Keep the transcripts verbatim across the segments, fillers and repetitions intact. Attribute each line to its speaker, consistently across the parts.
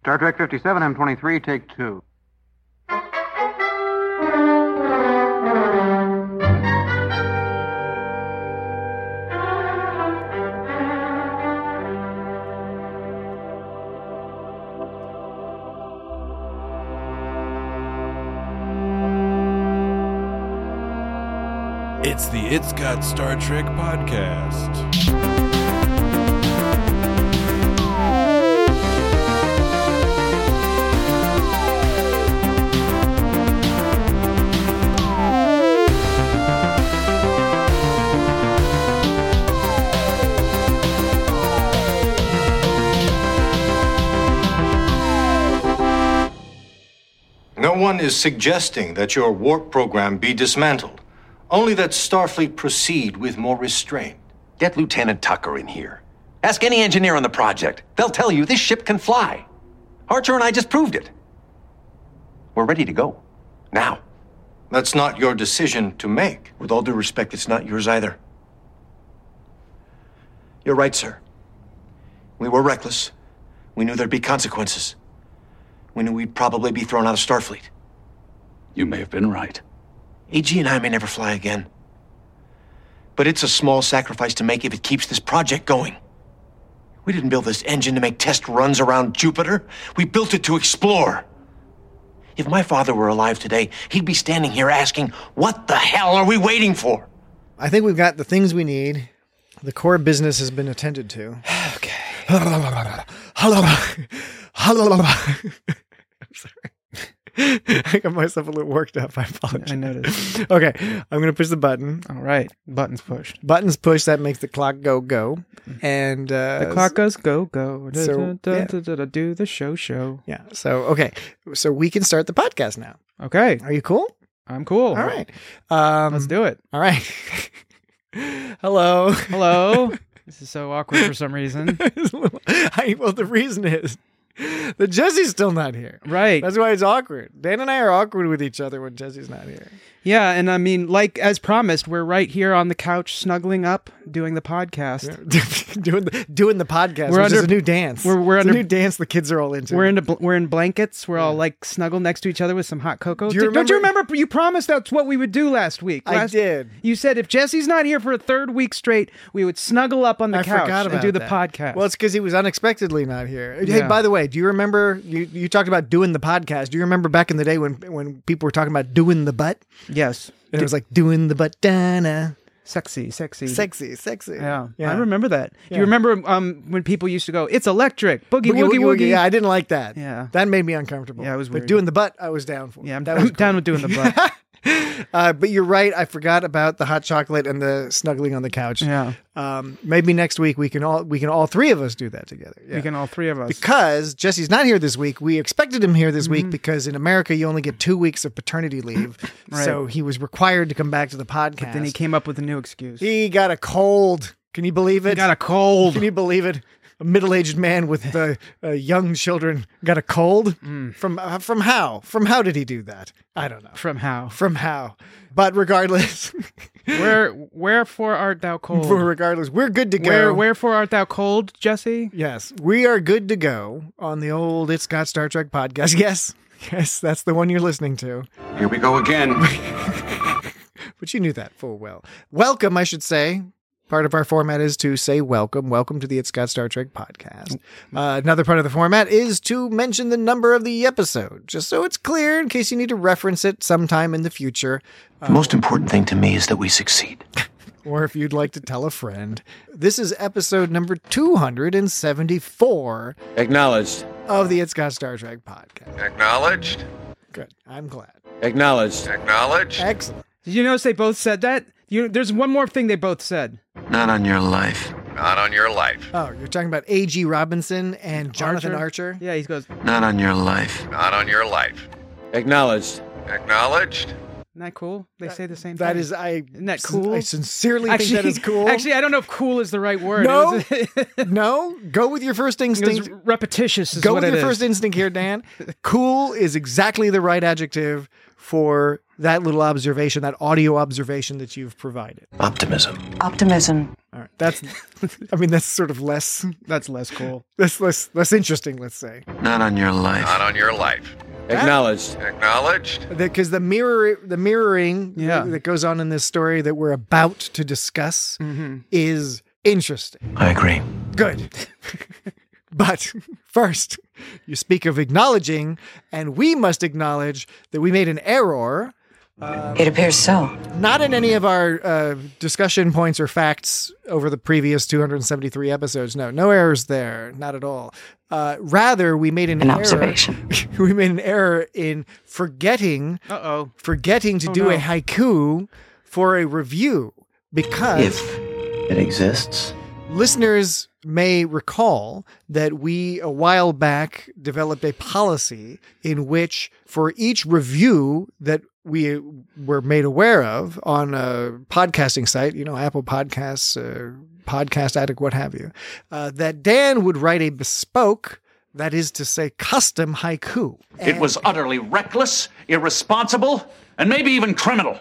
Speaker 1: Star Trek fifty-seven, M twenty-three, take two.
Speaker 2: It's the It's Got Star Trek podcast.
Speaker 3: No one is suggesting that your warp program be dismantled. Only that Starfleet proceed with more restraint.
Speaker 4: Get Lieutenant Tucker in here. Ask any engineer on the project. They'll tell you this ship can fly. Archer and I just proved it. We're ready to go. Now.
Speaker 3: That's not your decision to make.
Speaker 5: With all due respect, it's not yours either. You're right, sir. We were reckless. We knew there'd be consequences. We knew we'd probably be thrown out of Starfleet.
Speaker 6: You may have been right.
Speaker 5: A G and I may never fly again. But it's a small sacrifice to make if it keeps this project going. We didn't build this engine to make test runs around Jupiter. We built it to explore. If my father were alive today, he'd be standing here asking, what the hell are we waiting for?
Speaker 7: I think we've got the things we need. The core business has been attended to.
Speaker 8: Okay.
Speaker 7: I'm sorry. I got myself a little worked up. I apologize.
Speaker 8: I noticed.
Speaker 7: Okay, I'm going to push the button.
Speaker 8: All right. Button's pushed.
Speaker 7: Button's pushed. That makes the clock go, go. And uh,
Speaker 8: the clock goes go, go.
Speaker 7: So, yeah.
Speaker 8: Do the show, show.
Speaker 7: Yeah. So, okay. So we can start the podcast now.
Speaker 8: Okay.
Speaker 7: Are you cool?
Speaker 8: I'm cool.
Speaker 7: All right. Um,
Speaker 8: Let's do it.
Speaker 7: All right. Hello.
Speaker 8: Hello. This is so awkward for some reason.
Speaker 7: I, well, the reason is that Jesse's still not here.
Speaker 8: Right.
Speaker 7: That's why it's awkward. Dan and I are awkward with each other when Jesse's not here.
Speaker 8: Yeah, and I mean, like, as promised, we're right here on the couch snuggling up, doing the podcast.
Speaker 7: Yeah. doing, the, doing the podcast,
Speaker 8: we're
Speaker 7: which
Speaker 8: under,
Speaker 7: is a new dance.
Speaker 8: We're, we're
Speaker 7: it's
Speaker 8: under,
Speaker 7: a new dance the kids are all into.
Speaker 8: We're, into, we're in blankets. We're all, like, snuggled next to each other with some hot cocoa.
Speaker 7: Do you
Speaker 8: Don't
Speaker 7: remember,
Speaker 8: you remember? You promised that's what we would do last week. Last,
Speaker 7: I did.
Speaker 8: You said if Jesse's not here for a third week straight, we would snuggle up on the
Speaker 7: I
Speaker 8: couch
Speaker 7: forgot
Speaker 8: and
Speaker 7: about
Speaker 8: do the
Speaker 7: that.
Speaker 8: podcast.
Speaker 7: Well, it's because he was unexpectedly not here.
Speaker 8: Yeah.
Speaker 7: Hey, by the way, do you remember, you, you talked about doing the podcast. Do you remember back in the day when, when people were talking about doing the butt?
Speaker 8: Yes.
Speaker 7: And it was like doing the butt, dana.
Speaker 8: Sexy, sexy.
Speaker 7: Sexy, sexy.
Speaker 8: Yeah.
Speaker 7: yeah.
Speaker 8: I remember that.
Speaker 7: Yeah.
Speaker 8: Do you remember um, when people used to go, it's electric, boogie,
Speaker 7: Boogie,
Speaker 8: woogie,
Speaker 7: woogie,
Speaker 8: woogie?
Speaker 7: Yeah, I didn't like that.
Speaker 8: Yeah.
Speaker 7: That made me uncomfortable.
Speaker 8: Yeah, it was
Speaker 7: But
Speaker 8: weird.
Speaker 7: doing the butt, I was down for.
Speaker 8: Yeah, I'm,
Speaker 7: that
Speaker 8: I'm
Speaker 7: was
Speaker 8: down
Speaker 7: cool.
Speaker 8: with doing the butt.
Speaker 7: uh, but you're right. I forgot about the hot chocolate and the snuggling on the couch.
Speaker 8: Yeah.
Speaker 7: Um, maybe next week we can all we can all three of us do that together. Yeah.
Speaker 8: We can all three of us.
Speaker 7: Because Jesse's not here this week. We expected him here this
Speaker 8: Mm-hmm.
Speaker 7: week because in America you only get two weeks of paternity leave.
Speaker 8: Right.
Speaker 7: So he was required to come back to the podcast.
Speaker 8: But then he came up with a new excuse.
Speaker 7: He got a cold. Can you believe it?
Speaker 8: He got a cold.
Speaker 7: Can you believe it? A middle-aged man with uh, uh, young children got a cold?
Speaker 8: Mm.
Speaker 7: From uh, from how? From how did he do that? I don't know.
Speaker 8: From how?
Speaker 7: From how? But regardless,
Speaker 8: Where, wherefore art thou cold?
Speaker 7: for regardless, we're good to go.
Speaker 8: Where, wherefore art thou cold, Jesse?
Speaker 7: Yes, we are good to go on the old It's Got Star Trek podcast. Yes, yes, that's the one you're listening to.
Speaker 6: Here we go again.
Speaker 7: But you knew that full well. Welcome, I should say. Part of our format is to say welcome. Welcome to the It's Got Star Trek podcast. Uh, another part of the format is to mention the number of the episode, just so it's clear in case you need to reference it sometime in the future.
Speaker 5: The most important thing to me is that we succeed.
Speaker 7: Or if you'd like to tell a friend. This is episode number two hundred seventy-four
Speaker 6: Acknowledged.
Speaker 7: of the It's Got Star Trek podcast.
Speaker 3: Acknowledged.
Speaker 7: Good. I'm glad.
Speaker 6: Acknowledged.
Speaker 3: Acknowledged.
Speaker 7: Excellent.
Speaker 8: Did you notice they both said that? You, there's one more thing they both said.
Speaker 5: Not on your life.
Speaker 3: Not on your life.
Speaker 7: Oh, you're talking about A G Robinson and Jonathan Archer?
Speaker 8: Yeah, he goes,
Speaker 5: Not on your life.
Speaker 3: Not on your life.
Speaker 6: Acknowledged.
Speaker 3: Acknowledged.
Speaker 8: Isn't that cool? They say the same
Speaker 7: That
Speaker 8: thing.
Speaker 7: is, I.
Speaker 8: Isn't that cool?
Speaker 7: I sincerely
Speaker 8: actually,
Speaker 7: think that is cool.
Speaker 8: Actually, I don't know if cool is the right word.
Speaker 7: No.
Speaker 8: It was,
Speaker 7: No, go with your first
Speaker 8: it
Speaker 7: instinct.
Speaker 8: was repetitious is
Speaker 7: Go
Speaker 8: what
Speaker 7: with
Speaker 8: it
Speaker 7: your
Speaker 8: is.
Speaker 7: first instinct here, Dan. Cool is exactly the right adjective for that little observation, that audio observation that you've provided.
Speaker 5: Optimism.
Speaker 9: Optimism.
Speaker 7: All right, that's. I mean, that's sort of less.
Speaker 8: That's less cool.
Speaker 7: That's less less interesting. Let's say
Speaker 5: Not on your life.
Speaker 10: Not on your life.
Speaker 6: Acknowledged.
Speaker 10: Acknowledged.
Speaker 7: because the mirror, the mirroring
Speaker 8: Yeah.
Speaker 7: that goes on in this story that we're about to discuss
Speaker 8: Mm-hmm.
Speaker 7: is interesting.
Speaker 5: I agree.
Speaker 7: Good. But first, you speak of acknowledging, and we must acknowledge that we made an error.
Speaker 9: It appears so.
Speaker 7: Not in any of our uh, discussion points or facts over the previous two hundred seventy-three episodes. No, no errors there. Not at all. Uh, rather, we made an,
Speaker 9: An
Speaker 7: error.
Speaker 9: observation.
Speaker 7: we made an error in forgetting,
Speaker 8: Uh-oh.
Speaker 7: forgetting to
Speaker 8: Oh,
Speaker 7: do
Speaker 8: no.
Speaker 7: a haiku for a review because
Speaker 5: If it exists.
Speaker 7: listeners may recall that we a while back developed a policy in which for each review that we were made aware of on a podcasting site, you know, Apple Podcasts, uh, Podcast Addict, what have you, uh, that Dan would write a bespoke, that is to say, custom haiku.
Speaker 11: It was utterly reckless, irresponsible, and maybe even criminal.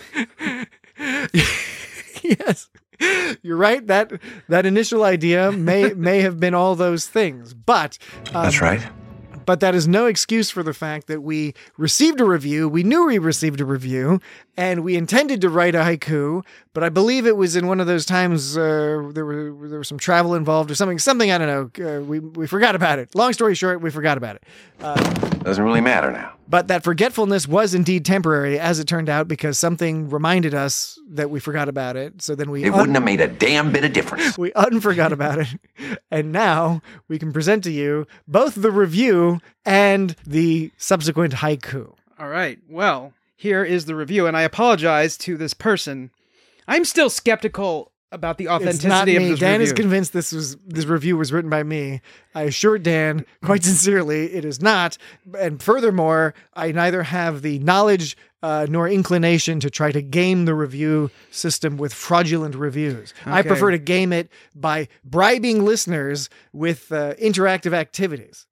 Speaker 7: Yes. You're right. That that initial idea may may have been all those things, but um,
Speaker 5: That's right.
Speaker 7: But that is no excuse for the fact that we received a review. We knew we received a review, and we intended to write a haiku. But I believe it was in one of those times uh, there were there was some travel involved or something. Something I don't know. Uh, we we forgot about it. Long story short, we forgot about it.
Speaker 4: Doesn't really matter now.
Speaker 7: But that forgetfulness was indeed temporary, as it turned out, because something reminded us that we forgot about it. So then we
Speaker 4: It
Speaker 7: un-
Speaker 4: wouldn't have made a damn bit of difference.
Speaker 7: we unforgot about it, and now we can present to you both the review and the subsequent haiku.
Speaker 8: All right. Well, here is the review, and I apologize to this person. I'm still skeptical about the
Speaker 7: It's not
Speaker 8: authenticity of
Speaker 7: me.
Speaker 8: this
Speaker 7: Dan
Speaker 8: review.
Speaker 7: is convinced this was this review was written by me. I assured Dan quite sincerely it is not. And furthermore, I neither have the knowledge uh, nor inclination to try to game the review system with fraudulent reviews. I
Speaker 8: Okay.
Speaker 7: prefer to game it by bribing listeners with uh, interactive activities.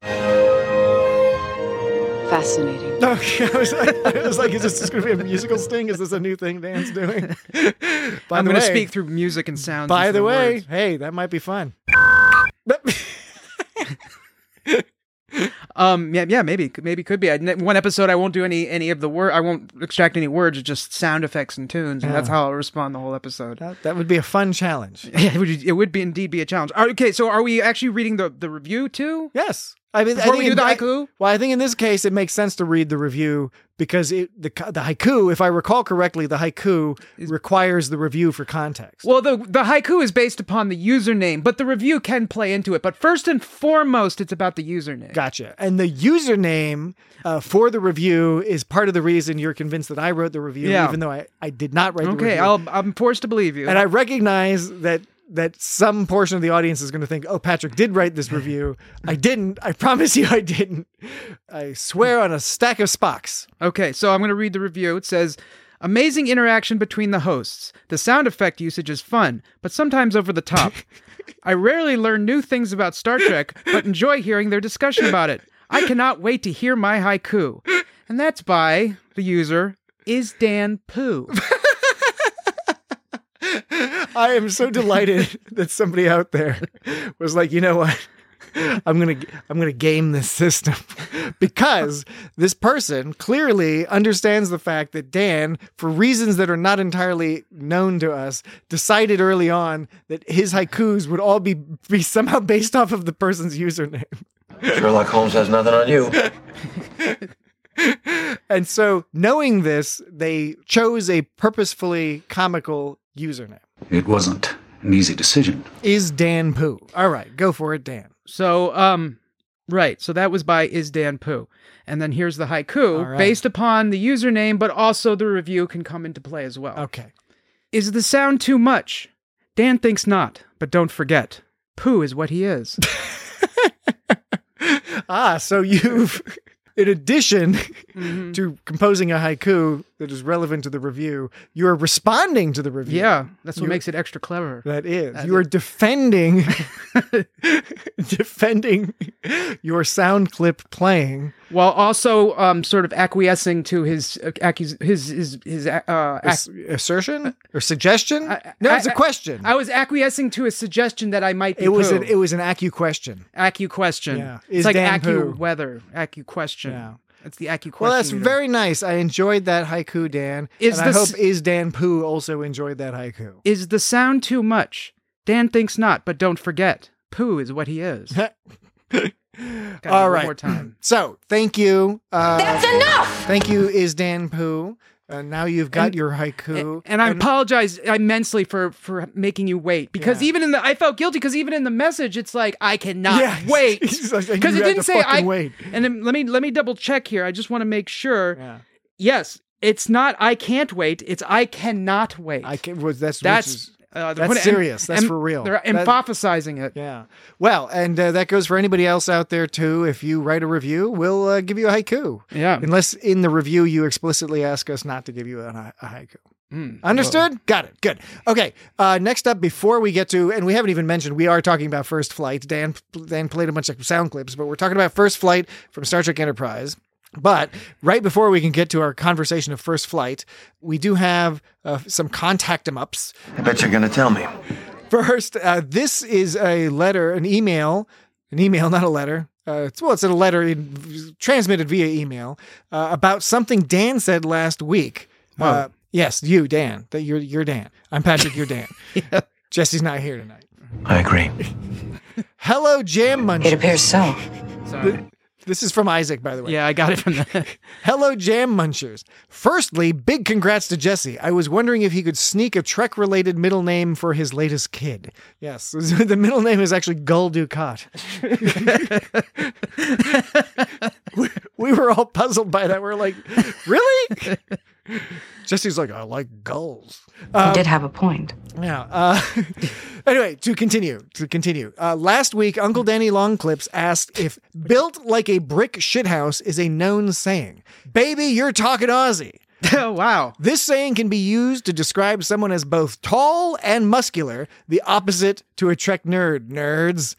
Speaker 9: Fascinating.
Speaker 7: Okay, I was like, I was like, is this just going to be a musical sting? Is this a new thing Dan's doing? By
Speaker 8: I'm
Speaker 7: the
Speaker 8: going to
Speaker 7: way,
Speaker 8: speak through music and sounds.
Speaker 7: By
Speaker 8: instead
Speaker 7: the
Speaker 8: of
Speaker 7: way,
Speaker 8: words.
Speaker 7: hey, that might be fun.
Speaker 8: Um, yeah, yeah, maybe, maybe could be. I, one episode, I won't do any any of the word. I won't extract any words, just sound effects and tunes, and
Speaker 7: Yeah.
Speaker 8: that's how I'll respond the whole episode.
Speaker 7: that, that would be a fun challenge.
Speaker 8: Yeah, it would, it would be indeed be a challenge. Are- Okay, so are we actually reading the, the review too?
Speaker 7: Yes. I mean, I
Speaker 8: Before
Speaker 7: think
Speaker 8: we do
Speaker 7: in-
Speaker 8: the
Speaker 7: I-
Speaker 8: haiku?
Speaker 7: well, I think in this case, it makes sense to read the review because it, the the haiku, if I recall correctly, the haiku requires the review for context.
Speaker 8: Well, the the haiku is based upon the username, but the review can play into it. But first and foremost, it's about the username.
Speaker 7: Gotcha. And the username uh, for the review is part of the reason you're convinced that I wrote the review,
Speaker 8: Yeah.
Speaker 7: even though I, I did not write the review.
Speaker 8: Okay, I'll, I'm forced to believe you.
Speaker 7: And I recognize that that some portion of the audience is going to think, oh, Patrick did write this review. I didn't. I promise you I didn't. I swear on a stack of Spocks.
Speaker 8: Okay, so I'm going to read the review. It says, amazing interaction between the hosts. The sound effect usage is fun, but sometimes over the top. I rarely learn new things about Star Trek, but enjoy hearing their discussion about it. I cannot wait to hear my haiku. And that's by the user, Is Dan Pooh.
Speaker 7: I am so delighted that somebody out there was like, you know what? I'm going to I'm going to game this system because this person clearly understands the fact that Dan, for reasons that are not entirely known to us, decided early on that his haikus would all be be somehow based off of the person's username.
Speaker 5: Sherlock Holmes has nothing on you.
Speaker 7: And so, knowing this, they chose a purposefully comical username.
Speaker 6: It wasn't an easy decision.
Speaker 7: Is Dan Pooh. All right, go for it, Dan.
Speaker 8: So, um, right. So that was by Is Dan Pooh. And then here's the haiku
Speaker 7: All right.
Speaker 8: based upon the username, but also the review can come into play as well.
Speaker 7: Okay.
Speaker 8: Is the sound too much? Dan thinks not, but don't forget, Pooh is what he is.
Speaker 7: Ah, so you've in addition mm-hmm. to composing a haiku that is relevant to the review, you are responding to the review.
Speaker 8: Yeah, that's what
Speaker 7: You're,
Speaker 8: makes it extra clever.
Speaker 7: That is.
Speaker 8: That
Speaker 7: you are
Speaker 8: is.
Speaker 7: defending defending your sound clip playing.
Speaker 8: While also um, sort of acquiescing to his uh, accus- his his his uh, ac-
Speaker 7: assertion or suggestion.
Speaker 8: I,
Speaker 7: no,
Speaker 8: I,
Speaker 7: it's a question.
Speaker 8: I, I was acquesing to a suggestion that I might be.
Speaker 7: It was
Speaker 8: poo.
Speaker 7: an it was an accu question.
Speaker 8: Accu question.
Speaker 7: Yeah,
Speaker 8: it's
Speaker 7: is
Speaker 8: like
Speaker 7: Dan
Speaker 8: accu
Speaker 7: poo?
Speaker 8: weather. Accu question.
Speaker 7: Yeah.
Speaker 8: It's the accu question.
Speaker 7: Well, that's
Speaker 8: meter.
Speaker 7: very nice. I enjoyed that haiku, Dan.
Speaker 8: Is
Speaker 7: and I
Speaker 8: this-
Speaker 7: hope Is Dan Pooh also enjoyed that haiku.
Speaker 8: Is the sound too much? Dan thinks not, but don't forget, poo is what he is.
Speaker 7: All right.
Speaker 8: One more time.
Speaker 7: So, thank you. Uh,
Speaker 9: That's enough!
Speaker 7: Thank you, Is Dan Pooh. Uh, now you've got
Speaker 8: And-
Speaker 7: your haiku.
Speaker 8: And, and I apologize immensely for for making you wait because
Speaker 7: Yeah.
Speaker 8: even in the I felt guilty because even in the message it's like I cannot
Speaker 7: Yeah.
Speaker 8: wait
Speaker 7: He's like,
Speaker 8: because
Speaker 7: "You
Speaker 8: it
Speaker 7: had
Speaker 8: didn't
Speaker 7: to
Speaker 8: say
Speaker 7: fucking
Speaker 8: I
Speaker 7: wait."
Speaker 8: and then let me let me double check here. I just want to make sure.
Speaker 7: Yeah.
Speaker 8: Yes, it's not I can't wait. It's I cannot wait.
Speaker 7: I can, was that's
Speaker 8: That's
Speaker 7: which is,
Speaker 8: uh, they're
Speaker 7: that's
Speaker 8: putting-
Speaker 7: serious. That's
Speaker 8: em-
Speaker 7: for real.
Speaker 8: They're
Speaker 7: That-
Speaker 8: emphasizing it.
Speaker 7: Yeah. Well, and uh, that goes for anybody else out there too. If you write a review, we'll uh, give you a haiku.
Speaker 8: Yeah.
Speaker 7: Unless in the review you explicitly ask us not to give you a, a haiku.
Speaker 8: Mm.
Speaker 7: Understood? Got it. Good. Okay. Uh, next up, before we get to, and we haven't even mentioned, we are talking about First Flight. Dan, Dan played a bunch of sound clips, but we're talking about First Flight from Star Trek Enterprise. But right before we can get to our conversation of First Flight, we do have uh, some contact-em-ups.
Speaker 5: I bet you're going to tell me.
Speaker 7: First, uh, this is a letter, an email, an email, not a letter. Uh, it's, well, it's a letter in, transmitted via email uh, about something Dan said last week. Uh, yes, you, Dan. That you're you're Dan. I'm Patrick. You're Dan.
Speaker 8: Yeah.
Speaker 7: Jesse's not here tonight.
Speaker 5: I agree.
Speaker 7: Hello, Jam Munchers.
Speaker 9: It appears so.
Speaker 8: Sorry.
Speaker 7: This is from Isaac, by the way.
Speaker 8: Yeah, I got it from that.
Speaker 7: Hello, Jam Munchers. Firstly, big congrats to Jesse. I was wondering if he could sneak a Trek-related middle name for his latest kid. Yes, the middle name is actually Gul Dukat. we, we were all puzzled by that. We're like, really? Jesse's like, I like gulls.
Speaker 9: You
Speaker 7: Um,
Speaker 9: did have a point.
Speaker 7: Yeah. Uh, anyway, to continue, to continue. Uh, last week, Uncle Danny Longclips asked if built like a brick shithouse is a known saying. Baby, you're talking Aussie.
Speaker 8: Oh, wow.
Speaker 7: This saying can be used to describe someone as both tall and muscular, the opposite to a Trek nerd. Nerds.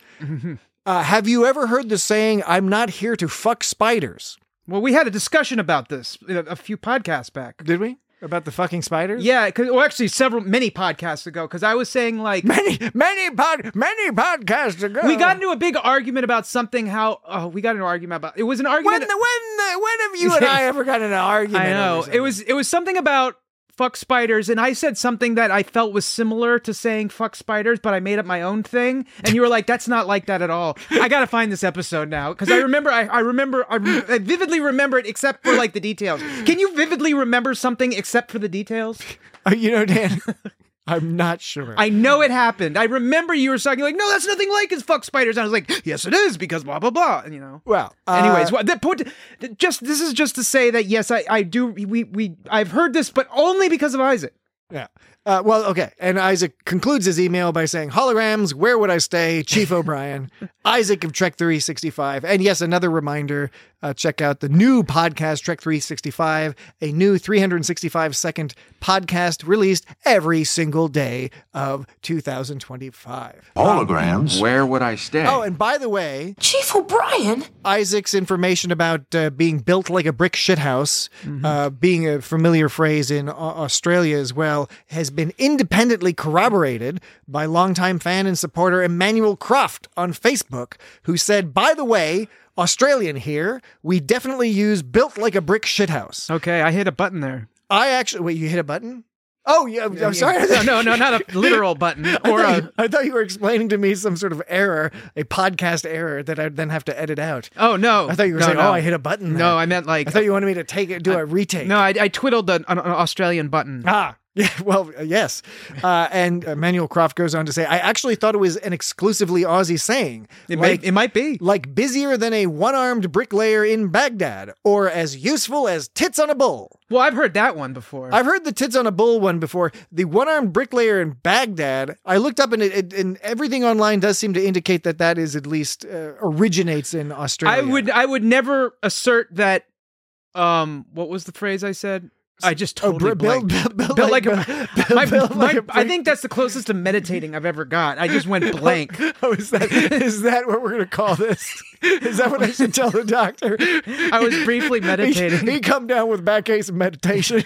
Speaker 7: Uh, have you ever heard the saying, I'm not here to fuck spiders?
Speaker 8: Well, we had a discussion about this a, a few podcasts back.
Speaker 7: Did we? About the fucking spiders?
Speaker 8: Yeah, cause, well, actually, several, many podcasts ago, because I was saying, like...
Speaker 7: Many, many, pod, many podcasts ago.
Speaker 8: We got into a big argument about something, how... Oh, we got into an argument about... It was an argument...
Speaker 7: When, the, when, the, when have you and I ever got in an argument?
Speaker 8: I know.
Speaker 7: over something?
Speaker 8: It was, it was something about fuck spiders, and I said something that I felt was similar to saying fuck spiders, but I made up my own thing, and you were like, that's not like that at all. I gotta find this episode now, because I remember, I, I remember, I, re- I vividly remember it except for, like, the details. Can you vividly remember something except for the details?
Speaker 7: Uh, you know, Dan, I'm not sure.
Speaker 8: I know it happened. I remember you were talking like, no, that's nothing like his fuck spiders. And I was like, yes, it is, because blah, blah, blah, and, you know.
Speaker 7: Well, uh,
Speaker 8: Anyways, well, the point, just, this is just to say that, yes, I, I do, we, we, I've heard this, but only because of Isaac.
Speaker 7: Yeah. Uh, well, okay. And Isaac concludes his email by saying, holograms, where would I stay? Chief O'Brien, Isaac of Trek three sixty-five. And yes, another reminder, uh, check out the new podcast, Trek three sixty-five, a new three hundred sixty-five second podcast released every single day of two thousand twenty-five.
Speaker 10: Holograms? Where would I stay?
Speaker 7: Oh, and by the way,
Speaker 9: Chief O'Brien?
Speaker 7: Isaac's information about uh, being built like a brick shithouse, mm-hmm. uh, being a familiar phrase in uh, Australia as well, has been independently corroborated by longtime fan and supporter Emmanuel Croft on Facebook, who said, by the way, Australian here, we definitely use built like a brick shithouse.
Speaker 8: Okay, I hit a button there.
Speaker 7: I actually, wait, you hit a button? Oh, yeah, I'm
Speaker 8: yeah,
Speaker 7: sorry.
Speaker 8: Yeah. No, no, no, not a literal button.
Speaker 7: I,
Speaker 8: Or
Speaker 7: thought
Speaker 8: a...
Speaker 7: you, I thought you were explaining to me some sort of error, a podcast error that I'd then have to edit out.
Speaker 8: Oh, no.
Speaker 7: I thought you were
Speaker 8: no,
Speaker 7: saying,
Speaker 8: no.
Speaker 7: oh, I hit a button there.
Speaker 8: No, I meant like...
Speaker 7: I thought you wanted me to take it, do
Speaker 8: I,
Speaker 7: a retake.
Speaker 8: No, I, I twiddled an, an Australian button.
Speaker 7: Ah, Yeah, well, uh, yes. Uh, and Emmanuel Croft goes on to say, I actually thought it was an exclusively Aussie saying.
Speaker 8: It,
Speaker 7: like,
Speaker 8: might, it might be.
Speaker 7: Like busier than a one-armed bricklayer in Baghdad, or as useful as tits on a bull.
Speaker 8: Well, I've heard that one before.
Speaker 7: I've heard the tits on a bull one before. The one-armed bricklayer in Baghdad, I looked up and, it, it, and everything online does seem to indicate that that is at least uh, originates in Australia.
Speaker 8: I would I would never assert that, um, what was the phrase I said? I just totally
Speaker 7: oh, Bill,
Speaker 8: blanked.
Speaker 7: Bill, Bill,
Speaker 8: Bill
Speaker 7: like,
Speaker 8: like a,
Speaker 7: Bill,
Speaker 8: my,
Speaker 7: Bill
Speaker 8: my,
Speaker 7: like a
Speaker 8: I think that's the closest to meditating I've ever got. I just went blank.
Speaker 7: Oh, is that is that what we're going to call this? Is that what I should tell the doctor?
Speaker 8: I was briefly meditating.
Speaker 7: He, he come down with back case of meditation.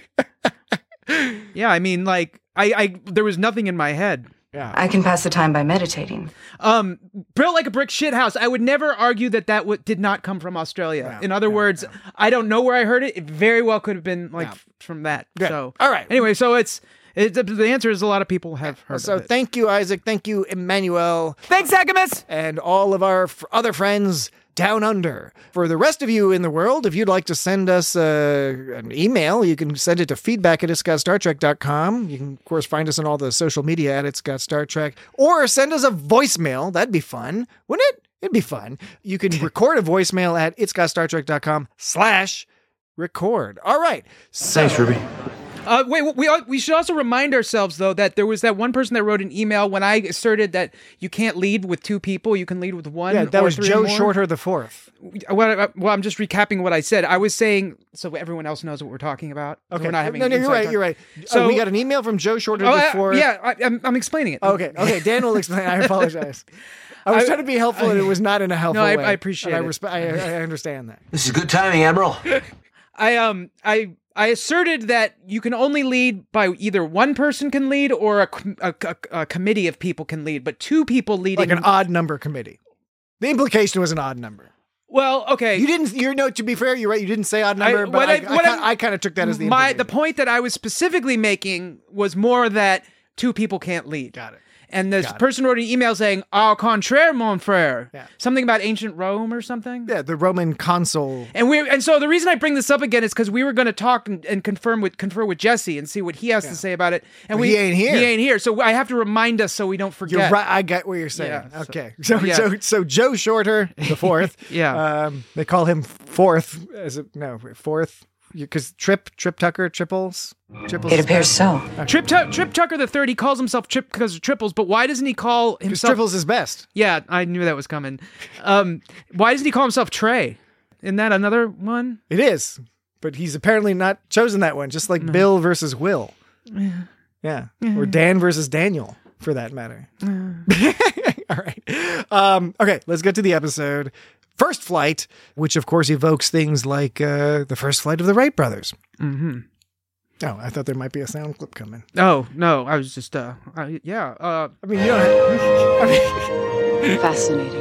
Speaker 8: Yeah, I mean, like, I, I there was nothing in my head.
Speaker 7: Yeah.
Speaker 9: I can pass the time by meditating.
Speaker 8: Um, built like a brick shithouse. I would never argue that that w- did not come from Australia.
Speaker 7: No,
Speaker 8: in other
Speaker 7: no,
Speaker 8: words,
Speaker 7: no.
Speaker 8: I don't know where I heard it. It very well could have been like
Speaker 7: No.
Speaker 8: f- from that.
Speaker 7: Good.
Speaker 8: So,
Speaker 7: All right.
Speaker 8: Anyway, so it's it, the, the answer is a lot of people have heard.
Speaker 7: So
Speaker 8: of it.
Speaker 7: thank you, Isaac. Thank you, Emmanuel.
Speaker 8: Thanks, Agamus,
Speaker 7: and all of our f- other friends down under. For the rest of you in the world, if you'd like to send us uh, an email, you can send it to feedback at itscott star trek dot com. You can, of course, find us on all the social media at itscottstartrek, or send us a voicemail. That'd be fun, wouldn't it? It'd be fun. You can record a voicemail at itscottstartrek dot com slash record. All right. So,
Speaker 10: Thanks, Ruby.
Speaker 8: Uh, wait, we we should also remind ourselves, though, that there was that one person that wrote an email when I asserted that you can't lead with two people, you can lead with one.
Speaker 7: Yeah, that
Speaker 8: or
Speaker 7: was
Speaker 8: three
Speaker 7: Joe
Speaker 8: or more.
Speaker 7: Shorter the fourth.
Speaker 8: Well, well, I'm just recapping what I said. I was saying, so everyone else knows what we're talking about.
Speaker 7: Okay.
Speaker 8: We're not having
Speaker 7: no, no, you're
Speaker 8: inside
Speaker 7: right.
Speaker 8: talk.
Speaker 7: You're right.
Speaker 8: So
Speaker 7: So we got an email from Joe Shorter
Speaker 8: Oh,
Speaker 7: the
Speaker 8: uh,
Speaker 7: fourth.
Speaker 8: yeah, I, I'm, I'm explaining it.
Speaker 7: Okay. Okay. Dan will explain. I apologize. I was
Speaker 8: I-
Speaker 7: trying to be helpful, and it was not in a helpful
Speaker 8: No, I-
Speaker 7: way.
Speaker 8: I appreciate
Speaker 7: and I
Speaker 8: it.
Speaker 7: respe- I, I understand that.
Speaker 10: This is good timing, Admiral.
Speaker 8: I um I I asserted that you can only lead by either one person can lead or a, com- a, a, a committee of people can lead, but two people leading.
Speaker 7: Like an odd number committee. The implication was an odd number.
Speaker 8: Well, okay.
Speaker 7: You didn't. You're no. To be fair, you're right. You didn't say odd number,
Speaker 8: I-
Speaker 7: but
Speaker 8: what
Speaker 7: I,
Speaker 8: I-
Speaker 7: I,
Speaker 8: what
Speaker 7: kind,
Speaker 8: I-
Speaker 7: I kind of took that as the
Speaker 8: my
Speaker 7: implication.
Speaker 8: the point that I was specifically making was more that two people can't lead.
Speaker 7: Got it.
Speaker 8: And this
Speaker 7: Got it.
Speaker 8: person wrote an email saying, "Au contraire, mon frère,"
Speaker 7: Yeah.
Speaker 8: something about ancient Rome or something.
Speaker 7: Yeah, the Roman consul.
Speaker 8: And we and so the reason I bring this up again is because we were going to talk and, and confirm with confer with Jesse and see what he has to say about it. And
Speaker 7: Well,
Speaker 8: we
Speaker 7: he ain't here.
Speaker 8: He ain't here. So I have to remind us so we don't forget.
Speaker 7: You're right. I get what you're saying.
Speaker 8: Yeah, so-
Speaker 7: okay. So,
Speaker 8: yeah.
Speaker 7: so, so Joe Shorter, the fourth.
Speaker 8: Yeah.
Speaker 7: Um, they call him fourth. As it no fourth because Trip Trip Tucker triples. Triples.
Speaker 9: It
Speaker 7: is
Speaker 9: appears
Speaker 7: best.
Speaker 9: so.
Speaker 8: Trip Tu- Trip Tucker the third. He calls himself Trip because of triples, but why doesn't he call
Speaker 7: Because
Speaker 8: himself?
Speaker 7: triples is best.
Speaker 8: Yeah, I knew that was coming. Um, why doesn't he call himself Trey? Isn't that another one?
Speaker 7: It is, but he's apparently not chosen that one. Just like Bill versus Will. Yeah. Or Dan versus Daniel, for that matter. All right. Um, okay, let's get to the episode. First Flight, which of course evokes things like uh, the first flight of the Wright brothers.
Speaker 8: Mm-hmm.
Speaker 7: Oh, I thought there might be a sound clip coming.
Speaker 8: Oh no, I was just uh, I, yeah. Uh,
Speaker 7: I mean, you don't. I mean,
Speaker 9: Fascinating.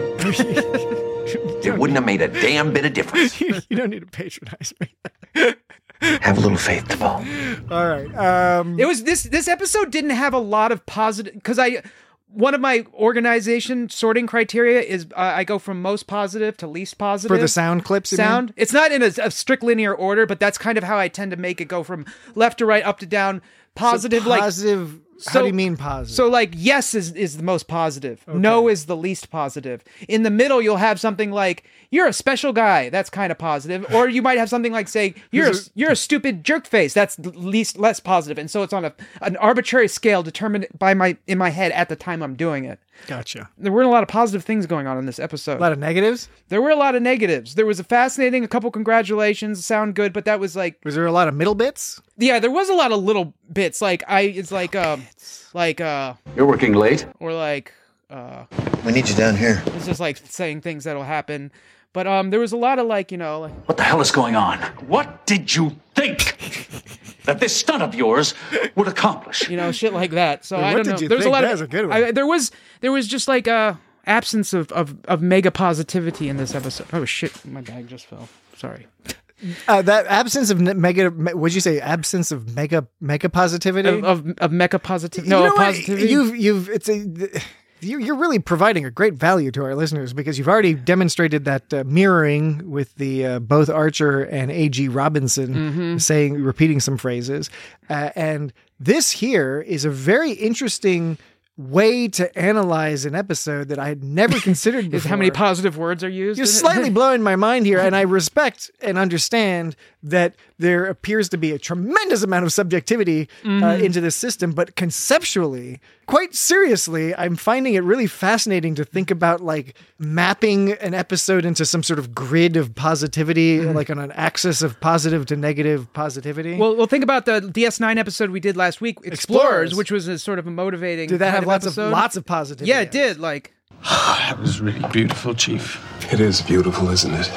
Speaker 4: It wouldn't have made a damn bit of difference.
Speaker 7: you don't need to patronize me.
Speaker 10: Have a little faith, Paul.
Speaker 7: All right. Um,
Speaker 8: it was this this episode didn't have a lot of positive because I. One of my organization sorting criteria is uh, I go from most positive to least positive.
Speaker 7: for the sound clips, you mean?
Speaker 8: sound. It's not in a, a strict linear order, but that's kind of how I tend to make it go from left to right, up to down, positive.
Speaker 7: So
Speaker 8: like
Speaker 7: positive. how
Speaker 8: so-
Speaker 7: do you mean positive?
Speaker 8: So like yes is, is the most positive. No is the least positive. In the middle, you'll have something like you're a special guy. That's kind of positive. Or you might have something like say you're a, you're a stupid jerk face. That's least less positive. And so it's on a an arbitrary scale determined by my in my head at the time I'm doing it.
Speaker 7: Gotcha.
Speaker 8: There weren't a lot of positive things going on in this episode.
Speaker 7: A lot of negatives.
Speaker 8: There were a lot of negatives. There was a fascinating, a couple congratulations, sound good, but that was like,
Speaker 7: Was there a lot of middle bits?
Speaker 8: yeah, there was a lot of little bits. Like I, it's like, um, like, uh,
Speaker 10: You're working late.
Speaker 8: or like, uh,
Speaker 3: We need you down here.
Speaker 8: it's just like saying things that'll happen. But um, there was a lot of like, you know, like,
Speaker 11: What the hell is going on? What did you think that this stunt of yours would accomplish?
Speaker 8: you know, shit like that. So
Speaker 7: Wait,
Speaker 8: I
Speaker 7: what
Speaker 8: don't
Speaker 7: did
Speaker 8: know.
Speaker 7: you
Speaker 8: There was a
Speaker 7: think?
Speaker 8: lot
Speaker 7: That
Speaker 8: of
Speaker 7: was a good one.
Speaker 8: I, there was there was just like a absence of, of of mega positivity in this episode. Oh shit, my bag just fell. Sorry.
Speaker 7: Uh, that absence of ne- mega. Me, what'd you say? Absence of mega mega positivity.
Speaker 8: Of of, of mega positivity.
Speaker 7: You
Speaker 8: No,
Speaker 7: know what?
Speaker 8: positivity.
Speaker 7: You've you've it's a. you- you're really providing a great value to our listeners because you've already demonstrated that uh, mirroring with the uh, both Archer and A G Robinson
Speaker 8: Mm-hmm.
Speaker 7: saying, repeating some phrases. Uh, and this here is a very interesting way to analyze an episode that I had never considered before.
Speaker 8: Is how many positive words are used?
Speaker 7: You're
Speaker 8: in it?
Speaker 7: slightly blowing my mind here, and I respect and understand that there appears to be a tremendous amount of subjectivity
Speaker 8: Mm-hmm.
Speaker 7: uh, into this system, but conceptually, quite seriously, I'm finding it really fascinating to think about like mapping an episode into some sort of grid of positivity, like on an axis of positive to negative positivity.
Speaker 8: Well, well, think about the D S nine episode we did last week, Explorers,
Speaker 7: Explorers.
Speaker 8: which was a sort of a motivating.
Speaker 7: Did that
Speaker 8: kind
Speaker 7: have
Speaker 8: of
Speaker 7: lots
Speaker 8: episode.
Speaker 7: of lots of positivity?
Speaker 8: Yeah, it did. Like,
Speaker 6: That was really beautiful, Chief.
Speaker 12: It is beautiful, isn't it?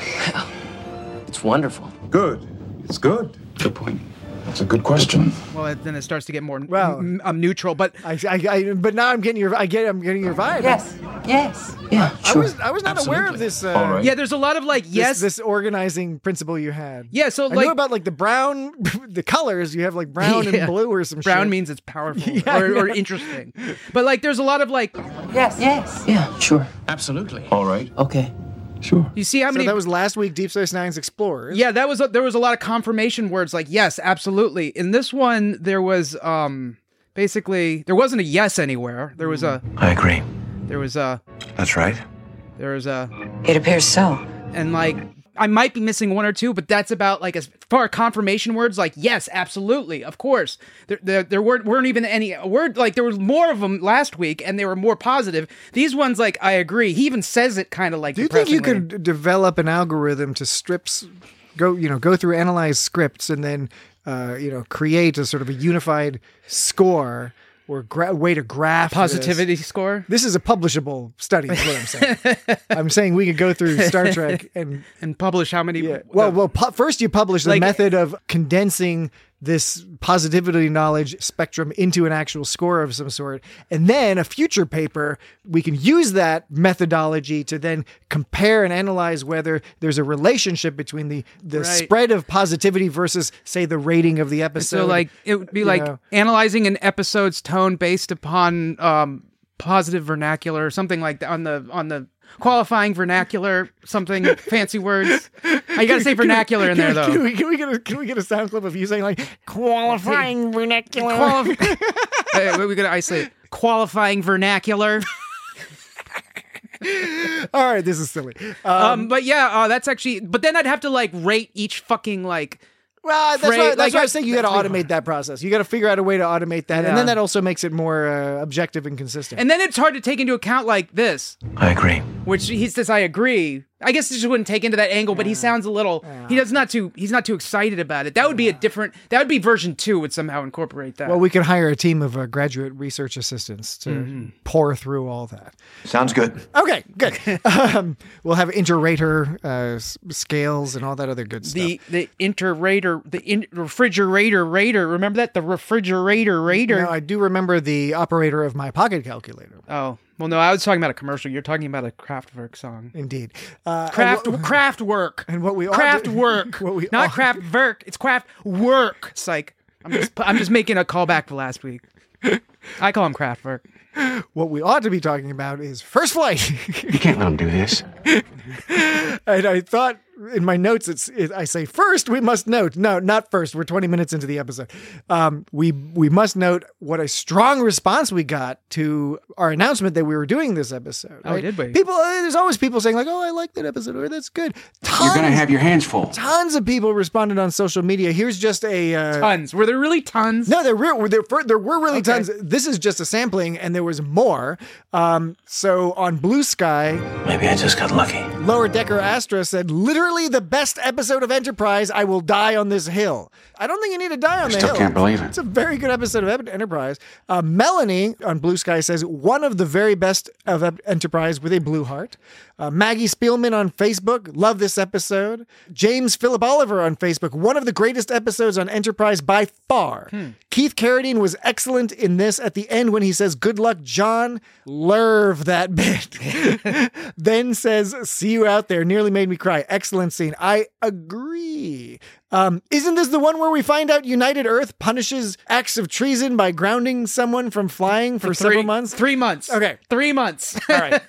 Speaker 10: It's wonderful.
Speaker 12: Good. It's good.
Speaker 6: Good point.
Speaker 12: That's a good question.
Speaker 8: well, it, then it starts to get more
Speaker 7: Well-
Speaker 8: m- um, neutral. But
Speaker 7: I, I, I, but now I'm getting your, I get, I'm getting your vibe.
Speaker 9: Yes. Yes.
Speaker 10: Yeah,
Speaker 7: I
Speaker 10: sure.
Speaker 7: was, I was not aware of
Speaker 12: Absolutely.
Speaker 7: this. Uh,
Speaker 12: All right.
Speaker 8: yeah, there's a lot of like
Speaker 7: this,
Speaker 8: yes,
Speaker 7: this organizing principle you had.
Speaker 8: yeah. So
Speaker 7: I
Speaker 8: like
Speaker 7: knew about like the brown, the colors. You have like brown
Speaker 8: Yeah.
Speaker 7: and blue or some
Speaker 8: brown
Speaker 7: shit.
Speaker 8: means it's powerful
Speaker 7: Yeah,
Speaker 8: or, or
Speaker 7: yeah.
Speaker 8: interesting. But like, there's a lot of like,
Speaker 9: Yes. Yes.
Speaker 10: Yeah, sure.
Speaker 6: Absolutely.
Speaker 12: All right.
Speaker 10: Okay.
Speaker 12: Sure.
Speaker 8: you see how
Speaker 7: So
Speaker 8: many.
Speaker 7: that was last week, Deep Space Nine's Explorers.
Speaker 8: yeah, that was a, there was a lot of confirmation words like yes, absolutely. In this one, there was um basically there wasn't a yes anywhere. There was a
Speaker 4: I agree.
Speaker 8: there was a
Speaker 4: That's right.
Speaker 8: there was a
Speaker 9: It appears so.
Speaker 8: and like I might be missing one or two, but that's about like as far as confirmation words, like yes, absolutely, of course. There, there, there weren't, weren't even any a word like there was more of them last week, and they were more positive. These ones, like I agree. He even says it kind of like.
Speaker 7: Do you think you
Speaker 8: depressingly.
Speaker 7: could develop an algorithm to strips, go you know, go through analyze scripts and then uh, you know create a sort of a unified score or gra- way to graph
Speaker 8: positivity
Speaker 7: This.
Speaker 8: score
Speaker 7: This is a publishable study. Is what I'm saying. I'm saying we could go through Star Trek and
Speaker 8: and publish how many?
Speaker 7: yeah. Well,
Speaker 8: the-
Speaker 7: well. Pu- first, you publish the
Speaker 8: Like-
Speaker 7: method of condensing this positivity knowledge spectrum into an actual score of some sort, and then a future paper we can use that methodology to then compare and analyze whether there's a relationship between the the
Speaker 8: Right.
Speaker 7: spread of positivity versus, say, the rating of the episode.
Speaker 8: so like it would be
Speaker 7: you
Speaker 8: like
Speaker 7: know.
Speaker 8: analyzing an episode's tone based upon um positive vernacular or something like that on the on the qualifying vernacular, something fancy words. You gotta say vernacular in there though.
Speaker 7: Can we, can we get a can we get a sound clip of you saying like qualifying vernacular?
Speaker 8: Quali- Hey, we gotta isolate it. Qualifying vernacular.
Speaker 7: All right, this is silly. Um,
Speaker 8: Um, but yeah, uh, that's actually. But then I'd have to like rate each fucking like.
Speaker 7: Well, that's
Speaker 8: Fra-
Speaker 7: why, that's
Speaker 8: like,
Speaker 7: why I
Speaker 8: I-
Speaker 7: was saying you got to
Speaker 8: that's-
Speaker 7: automate that process. You got to figure out a way to automate that,
Speaker 8: Yeah.
Speaker 7: and then that also makes it more uh, objective and consistent.
Speaker 8: And then it's hard to take into account like this,
Speaker 4: I agree.
Speaker 8: which he says I agree. I guess he just wouldn't take into that angle, but he sounds a little. He does not too. He's not too excited about it. That would be a different. That would be version two would somehow incorporate that.
Speaker 7: well, we could hire a team of uh, graduate research assistants to
Speaker 8: Mm-hmm.
Speaker 7: pour through all that.
Speaker 4: Sounds good.
Speaker 7: Okay, good. um, we'll have inter-rater uh, s- scales and all that other good stuff.
Speaker 8: the the interrater the in, refrigerator rater. Remember that the refrigerator rater.
Speaker 7: Now, I do remember the operator of my pocket calculator.
Speaker 8: Oh well, no, I was talking about a commercial. You're talking about a Kraftwerk song.
Speaker 7: Indeed. Uh,
Speaker 8: Craft
Speaker 7: and what-
Speaker 8: craft work.
Speaker 7: and what we ought
Speaker 8: craft
Speaker 7: to-
Speaker 8: work.
Speaker 7: what we
Speaker 8: Not
Speaker 7: ought-
Speaker 8: craft work. It's craft work. It's like I'm just I'm just making a callback to last week. I call him craft work.
Speaker 7: What we ought to be talking about is First Flight.
Speaker 6: You can't let him do this.
Speaker 7: And I thought in my notes, it's it, I say first we must note. No, not first. We're twenty minutes into the episode. Um, we we must note what a strong response we got to our announcement that we were doing this episode.
Speaker 8: Oh,
Speaker 7: right?
Speaker 8: did we?
Speaker 7: People, uh, there's always people saying like, "Oh, I like that episode," or "That's good." Tons,
Speaker 6: You're gonna have your hands full.
Speaker 7: tons of people responded on social media. Here's just a uh,
Speaker 8: Tons. Were there really tons?
Speaker 7: no, there were there, there were really
Speaker 8: Okay.
Speaker 7: tons. This is just a sampling, and there was more. Um, so on Blue Sky,
Speaker 10: Maybe I just got lucky.
Speaker 7: Lower Decker Astra said, literally the best episode of Enterprise. I will die on this hill. I don't think you need to die on the
Speaker 6: still
Speaker 7: hill.
Speaker 6: can't believe it.
Speaker 7: It's a very good episode of Ep- Enterprise. Uh, Melanie on Blue Sky says, one of the very best of Ep- Enterprise with a blue heart. Uh, Maggie Spielman on Facebook, love this episode. James Philip Oliver on Facebook, one of the greatest episodes on Enterprise by far. Hmm. Keith Carradine was excellent in this at the end when he says, "Good luck, John." Lerv that bit. Then says, "See you out there." Nearly made me cry. Excellent scene. I agree. Um, isn't this the one where we find out United Earth punishes acts of treason by grounding someone from flying for, for
Speaker 8: three,
Speaker 7: several months?
Speaker 8: Three months.
Speaker 7: Okay.
Speaker 8: Three months.
Speaker 7: All right.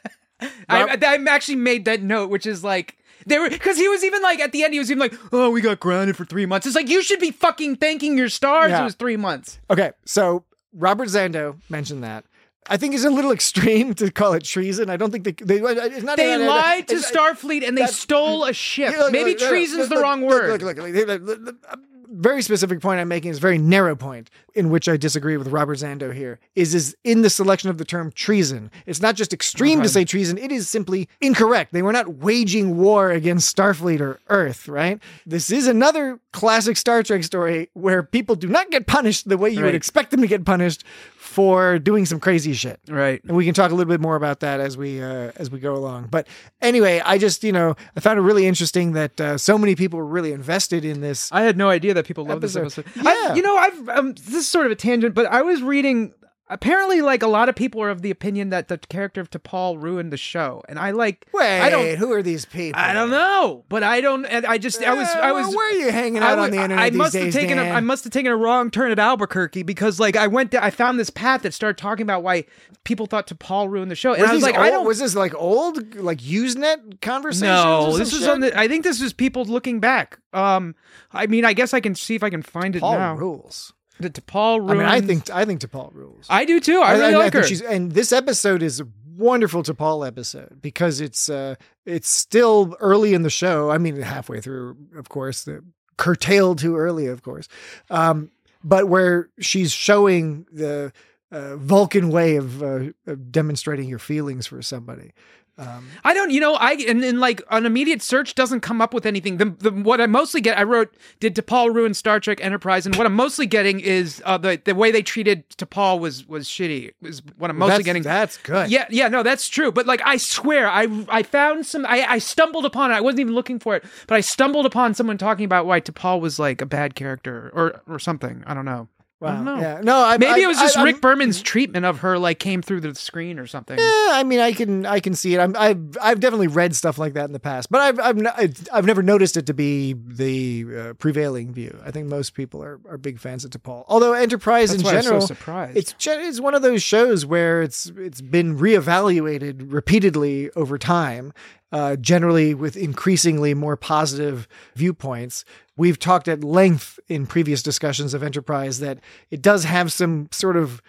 Speaker 8: I, I actually made that note, which is like, they were, because he was even like, at the end, he was even like, "Oh, we got grounded for three months. It's like, you should be fucking thanking your stars. Yeah. It was three months.
Speaker 7: Okay. So Robert Zando mentioned that. I think it's a little extreme to call it treason. I don't think they they, it's not,
Speaker 8: they
Speaker 7: not,
Speaker 8: lied
Speaker 7: it's,
Speaker 8: to Starfleet and they stole a ship.
Speaker 7: Look,
Speaker 8: Maybe
Speaker 7: look,
Speaker 8: treason's
Speaker 7: look,
Speaker 8: the
Speaker 7: look,
Speaker 8: wrong
Speaker 7: look,
Speaker 8: word.
Speaker 7: Look, look, look, look, look, look, very specific point I'm making is a very narrow point in which I disagree with Robert Zando here is, is in the selection of the term treason. It's not just extreme to say treason. It is simply incorrect. They were not waging war against Starfleet or Earth, right? This is another classic Star Trek story where people do not get punished the way you
Speaker 8: right.
Speaker 7: would expect them to get punished for doing some crazy shit.
Speaker 8: Right.
Speaker 7: And we can talk a little bit more about that as we uh, as we go along. But anyway, I just, you know, I found it really interesting that uh, so many people were really invested in this.
Speaker 8: I had no idea that people love this episode.
Speaker 7: Yeah.
Speaker 8: I, you know, I've um, this is sort of a tangent, but I was reading. Apparently, like a lot of people are of the opinion that the character of T'Pol ruined the show, and I like.
Speaker 7: Wait,
Speaker 8: I don't.
Speaker 7: Who are these people?
Speaker 8: I don't know, but I don't. And I just, I was, I was.
Speaker 7: Well, where are you hanging out
Speaker 8: I,
Speaker 7: on the internet
Speaker 8: I
Speaker 7: these
Speaker 8: must
Speaker 7: days,
Speaker 8: have taken. A,
Speaker 7: Dan?
Speaker 8: I must have taken a wrong turn at Albuquerque because, like, I went. To, I found this path that started talking about why people thought T'Pol ruined the show, and
Speaker 7: was
Speaker 8: I was like,
Speaker 7: old,
Speaker 8: I don't.
Speaker 7: Was this like old, like Usenet conversations?
Speaker 8: No,
Speaker 7: or
Speaker 8: this
Speaker 7: some
Speaker 8: was
Speaker 7: shit?
Speaker 8: on the. I think this was people looking back. Um, I mean, I guess I can see if I can find it
Speaker 7: T'Pol
Speaker 8: now.
Speaker 7: rules.
Speaker 8: The T'Pol rules.
Speaker 7: I mean, I think I think T'Pol rules.
Speaker 8: I do too. I, I really
Speaker 7: I,
Speaker 8: like
Speaker 7: I
Speaker 8: her.
Speaker 7: She's, and this episode is a wonderful T'Pol episode because it's uh, it's still early in the show. I mean, halfway through, of course, the curtailed too early, of course. Um, but where she's showing the uh, Vulcan way of, uh, of demonstrating your feelings for somebody. Um,
Speaker 8: I don't, you know, I and, and like an immediate search doesn't come up with anything. The, the what I mostly get, I wrote, did T'Pol ruin Star Trek Enterprise? And what I'm mostly getting is uh, the the way they treated T'Pol was was shitty. Is what I'm mostly
Speaker 7: that's,
Speaker 8: getting.
Speaker 7: That's good.
Speaker 8: Yeah, yeah, no, that's true. But like, I swear, I I found some. I, I stumbled upon it. I wasn't even looking for it, but I stumbled upon someone talking about why T'Pol was like a bad character or or something. I don't know.
Speaker 7: Wow.
Speaker 8: I don't know.
Speaker 7: Yeah. No, I,
Speaker 8: maybe
Speaker 7: I,
Speaker 8: it was just
Speaker 7: I,
Speaker 8: Rick
Speaker 7: I'm,
Speaker 8: Berman's treatment of her like came through the screen or something.
Speaker 7: Yeah, I mean, I can I can see it. I'm, I've I've definitely read stuff like that in the past, but I've I've not, I've never noticed it to be the uh, prevailing view. I think most people are, are big fans of T'Pol. Although Enterprise
Speaker 8: That's
Speaker 7: in
Speaker 8: why
Speaker 7: general,
Speaker 8: I'm so surprised.
Speaker 7: it's it's one of those shows where it's it's been reevaluated repeatedly over time. Uh, generally with increasingly more positive viewpoints. We've talked at length in previous discussions of Enterprise that it does have some sort of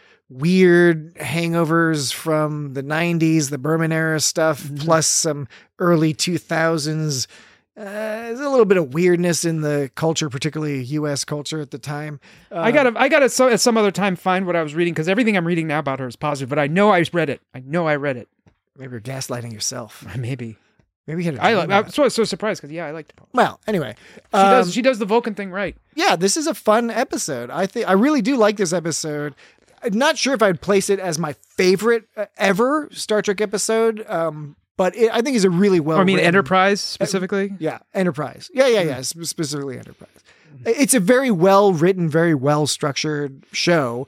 Speaker 7: weird hangovers from the nineties, the Berman era stuff, mm-hmm. plus some early two thousands. Uh, there's a little bit of weirdness in the culture, particularly U S culture at the time. Uh,
Speaker 8: I gotta, I gotta so, at some other time find what I was reading because everything I'm reading now about her is positive, but I know I read it. I know I read it.
Speaker 7: Maybe you're gaslighting yourself.
Speaker 8: Maybe.
Speaker 7: Maybe you had a
Speaker 8: I
Speaker 7: dream
Speaker 8: like.
Speaker 7: about
Speaker 8: I'm so, so surprised because yeah, I liked T'Pol.
Speaker 7: Well, anyway,
Speaker 8: She
Speaker 7: um,
Speaker 8: does. She does the Vulcan thing right.
Speaker 7: Yeah, this is a fun episode. I think I really do like this episode. I'm not sure if I'd place it as my favorite uh, ever Star Trek episode, um, but it, I think it's a really well.
Speaker 8: Or I mean,
Speaker 7: written,
Speaker 8: Enterprise specifically.
Speaker 7: Uh, yeah, Enterprise. Yeah, yeah, yeah. Mm. Specifically, Enterprise. It's a very well written, very well structured show,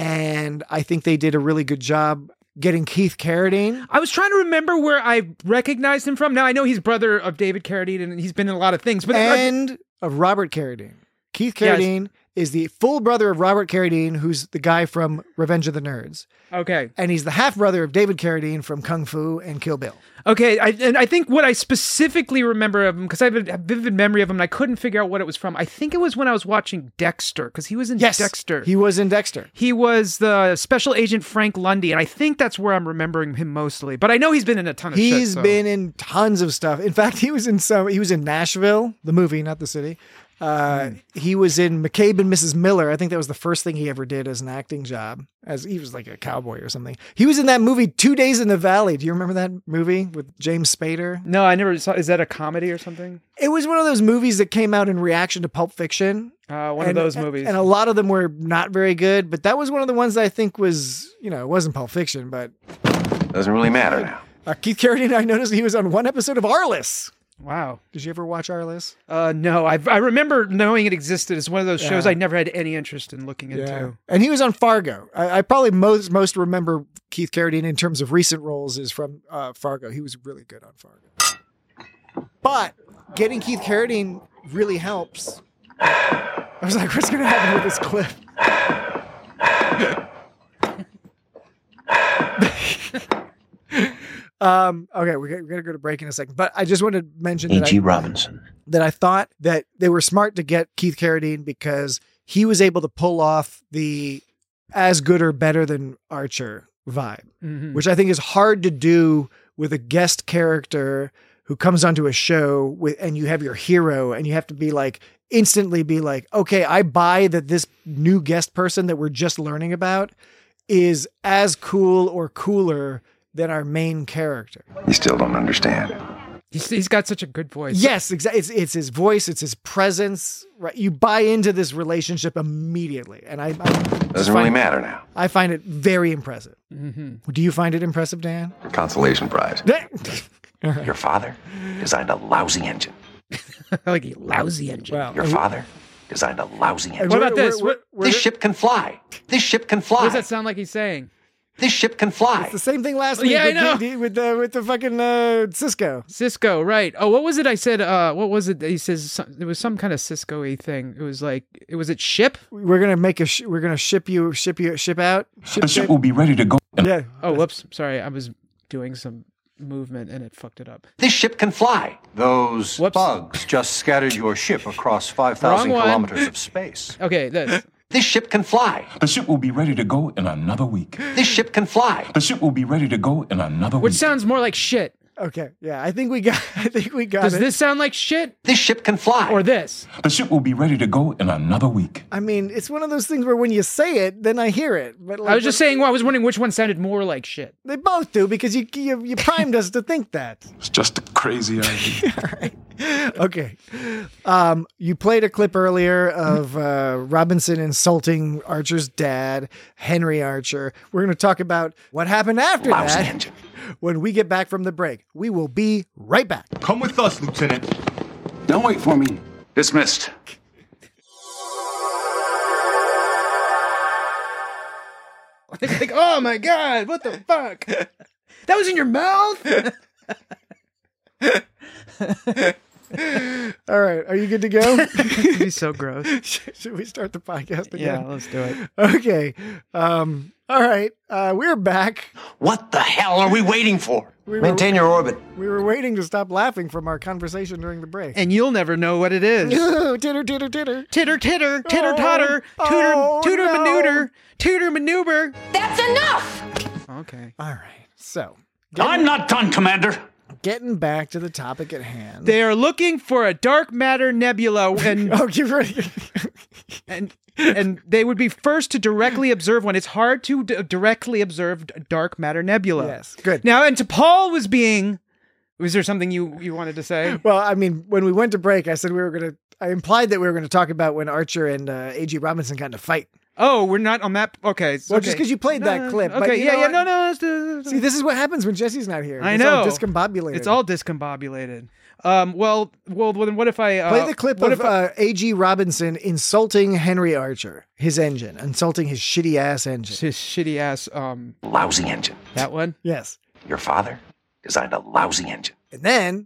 Speaker 7: and I think they did a really good job getting Keith Carradine.
Speaker 8: I was trying to remember where I recognized him from. Now I know he's brother of David Carradine, and he's been in a lot of things. But
Speaker 7: and I, of Robert Carradine. Keith Carradine yes. is the full brother of Robert Carradine, who's the guy from Revenge of the Nerds.
Speaker 8: Okay.
Speaker 7: And he's the half brother of David Carradine from Kung Fu and Kill Bill.
Speaker 8: Okay, I, and I think what I specifically remember of him, because I have a vivid memory of him, and I couldn't figure out what it was from. I think it was when I was watching Dexter, because he was in
Speaker 7: yes,
Speaker 8: Dexter.
Speaker 7: He was in Dexter.
Speaker 8: He was the Special Agent Frank Lundy, and I think that's where I'm remembering him mostly. But I know he's been in a ton of
Speaker 7: he's
Speaker 8: shit.
Speaker 7: He's
Speaker 8: so.
Speaker 7: been in tons of stuff. In fact, he was in some. He was in Nashville, the movie, not the city. Uh, mm. He was in McCabe and Missus Miller. I think that was the first thing he ever did as an acting job. As he was like a cowboy or something. He was in that movie Two Days in the Valley. Do you remember that movie with James Spader?
Speaker 8: No, I never saw. Is that a comedy or something?
Speaker 7: It was one of those movies that came out in reaction to Pulp Fiction.
Speaker 8: Uh, one
Speaker 7: and,
Speaker 8: of those movies.
Speaker 7: And a lot of them were not very good, but that was one of the ones that I think was, you know, it wasn't Pulp Fiction, but
Speaker 4: doesn't really matter now.
Speaker 7: Uh, Keith Carradine, I noticed he was on one episode of Arliss.
Speaker 8: Wow.
Speaker 7: Did you ever watch Arliss?
Speaker 8: Uh, no, I I remember knowing it existed. It's one of those shows
Speaker 7: Yeah.
Speaker 8: I never had any interest in looking into.
Speaker 7: Yeah. And he was on Fargo. I, I probably most most remember Keith Carradine in terms of recent roles is from uh, Fargo. He was really good on Fargo. But getting Keith Carradine really helps. I was like, what's going to happen with this clip? um, okay, we're going to go to break in a second. But I just wanted to mention that
Speaker 10: A G
Speaker 7: I,
Speaker 10: Robinson.
Speaker 7: that I thought that they were smart to get Keith Carradine because he was able to pull off the as good or better than Archer vibe,
Speaker 8: Mhm.
Speaker 7: which I think is hard to do with a guest character who comes onto a show with, and you have your hero and you have to be like, instantly be like, okay, I buy that this new guest person that we're just learning about is as cool or cooler than our main character.
Speaker 13: You still don't understand.
Speaker 8: He's, he's got such a good voice.
Speaker 7: Yes, exactly. It's, it's his voice. It's his presence. Right? You buy into this relationship immediately. And I, I
Speaker 13: Doesn't really matter now.
Speaker 7: I find it very impressive.
Speaker 8: Mm-hmm.
Speaker 7: Do you find it impressive, Dan?
Speaker 13: Consolation prize.
Speaker 4: Your father designed a lousy engine.
Speaker 8: Like a lousy engine.
Speaker 7: Well,
Speaker 4: Your father designed a lousy engine.
Speaker 8: What about this? What,
Speaker 4: This ship can fly. This ship can
Speaker 8: what
Speaker 4: fly.
Speaker 8: does that sound like he's saying?
Speaker 4: This ship can fly.
Speaker 7: It's the same thing last
Speaker 8: Oh,
Speaker 7: week
Speaker 8: yeah, I
Speaker 7: with,
Speaker 8: know.
Speaker 7: the, with the with the fucking uh, Cisco.
Speaker 8: Cisco, right. Oh, what was it I said? Uh, what was it? He says some, it was some kind of Cisco-y thing. It was like, it was it ship?
Speaker 7: We're gonna make a. Sh- we're gonna ship you, ship you, ship out. Ship,
Speaker 12: The ship will be ready to go.
Speaker 7: Yeah.
Speaker 8: Oh, whoops. Sorry. I was doing some movement and it fucked it up.
Speaker 4: This ship can fly.
Speaker 3: Those
Speaker 8: Whoops.
Speaker 3: bugs just scattered your ship across five thousand
Speaker 8: Wrong one.
Speaker 3: kilometers of space.
Speaker 8: Okay, this.
Speaker 4: This ship can fly.
Speaker 12: The ship will be ready to go in another week.
Speaker 4: This ship can fly.
Speaker 12: The ship will be ready to go in another
Speaker 8: Which
Speaker 12: week.
Speaker 8: sounds more like shit.
Speaker 7: Okay. Yeah. I think we got. I think we got
Speaker 8: Does
Speaker 7: it.
Speaker 8: this sound like shit?
Speaker 4: This ship can fly.
Speaker 8: Or this?
Speaker 12: The ship will be ready to go in another week.
Speaker 7: I mean, it's one of those things where when you say it, then I hear it. But like,
Speaker 8: I was just saying, well, I was wondering which one sounded more like shit.
Speaker 7: they both do because you you, you primed us to think that.
Speaker 12: It's just a crazy idea.
Speaker 7: Okay. Um, you played a clip earlier of uh, Robinson insulting Archer's dad, Henry Archer. We're going to talk about what happened after
Speaker 4: Lousy
Speaker 7: that
Speaker 4: engine.
Speaker 7: when we get back from the break. We will be right back.
Speaker 14: Come with us, Lieutenant.
Speaker 10: Don't wait for me.
Speaker 11: Dismissed.
Speaker 8: It's like, oh my God, what the fuck? That was in your mouth?
Speaker 7: All right. Are you good to go?
Speaker 8: It'd be so gross.
Speaker 7: Should we start the podcast
Speaker 8: Yeah,
Speaker 7: again?
Speaker 8: let's do it.
Speaker 7: Okay. Um, all right. Uh, we're back.
Speaker 5: What the hell are we waiting for?
Speaker 7: We
Speaker 5: Maintain your orbit.
Speaker 7: were, we were waiting to stop laughing from our conversation during the break.
Speaker 8: And you'll never know what it is.
Speaker 7: titter, titter, titter.
Speaker 8: Titter, titter, titter,
Speaker 7: Oh,
Speaker 8: totter, tooter,
Speaker 7: oh,
Speaker 8: tooter,
Speaker 7: no.
Speaker 8: maneuter, tooter, maneuver.
Speaker 9: That's enough!
Speaker 8: Okay.
Speaker 7: All right. So,
Speaker 11: I'm not done, Commander.
Speaker 7: getting back to the topic at hand.
Speaker 8: They are looking for a dark matter nebula, and
Speaker 7: oh, get ready.
Speaker 8: and and they would be first to directly observe one. It's hard to d- directly observe d- dark matter nebula.
Speaker 7: Yes, good.
Speaker 8: Now, and to Paul was being. Was there something you you wanted to say?
Speaker 7: Well, I mean, when we went to break, I said we were going to. I implied that we were going to talk about when Archer and uh, A G Robinson got in a fight.
Speaker 8: Oh, we're not on that. Okay.
Speaker 7: Well,
Speaker 8: okay.
Speaker 7: just because you played that
Speaker 8: No,
Speaker 7: clip.
Speaker 8: Okay.
Speaker 7: but you
Speaker 8: yeah.
Speaker 7: know
Speaker 8: Yeah.
Speaker 7: what?
Speaker 8: No. No. let's do-
Speaker 7: See, this is what happens when Jesse's not here.
Speaker 8: I
Speaker 7: It's
Speaker 8: know.
Speaker 7: all discombobulated.
Speaker 8: It's all discombobulated. Um. Well. Well. Then what if I uh,
Speaker 7: Play the clip
Speaker 8: what
Speaker 7: of
Speaker 8: if I-
Speaker 7: uh, A G Robinson insulting Henry Archer, his engine, insulting his shitty ass engine.
Speaker 8: his shitty ass um
Speaker 4: Lousy engine.
Speaker 8: that one?
Speaker 7: Yes.
Speaker 4: Your father designed a lousy engine.
Speaker 7: And then.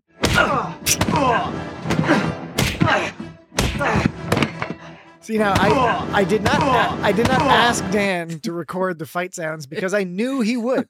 Speaker 7: See now, I I did not I did not ask Dan to record the fight sounds because I knew he would.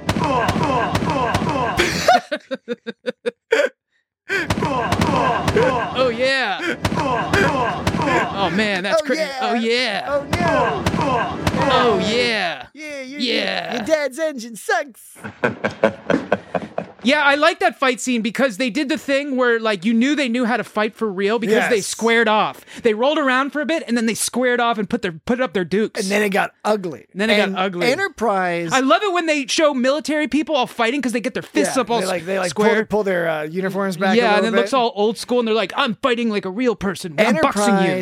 Speaker 8: Oh yeah. Oh man, that's
Speaker 7: Oh,
Speaker 8: crazy.
Speaker 7: yeah.
Speaker 8: Oh yeah.
Speaker 7: Oh no!
Speaker 8: Oh yeah.
Speaker 7: Yeah, your,
Speaker 8: Yeah.
Speaker 7: your dad's engine sucks.
Speaker 8: Yeah, I like that fight scene because they did the thing where like you knew they knew how to fight for real because they
Speaker 7: Yes.
Speaker 8: squared off. They rolled around for a bit and then they squared off and put their put up their dukes.
Speaker 7: And then it got ugly.
Speaker 8: And then it got
Speaker 7: And
Speaker 8: ugly.
Speaker 7: Enterprise.
Speaker 8: I love it when they show military people all fighting because they get their fists
Speaker 7: yeah,
Speaker 8: up all
Speaker 7: they like they like pull,
Speaker 8: square.
Speaker 7: pull their uh, uniforms back. a
Speaker 8: Yeah, and
Speaker 7: little
Speaker 8: it looks
Speaker 7: bit.
Speaker 8: all old school, and they're like, "I'm fighting like a real person. I'm boxing you."
Speaker 7: Enterprise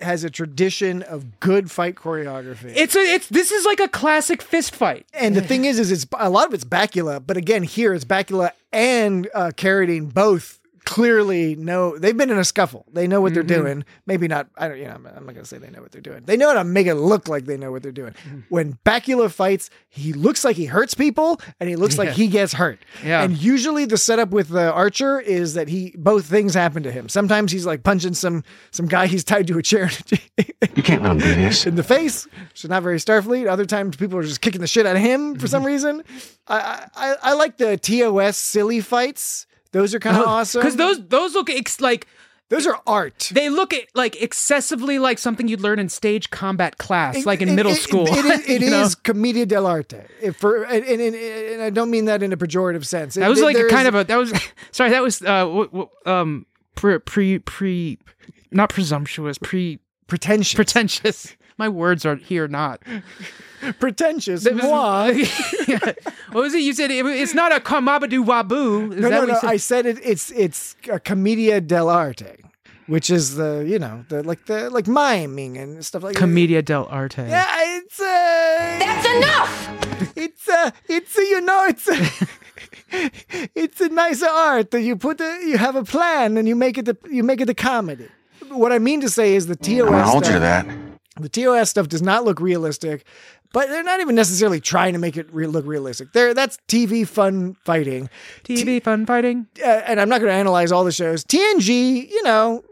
Speaker 7: has a tradition of good fight choreography.
Speaker 8: It's a it's this is like a classic fist fight.
Speaker 7: And the thing is, is it's a lot of it's Bakula, but again, here it's Bakula and uh, Carradine both clearly know they've been in a scuffle. They know what they're
Speaker 8: Mm-hmm.
Speaker 7: doing. Maybe not. I don't. You know, I'm, I'm not gonna say they know what they're doing. They know how to make it look like they know what they're doing.
Speaker 8: Mm-hmm.
Speaker 7: When Bakula fights, he looks like he hurts people, and he looks like
Speaker 8: Yeah.
Speaker 7: he gets hurt.
Speaker 8: Yeah.
Speaker 7: And usually the setup with the Archer is that he both things happen to him. Sometimes he's like punching some some guy he's tied to a chair
Speaker 6: You can't let him do this.
Speaker 7: in the face, which is not very Starfleet. Other times people are just kicking the shit out of him for
Speaker 8: Mm-hmm.
Speaker 7: some reason. I, I I like the T O S silly fights. Those are kind of awesome.
Speaker 8: Because those those look ex- like
Speaker 7: those are art.
Speaker 8: they look at, like excessively like something you'd learn in stage combat class,
Speaker 7: It-
Speaker 8: like in
Speaker 7: it-
Speaker 8: middle
Speaker 7: it-
Speaker 8: school.
Speaker 7: It, it, it
Speaker 8: you know?
Speaker 7: is commedia dell'arte. If for and, and, and, and I don't mean that in a pejorative sense.
Speaker 8: That was
Speaker 7: It-
Speaker 8: like
Speaker 7: there
Speaker 8: a kind
Speaker 7: is-
Speaker 8: of a that was sorry that was uh w- w- um pre pre pre not presumptuous pre
Speaker 7: pretentious.
Speaker 8: pretentious. My words are here not.
Speaker 7: pretentious.
Speaker 8: That was-
Speaker 7: Moi.
Speaker 8: What was it you said? It, it's not a kamabadu wabu. Is
Speaker 7: No,
Speaker 8: that
Speaker 7: no,
Speaker 8: what you
Speaker 7: no.
Speaker 8: said?
Speaker 7: I said it. It's it's a commedia dell'arte, which is the you know the like the like miming and stuff like that.
Speaker 8: Commedia dell'arte.
Speaker 7: Yeah, it's uh
Speaker 9: That's enough!
Speaker 7: It's a, it's a, you know, it's a, it's a nice art that you put a, you have a plan and you make it the, you make it a comedy. What I mean to say is the T O S
Speaker 6: I'm gonna hold you
Speaker 7: stuff,
Speaker 6: to that.
Speaker 7: the T O S stuff does not look realistic, but they're not even necessarily trying to make it re- look realistic. There, that's T V fun fighting.
Speaker 8: T V fun fighting.
Speaker 7: Uh, and I'm not going to analyze all the shows. T N G, you know,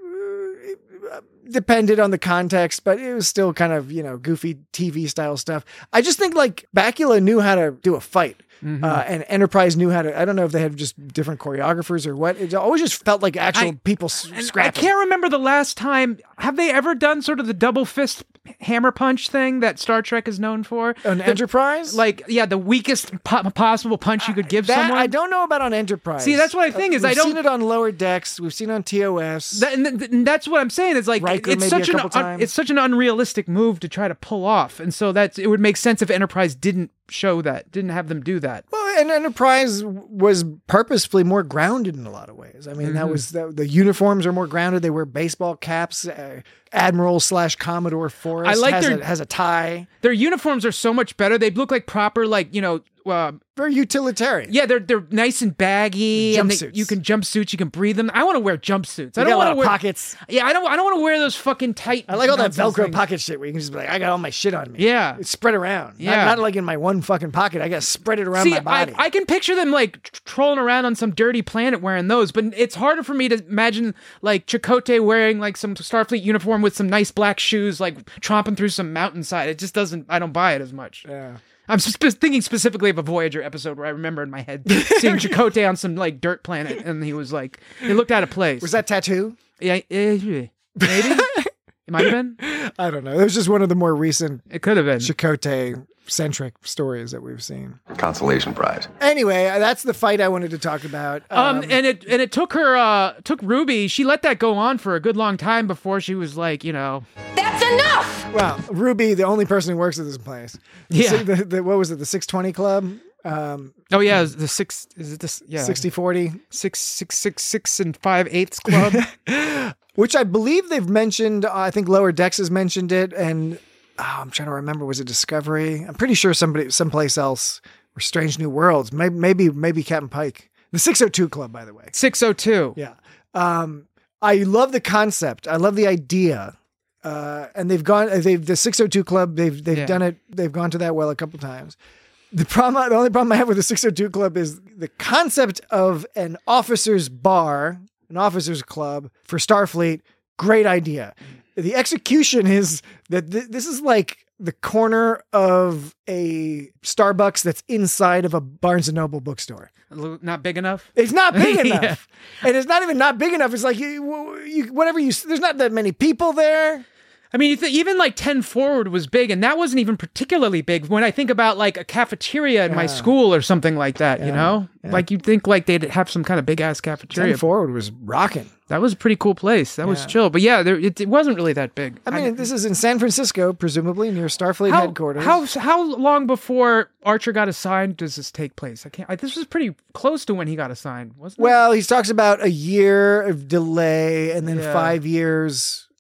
Speaker 7: uh, depended on the context, but it was still kind of, you know, goofy T V style stuff. I just think like Bakula knew how to do a fight.
Speaker 8: Mm-hmm.
Speaker 7: Uh, and Enterprise knew how to, I don't know if they had just different choreographers or what. It always just felt like actual
Speaker 8: I-
Speaker 7: people s-
Speaker 8: I
Speaker 7: scrapping.
Speaker 8: can't remember the last time. Have they ever done sort of the double fist hammer punch thing that Star Trek is known for?
Speaker 7: On
Speaker 8: The-
Speaker 7: Enterprise?
Speaker 8: Like, yeah, the weakest po- possible punch you could give
Speaker 7: That,
Speaker 8: someone.
Speaker 7: I don't know about on Enterprise.
Speaker 8: See, that's what I think is
Speaker 7: We've
Speaker 8: I don't-
Speaker 7: seen it on Lower Decks. We've seen it on T O S.
Speaker 8: That, and, th- and that's what I'm saying. It's like
Speaker 7: Riker
Speaker 8: it's
Speaker 7: maybe
Speaker 8: such
Speaker 7: a
Speaker 8: an
Speaker 7: couple
Speaker 8: un-
Speaker 7: times.
Speaker 8: it's such an unrealistic move to try to pull off, and so that it would make sense if Enterprise didn't show that, didn't have them do that.
Speaker 7: Well, and Enterprise was purposefully more grounded in a lot of ways. I mean, that
Speaker 8: Mm-hmm.
Speaker 7: was the, the uniforms are more grounded. They wear baseball caps. Uh, Admiral slash Commodore Forrest
Speaker 8: I like
Speaker 7: has,
Speaker 8: their-
Speaker 7: a, has a tie.
Speaker 8: Their uniforms are so much better. They look like proper, like you know. Uh,
Speaker 7: Very utilitarian.
Speaker 8: yeah, they're they're nice and baggy. And they,
Speaker 7: Jumpsuits.
Speaker 8: you can jumpsuits. You can breathe them. I want to wear jumpsuits.
Speaker 7: They
Speaker 8: I
Speaker 7: got
Speaker 8: don't
Speaker 7: a lot
Speaker 8: want to
Speaker 7: of
Speaker 8: wear
Speaker 7: pockets.
Speaker 8: Yeah, I don't. I don't want to wear those fucking tight.
Speaker 7: I like all that
Speaker 8: nonsense
Speaker 7: Velcro
Speaker 8: things.
Speaker 7: pocket shit where you can just be like, I got all my shit on me.
Speaker 8: Yeah.
Speaker 7: It's spread around. Not-
Speaker 8: Yeah.
Speaker 7: Not, like in my one fucking pocket. I got to spread it around
Speaker 8: See,
Speaker 7: my body.
Speaker 8: I, I can picture them like tr- trolling around on some dirty planet wearing those, but it's harder for me to imagine like Chakotay wearing like some Starfleet uniform with some nice black shoes, like tromping through some mountainside. It just doesn't. I don't buy it as much.
Speaker 7: yeah.
Speaker 8: I'm sp- thinking specifically of a Voyager episode where I remember in my head seeing Chakotay on some like dirt planet, and he was like, it looked out of place.
Speaker 7: Was that tattoo?
Speaker 8: Yeah, eh, maybe. It might have been.
Speaker 7: I don't know. It was just one of the more recent
Speaker 8: It could have been.
Speaker 7: Chakotay centric stories that we've seen.
Speaker 13: Consolation prize.
Speaker 7: Anyway, that's the fight I wanted to talk about.
Speaker 8: Um, and it and it took her uh took Ruby. She let that go on for a good long time before she was like, you know,
Speaker 9: That's enough!
Speaker 7: Well, Ruby, the only person who works at this place. The
Speaker 8: Yeah.
Speaker 7: si- The, the, what was it? The six twenty Club? Um,
Speaker 8: oh yeah, the six is it this yeah
Speaker 7: sixty forty?
Speaker 8: six six six six and five eighths club.
Speaker 7: Which I believe they've mentioned. uh, I think Lower Decks has mentioned it. And oh, I'm trying to remember. Was it Discovery? I'm pretty sure somebody, someplace else, or Strange New Worlds. Maybe, maybe, maybe Captain Pike. The six oh two Club, by the way.
Speaker 8: six oh two.
Speaker 7: Yeah. Um, I love the concept. I love the idea. Uh, and they've gone, they've, the six oh two Club, they've, they've
Speaker 8: Yeah.
Speaker 7: done it. They've gone to that well a couple times. The problem, the only problem I have with the six oh two Club is the concept of an officer's bar, an officer's club for Starfleet. Great idea. The execution is that th- this is like the corner of a Starbucks that's inside of a Barnes and Noble bookstore.
Speaker 8: Not big enough.
Speaker 7: It's not big
Speaker 8: Yeah.
Speaker 7: enough. And it's not even not big enough. It's like, you, you, whatever you, there's not that many people there.
Speaker 8: I mean, you th- even like ten Forward was big, and that wasn't even particularly big. When I think about like a cafeteria in my
Speaker 7: Yeah.
Speaker 8: school or something like that, you
Speaker 7: Yeah.
Speaker 8: know,
Speaker 7: Yeah.
Speaker 8: like you'd think like they'd have some kind of big ass cafeteria.
Speaker 7: ten Forward was rocking.
Speaker 8: That was a pretty cool place. That was
Speaker 7: Yeah.
Speaker 8: chill, but yeah, there, it, it wasn't really that big.
Speaker 7: I mean, this is in San Francisco, presumably near Starfleet
Speaker 8: how,
Speaker 7: headquarters.
Speaker 8: How how long before Archer got assigned does this take place? I can't. I, this was pretty close to when he got assigned, wasn't it?
Speaker 7: Well, he talks about a year of delay and then
Speaker 8: Yeah.
Speaker 7: five years.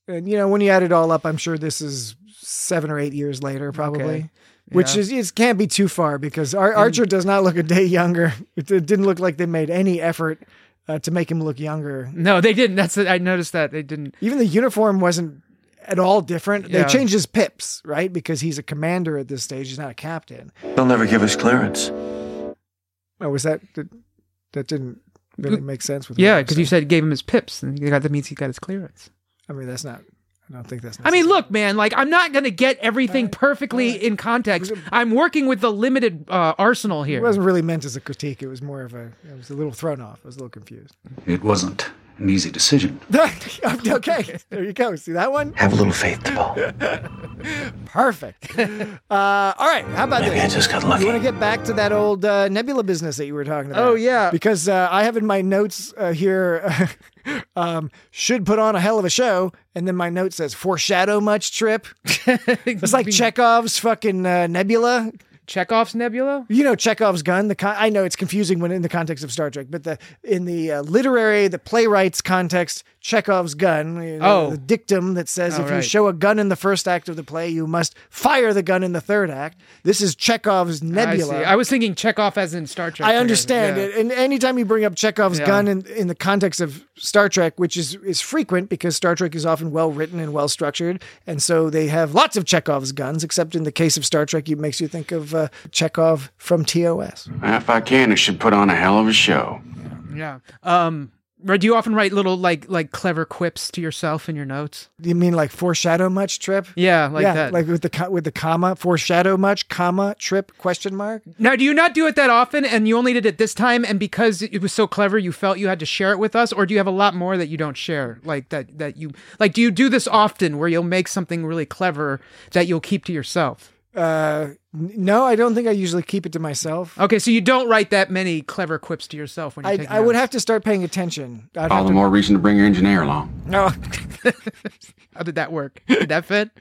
Speaker 7: And, you know, when you add it all up, I'm sure this is seven or eight years later, probably.
Speaker 8: Okay.
Speaker 7: Which
Speaker 8: Yeah.
Speaker 7: is it can't be too far because Ar- Archer does not look a day younger. It, it didn't look like they made any effort uh, to make him look younger.
Speaker 8: No, they didn't. That's I noticed that they didn't.
Speaker 7: Even the uniform wasn't at all different.
Speaker 8: Yeah.
Speaker 7: They changed his pips, right? Because he's a commander at this stage. He's not a captain.
Speaker 5: They'll never give us clearance.
Speaker 7: Oh, was that that, that didn't really make sense with
Speaker 8: Yeah,
Speaker 7: what
Speaker 8: because
Speaker 7: I
Speaker 8: you
Speaker 7: said.
Speaker 8: said gave him his pips, and you got, that means he got his clearance.
Speaker 7: I mean, that's not. I don't think that's.
Speaker 8: I mean, look, man, like, I'm not going to get everything perfectly in context. I'm working with the limited uh, arsenal
Speaker 7: It
Speaker 8: here.
Speaker 7: wasn't really meant as a critique. It was more of a. I was a little thrown off. I was a little confused.
Speaker 10: It wasn't an easy decision.
Speaker 7: Okay, there you go. See that one?
Speaker 5: Have a little faith, Paul.
Speaker 7: Perfect. Uh, all right, how about
Speaker 5: Maybe
Speaker 7: this?
Speaker 5: I just got lucky.
Speaker 7: You want to get back to that old uh, Nebula business that you were talking about?
Speaker 8: Oh, yeah.
Speaker 7: Because uh, I have in my notes uh, here, um, should put on a hell of a show, and then my note says foreshadow much trip. It's like Chekhov's fucking uh, Nebula.
Speaker 8: Chekhov's Nebula?
Speaker 7: You know Chekhov's gun. The con- I know it's confusing when in the context of Star Trek, but the in the uh, literary, the playwright's context, Chekhov's gun. You know,
Speaker 8: Oh.
Speaker 7: the dictum that says
Speaker 8: Oh,
Speaker 7: if you
Speaker 8: right.
Speaker 7: show a gun in the first act of the play, you must fire the gun in the third act. This is Chekhov's Nebula.
Speaker 8: I see. I was thinking Chekhov as in Star Trek.
Speaker 7: I understand
Speaker 8: Yeah.
Speaker 7: it, and anytime you bring up Chekhov's
Speaker 8: Yeah.
Speaker 7: gun in, in the context of Star Trek, which is is frequent because Star Trek is often well written and well structured, and so they have lots of Chekhov's guns. Except in the case of Star Trek, it makes you think of uh, Chekhov from T O S.
Speaker 6: If I can, it should put on a hell of a show.
Speaker 8: Yeah. Um, or do you often write little, like, like clever quips to yourself in your notes?
Speaker 7: You mean like foreshadow much trip?
Speaker 8: Yeah, like
Speaker 7: yeah,
Speaker 8: that.
Speaker 7: like with the co- with the comma foreshadow much comma trip question mark.
Speaker 8: Now, do you not do it that often, and you only did it this time, and because it was so clever, you felt you had to share it with us, or do you have a lot more that you don't share, like that that you like? Do you do this often, where you'll make something really clever that you'll keep to yourself?
Speaker 7: Uh, n- no, I don't think I usually keep it to myself.
Speaker 8: Okay, so you don't write that many clever quips to yourself when you
Speaker 7: I
Speaker 8: take
Speaker 7: I would
Speaker 8: notes.
Speaker 7: have to start paying attention. I'd
Speaker 6: All
Speaker 7: have
Speaker 6: the
Speaker 7: to-
Speaker 6: more reason to bring your engineer along.
Speaker 7: No,
Speaker 8: How did that work? Did that fit?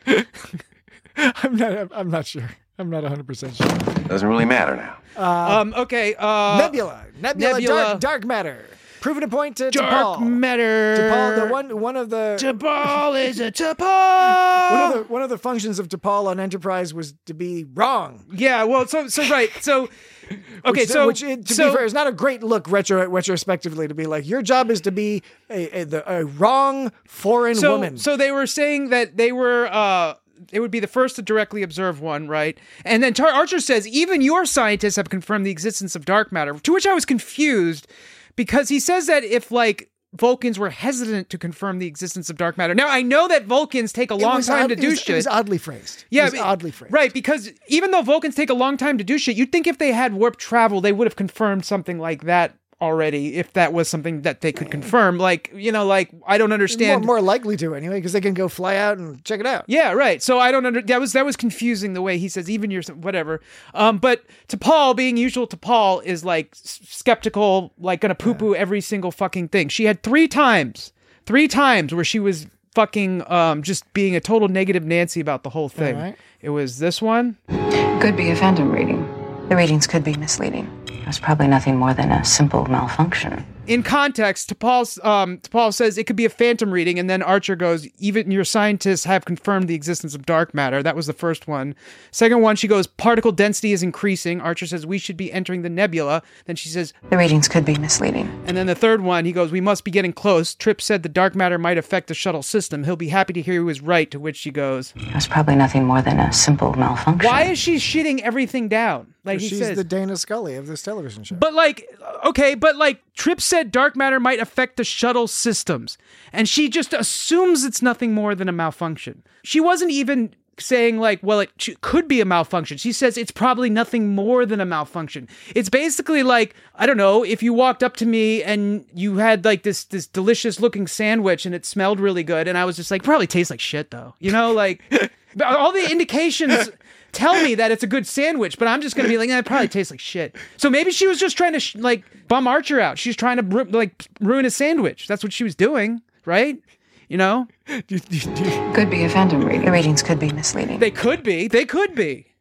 Speaker 7: I'm not. I'm not sure. I'm not one hundred percent sure.
Speaker 13: Doesn't really matter now.
Speaker 8: um. Okay. Uh.
Speaker 7: Nebula, Nebula,
Speaker 8: Nebula.
Speaker 7: Dark, dark matter. Proving a point to, to
Speaker 8: Dark
Speaker 7: Paul.
Speaker 8: matter.
Speaker 7: To Paul, the one one of the
Speaker 8: T'Pol is a T'Pol.
Speaker 7: one of the one of the functions of T'Pol on Enterprise was to be wrong.
Speaker 8: Yeah. Well. So. So. Right. So. Okay.
Speaker 7: Which,
Speaker 8: so.
Speaker 7: which it, to
Speaker 8: so,
Speaker 7: be fair, is not a great look retro retrospectively to be like your job is to be a a, the, a wrong foreign
Speaker 8: so,
Speaker 7: woman.
Speaker 8: So they were saying that they were. uh It would be the first to directly observe one, right? And then Tar- Archer says, even your scientists have confirmed the existence of dark matter, to which I was confused because he says that if, like, Vulcans were hesitant to confirm the existence of dark matter. Now, I know that Vulcans take a
Speaker 7: It
Speaker 8: long
Speaker 7: was
Speaker 8: time
Speaker 7: odd-
Speaker 8: to
Speaker 7: it
Speaker 8: do
Speaker 7: was,
Speaker 8: shit.
Speaker 7: It was oddly phrased.
Speaker 8: Yeah,
Speaker 7: it was
Speaker 8: but-
Speaker 7: oddly phrased.
Speaker 8: Right, because even though Vulcans take a long time to do shit, you'd think if they had warp travel, they would have confirmed something like that already, if that was something that they could confirm. Like, you know, like, I don't understand.
Speaker 7: More, more likely to anyway, because they can go fly out and check it out.
Speaker 8: Yeah, right. So I don't under that was that was confusing the way he says even your whatever. Um, but to Paul, being usual to Paul is like s- skeptical, like gonna poo poo every single fucking thing. She had three times, three times where she was fucking um just being a total negative Nancy about the whole thing.
Speaker 7: All right.
Speaker 8: It was this one.
Speaker 14: Could be a phantom reading. The readings could be misleading. It was probably nothing more than a simple malfunction.
Speaker 8: In context, T'Pol um, T'Pol says it could be a phantom reading, and then Archer goes, even your scientists have confirmed the existence of dark matter. That was the first one. Second one, she goes, particle density is increasing. Archer says, we should be entering the nebula. Then she says,
Speaker 14: The readings could be misleading.
Speaker 8: and then the third one, he goes, we must be getting close. Trip said the dark matter might affect the shuttle system. He'll be happy to hear he was right, to which she goes,
Speaker 14: It was probably nothing more than a simple malfunction.
Speaker 8: why is she shitting everything down? Like he
Speaker 7: She's
Speaker 8: says.
Speaker 7: the Dana Scully of this television show.
Speaker 8: But like, okay, but like Trip said dark matter might affect the shuttle systems. And she just assumes it's nothing more than a malfunction. She wasn't even saying like, well, it ch- could be a malfunction. She says it's probably nothing more than a malfunction. It's basically like, I don't know, if you walked up to me and you had like this this delicious looking sandwich and it smelled really good. And I was just like, probably tastes like shit though. You know, like all the indications tell me that it's a good sandwich, but I'm just going to be like, eh, it probably tastes like shit. So maybe she was just trying to sh- like bum Archer out. She's trying to ru- like ruin a sandwich. That's what she was doing, right? You know?
Speaker 14: Could be a phantom reading. The readings could be misleading.
Speaker 8: They could be. They could be.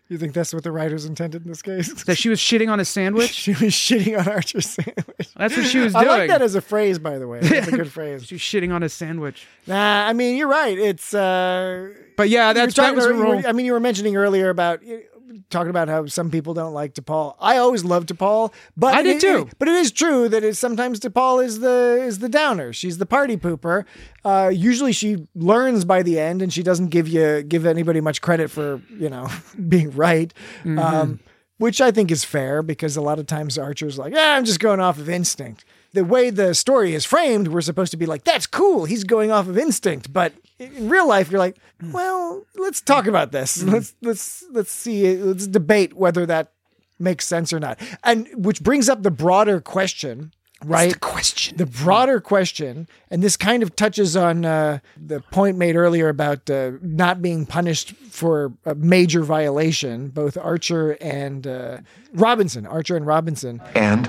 Speaker 7: You think that's what the writers intended in this case?
Speaker 8: That she was shitting on a sandwich?
Speaker 7: She was shitting on Archer's sandwich.
Speaker 8: That's what she was
Speaker 7: I
Speaker 8: doing.
Speaker 7: like that as a phrase, by the way. That's a good phrase.
Speaker 8: She was shitting on a sandwich.
Speaker 7: Nah, I mean, you're right. It's, uh...
Speaker 8: But yeah, that's,
Speaker 7: that
Speaker 8: that was
Speaker 7: was
Speaker 8: a role.
Speaker 7: I mean, you were mentioning earlier about... talking about how some people don't like DePaul. I always loved DePaul, but
Speaker 8: I did
Speaker 7: it,
Speaker 8: too.
Speaker 7: But it is true that it's sometimes DePaul is the is the downer. She's the party pooper. Uh, usually she learns by the end, and she doesn't give you give anybody much credit for you know being right,
Speaker 8: Mm-hmm.
Speaker 7: um, which I think is fair because a lot of times Archer's like, yeah, I'm just going off of instinct. The way the story is framed, we're supposed to be like, that's cool. He's going off of instinct. But in real life, you're like, well, let's talk about this. Mm. Let's let's let's see. Let's debate whether that makes sense or not. And which brings up the broader question, right?
Speaker 8: What's the question.
Speaker 7: The broader question, and this kind of touches on uh, the point made earlier about uh, not being punished for a major violation. Both Archer and uh, Robinson, Archer and Robinson,
Speaker 4: and.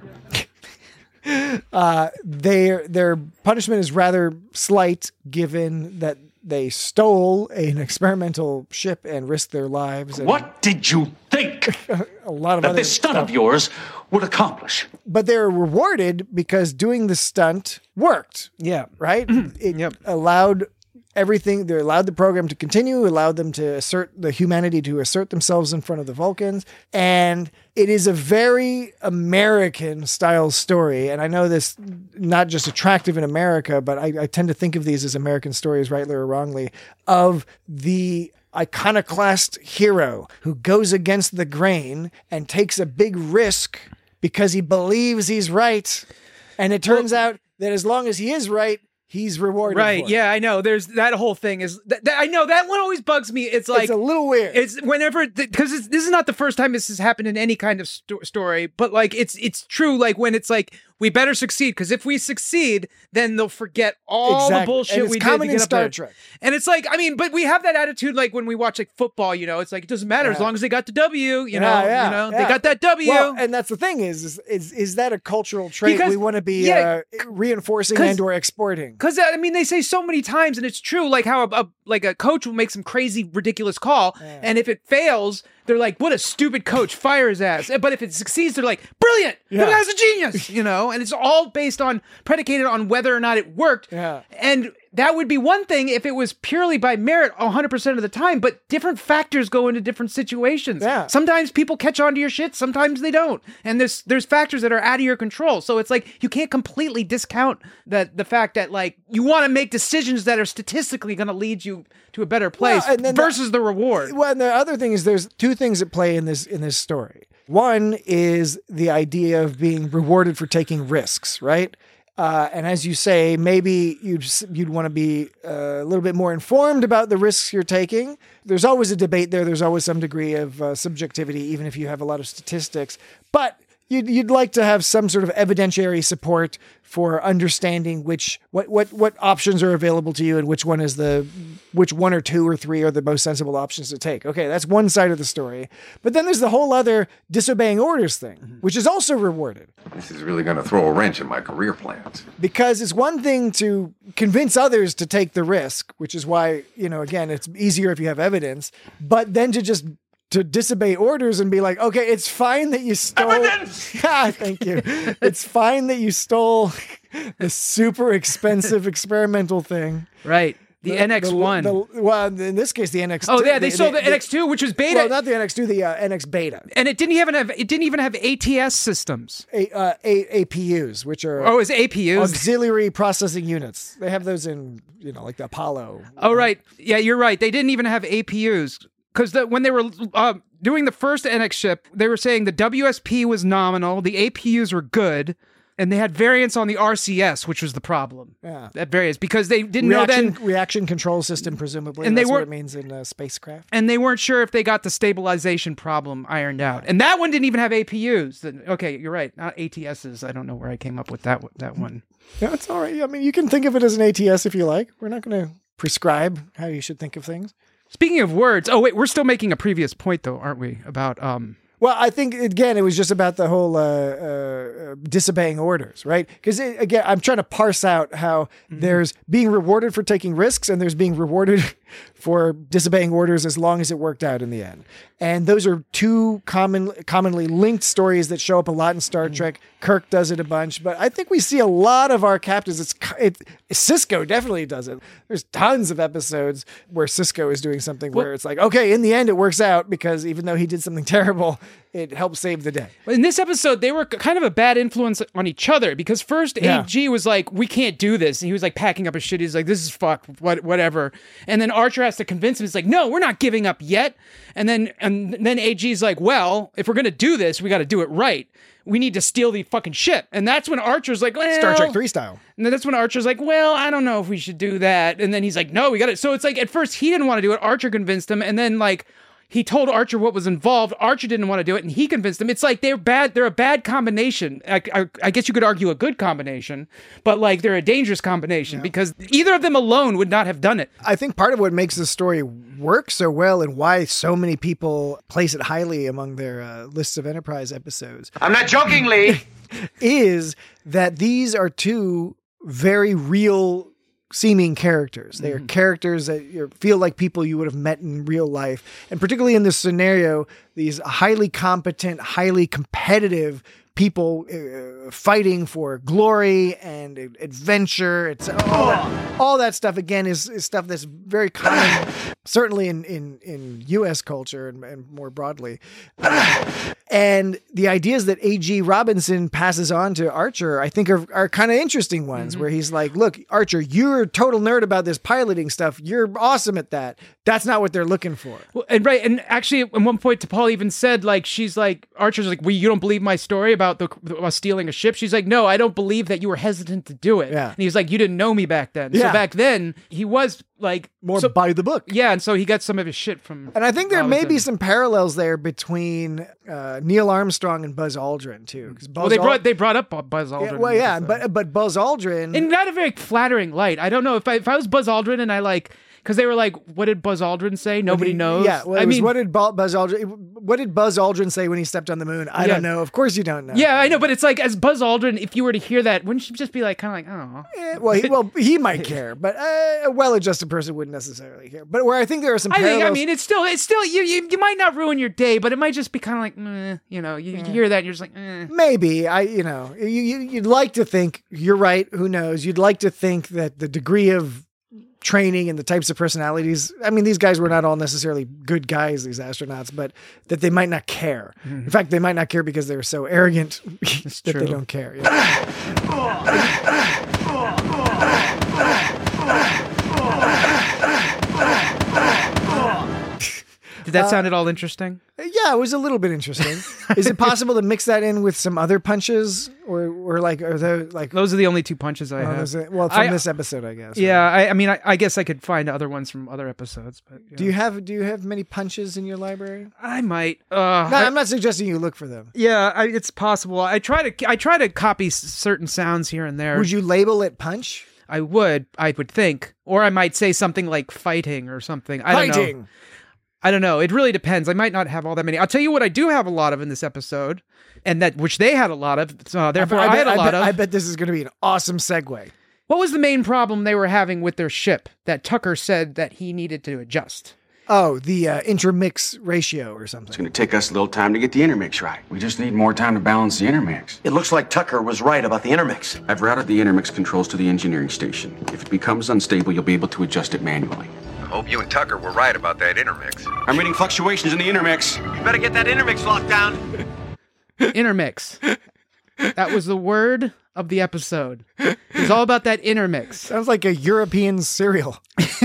Speaker 7: Uh, their their punishment is rather slight, given that they stole an experimental ship and risked their lives. And
Speaker 11: What did you think
Speaker 7: a lot of
Speaker 11: that
Speaker 7: other
Speaker 11: this stunt
Speaker 7: stuff.
Speaker 11: of yours would accomplish?
Speaker 7: But they're rewarded because doing the stunt worked.
Speaker 8: Yeah.
Speaker 7: Right? It
Speaker 8: Yep.
Speaker 7: allowed everything, they allowed the program to continue, allowed them to assert the humanity to assert themselves in front of the Vulcans. And it is a very American style story. And I know this not just attractive in America, but I, I tend to think of these as American stories, rightly or wrongly, of the iconoclast hero who goes against the grain and takes a big risk because he believes he's right. And it turns well, out that as long as he is right, he's rewarded.
Speaker 8: Right.
Speaker 7: For
Speaker 8: yeah, I know. There's that whole thing is that, that I know that one always bugs me. It's like
Speaker 7: it's a little weird.
Speaker 8: It's whenever because this is not the first time this has happened in any kind of sto- story, but like it's it's true. Like when it's like we better succeed because if we succeed, then they'll forget all
Speaker 7: exactly.
Speaker 8: the bullshit
Speaker 7: and it's
Speaker 8: we
Speaker 7: common
Speaker 8: did to
Speaker 7: in
Speaker 8: get
Speaker 7: Star
Speaker 8: up there.
Speaker 7: Trek.
Speaker 8: And it's like I mean, but we have that attitude like when we watch like football. You know, it's like it doesn't matter
Speaker 7: Yeah.
Speaker 8: as long as they got the W. You
Speaker 7: Yeah,
Speaker 8: know,
Speaker 7: yeah,
Speaker 8: you know
Speaker 7: yeah.
Speaker 8: they got that W.
Speaker 7: Well, and that's the thing is, is, is, is that a cultural trait
Speaker 8: Because-
Speaker 7: we want to be
Speaker 8: yeah,
Speaker 7: uh, reinforcing
Speaker 8: 'cause-
Speaker 7: and or exporting?
Speaker 8: Because I mean, they say so many times, and it's true. Like how a, a like a coach will make some crazy, ridiculous call,
Speaker 7: Yeah.
Speaker 8: and if it fails, they're like, "What a stupid coach! Fire his ass!" But if it succeeds, they're like, "Brilliant!
Speaker 7: Yeah.
Speaker 8: The guy's a genius!" You know, and it's all based on predicated on whether or not it worked.
Speaker 7: Yeah.
Speaker 8: And that would be one thing if it was purely by merit one hundred percent of the time, but different factors go into different situations.
Speaker 7: Yeah.
Speaker 8: Sometimes people catch on to your shit, sometimes they don't. And there's there's factors that are out of your control. So it's like you can't completely discount the the fact that like you want to make decisions that are statistically going to lead you to a better place
Speaker 7: Well, and then
Speaker 8: versus the, the reward.
Speaker 7: Well, and the other thing is there's two things at play in this in this story. One is the idea of being rewarded for taking risks, right? Uh, and as you say, maybe you'd you'd want to be uh, a little bit more informed about the risks you're taking. There's always a debate there. There's always some degree of uh, subjectivity, even if you have a lot of statistics. But you'd you'd like to have some sort of evidentiary support for understanding which what what what options are available to you and which one is the which one or two or three are the most sensible options to take. Okay, that's one side of the story. But then there's the whole other disobeying orders thing, which is also rewarded.
Speaker 13: This is really going to throw a wrench in my career plans.
Speaker 7: Because it's one thing to convince others to take the risk, which is why, you know, again, it's easier if you have evidence, but then to just to disobey orders and be like, okay, it's fine that you stole.
Speaker 11: Evidence!
Speaker 7: Ah, thank you. It's fine that you stole the super expensive experimental thing.
Speaker 8: Right. The, N X one.
Speaker 7: The, the, well, in this case, the N X two.
Speaker 8: Oh yeah, they sold the, the N X two, which was beta.
Speaker 7: Well, not the N X two, the uh, N X beta.
Speaker 8: And it didn't even have it didn't even have A T S systems.
Speaker 7: A, uh, A, APUs, which are
Speaker 8: oh, is A P Us
Speaker 7: auxiliary processing units. They have those in, you know, like the Apollo.
Speaker 8: Oh right, yeah, you're right. They didn't even have A P Us because the, when they were uh, doing the first N X ship, they were saying the W S P was nominal, the A P Us were good. And they had variants on the R C S, which was the problem.
Speaker 7: Yeah.
Speaker 8: That variants because they didn't
Speaker 7: reaction,
Speaker 8: know then
Speaker 7: reaction control system, presumably.
Speaker 8: And
Speaker 7: That's
Speaker 8: they
Speaker 7: what
Speaker 8: weren't,
Speaker 7: it means in uh, spacecraft.
Speaker 8: And they weren't sure if they got the stabilization problem ironed out. And that one didn't even have A P Us. Okay, you're right. Not A T Ss. I don't know where I came up with that that one.
Speaker 7: Yeah, it's all right. I mean, you can think of it as an A T S if you like. We're not going to prescribe how you should think of things.
Speaker 8: Speaking of words, oh wait, we're still making a previous point though, aren't we? About um.
Speaker 7: Well, I think, again, it was just about the whole uh, uh, disobeying orders, right? Because, again, I'm trying to parse out how mm-hmm. there's being rewarded for taking risks and there's being rewarded for disobeying orders as long as it worked out in the end. And those are two common, commonly linked stories that show up a lot in Star mm-hmm. Trek. Kirk does it a bunch, but I think we see a lot of our captains. It's it, Sisko definitely does it. There's tons of episodes where Sisko is doing something well, where it's like, okay, in the end, it works out because even though he did something terrible, it helped save the day.
Speaker 8: In this episode, they were kind of a bad influence on each other because first yeah. A G was like, we can't do this. And he was like packing up his shit. He's like, this is fuck, what, whatever. And then Archer has to convince him. He's like, no, we're not giving up yet. And then and then A G's like, well, if we're going to do this, we got to do it right. We need to steal the fucking ship. And that's when Archer's like, well...
Speaker 7: Star Trek three style.
Speaker 8: And then that's when Archer's like, well, I don't know if we should do that. And then he's like, no, we got it. So it's like, at first he didn't want to do it. Archer convinced him. And then like, he told Archer what was involved. Archer didn't want to do it, and he convinced him. It's like they're bad. They're a bad combination. I, I, I guess you could argue a good combination, but like they're a dangerous combination yeah. because either of them alone would not have done it.
Speaker 7: I think part of what makes the story work so well and why so many people place it highly among their uh, lists of Enterprise episodes.
Speaker 5: I'm not joking, Lee.
Speaker 7: is that these are two very real seeming characters. They are mm-hmm. characters that you feel like people you would have met in real life. And particularly in this scenario, these highly competent, highly competitive people uh, fighting for glory and adventure. It's all that, all that stuff, again, is, is stuff that's very common, certainly in, in, in U S culture and, and more broadly. Uh, and the ideas that A G Robinson passes on to Archer, I think are, are kind of interesting ones mm-hmm. where he's like, look, Archer, you're a total nerd about this piloting stuff. You're awesome at that. That's not what they're looking for.
Speaker 8: Well, and right. And actually at one point T'Pol even said, like, she's like, Archer's like, well, you don't believe my story about the uh, stealing a ship? She's like, no, I don't believe that you were hesitant to do it.
Speaker 7: Yeah.
Speaker 8: And he's like, you didn't know me back then.
Speaker 7: Yeah.
Speaker 8: So back then he was like
Speaker 7: more
Speaker 8: so,
Speaker 7: by the book.
Speaker 8: Yeah. And so he got some of his shit from.
Speaker 7: And I think there
Speaker 8: Robinson.
Speaker 7: may be some parallels there between uh, Neil Armstrong and Buzz Aldrin too. Buzz
Speaker 8: well, they brought, they brought up Buzz Aldrin.
Speaker 7: Yeah, well, yeah, but, but Buzz Aldrin.
Speaker 8: In not a very flattering light. I don't know if I, if I was Buzz Aldrin and I like, because they were like, what did Buzz Aldrin say? Nobody
Speaker 7: he,
Speaker 8: knows.
Speaker 7: Yeah, well,
Speaker 8: I mean,
Speaker 7: what did Buzz Aldrin? What did Buzz Aldrin say when he stepped on the moon? I yeah. don't know. Of course, you don't know.
Speaker 8: Yeah, I know, but it's like as Buzz Aldrin, if you were to hear that, wouldn't you just be like, kind of like, oh?
Speaker 7: Yeah, well, he, well, he might care, but uh, a well-adjusted person wouldn't necessarily care. But where I think there are some
Speaker 8: I
Speaker 7: parallels.
Speaker 8: think, I mean, it's still, it's still, you, you, you might not ruin your day, but it might just be kind of like, meh, you know, you,
Speaker 7: yeah.
Speaker 8: you hear that, and you're just like, eh.
Speaker 7: Maybe I, you know, you, you you'd like to think you're right. Who knows? You'd like to think that the degree of training and the types of personalities, I mean, these guys were not all necessarily good guys, these astronauts, but that they might not care. Mm-hmm. In fact, they might not care because they're so arrogant that
Speaker 8: true.
Speaker 7: they don't care. Yeah.
Speaker 8: Did that
Speaker 7: uh,
Speaker 8: sound at all interesting?
Speaker 7: Yeah, it was a little bit interesting. Is it possible to mix that in with some other punches, or, or like, are those like
Speaker 8: those are the only two punches I
Speaker 7: oh,
Speaker 8: have?
Speaker 7: It, well, from I, this episode, I guess.
Speaker 8: Yeah, right? I, I mean, I, I guess I could find other ones from other episodes. But yeah.
Speaker 7: do you have do you have many punches in your library?
Speaker 8: I might. Uh,
Speaker 7: no,
Speaker 8: I,
Speaker 7: I'm not suggesting you look for them.
Speaker 8: Yeah, I, it's possible. I try to I try to copy certain sounds here and there.
Speaker 7: Would you label it punch?
Speaker 8: I would. I would think, or I might say something like fighting or something. I
Speaker 7: fighting.
Speaker 8: don't know. I don't know. It really depends. I might not have all that many. I'll tell you what I do have a lot of in this episode, and that which they had a lot of. So therefore, I, bet, I had a
Speaker 7: I
Speaker 8: lot
Speaker 7: bet,
Speaker 8: of.
Speaker 7: I bet this is going to be an awesome segue.
Speaker 8: What was the main problem they were having with their ship that Tucker said that he needed to adjust?
Speaker 7: Oh, the uh, intermix ratio or something.
Speaker 6: It's going to take us a little time to get the intermix right. We just need more time to balance the intermix.
Speaker 5: It looks like Tucker was right about the intermix.
Speaker 6: I've routed the intermix controls to the engineering station. If it becomes unstable, you'll be able to adjust it manually.
Speaker 13: Hope you and Tucker were right about that intermix.
Speaker 6: I'm reading fluctuations in the intermix.
Speaker 5: You better get that intermix locked down.
Speaker 8: Intermix. That was the word of the episode. It's all about that intermix.
Speaker 7: Sounds like a European cereal.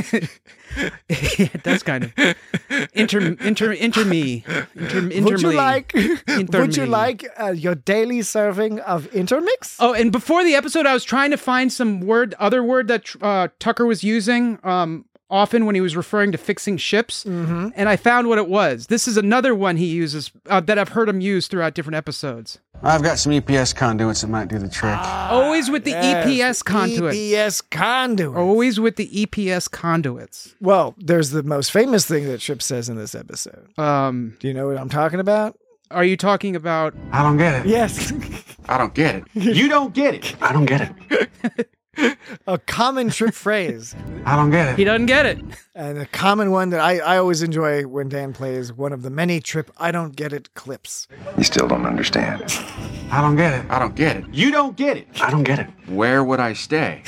Speaker 8: It does kind of. Inter, inter, inter me. Inter, inter
Speaker 7: would you like?
Speaker 8: Inter
Speaker 7: would you
Speaker 8: me.
Speaker 7: like uh, your daily serving of intermix?
Speaker 8: Oh, and before the episode, I was trying to find some word, other word that uh, Tucker was using. Um, often when he was referring to fixing ships,
Speaker 7: mm-hmm.
Speaker 8: and I found what it was. This is another one he uses uh, that I've heard him use throughout different episodes.
Speaker 6: I've got some E P S conduits that might do the trick.
Speaker 7: Ah,
Speaker 8: Always with the
Speaker 7: yes,
Speaker 8: E P S conduits.
Speaker 7: E P S conduits.
Speaker 8: Always with the E P S conduits.
Speaker 7: Well, there's the most famous thing that Trip says in this episode.
Speaker 8: Um,
Speaker 7: do you know what I'm talking about?
Speaker 8: Are you talking about?
Speaker 6: I don't get it.
Speaker 7: Yes.
Speaker 6: I don't get it. You don't get it. I don't get it.
Speaker 7: A common Trip phrase.
Speaker 6: I don't get it.
Speaker 8: He doesn't get it.
Speaker 7: And a common one that I, I always enjoy when Dan plays one of the many Trip I don't get it clips.
Speaker 4: You still don't understand.
Speaker 6: I don't get it. I don't get it. You don't get it. I don't get it. Where would I stay?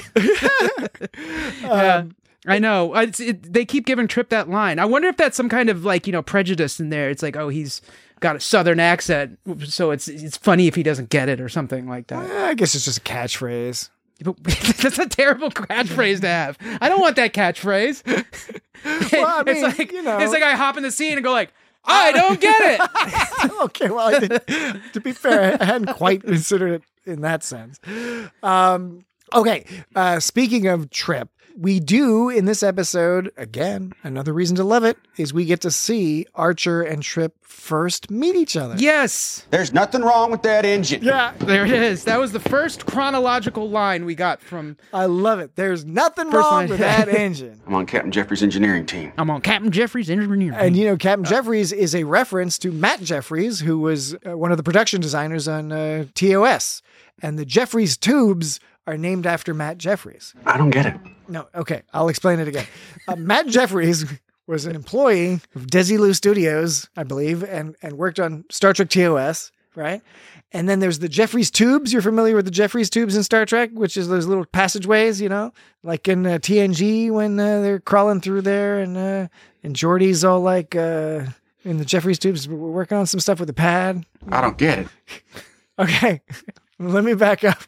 Speaker 8: um, I know. It's, it, they keep giving Trip that line. I wonder if that's some kind of like, you know, prejudice in there. It's like, oh, he's got a Southern accent, so it's it's funny if he doesn't get it or something like that.
Speaker 7: Uh, I guess it's just a catchphrase.
Speaker 8: That's a terrible catchphrase to have. I don't want that catchphrase.
Speaker 7: Well, I mean,
Speaker 8: it's like,
Speaker 7: you know.
Speaker 8: It's like I hop in the scene and go like, I don't get it.
Speaker 7: Okay, well, I did, to be fair, I hadn't quite considered it in that sense. Um, okay, uh, speaking of Trip, we do in this episode, again, another reason to love it, is we get to see Archer and Trip first meet each other.
Speaker 8: Yes.
Speaker 6: There's nothing wrong with that engine.
Speaker 7: Yeah.
Speaker 8: There it is. That was the first chronological line we got from...
Speaker 7: I love it. There's nothing
Speaker 8: First
Speaker 7: wrong
Speaker 8: line.
Speaker 7: with that engine.
Speaker 6: I'm on Captain Jeffries' engineering team.
Speaker 8: I'm on Captain Jeffries' engineering
Speaker 7: And,
Speaker 8: team.
Speaker 7: you know, Captain Jeffries is a reference to Matt Jeffries, who was uh, one of the production designers on uh, T O S. And the Jeffries tubes are named after Matt Jeffries.
Speaker 6: I don't get it.
Speaker 7: No, okay, I'll explain it again. Uh, Matt Jeffries was an employee of Desilu Studios, I believe, and, and worked on Star Trek T O S, right? And then there's the Jeffries tubes. You're familiar with the Jeffries tubes in Star Trek, which is those little passageways, you know, like in uh, T N G when uh, they're crawling through there, and uh, and Geordi's all like uh, in the Jeffries tubes. We're working on some stuff with the pad.
Speaker 6: I don't get it.
Speaker 7: Okay, let me back up.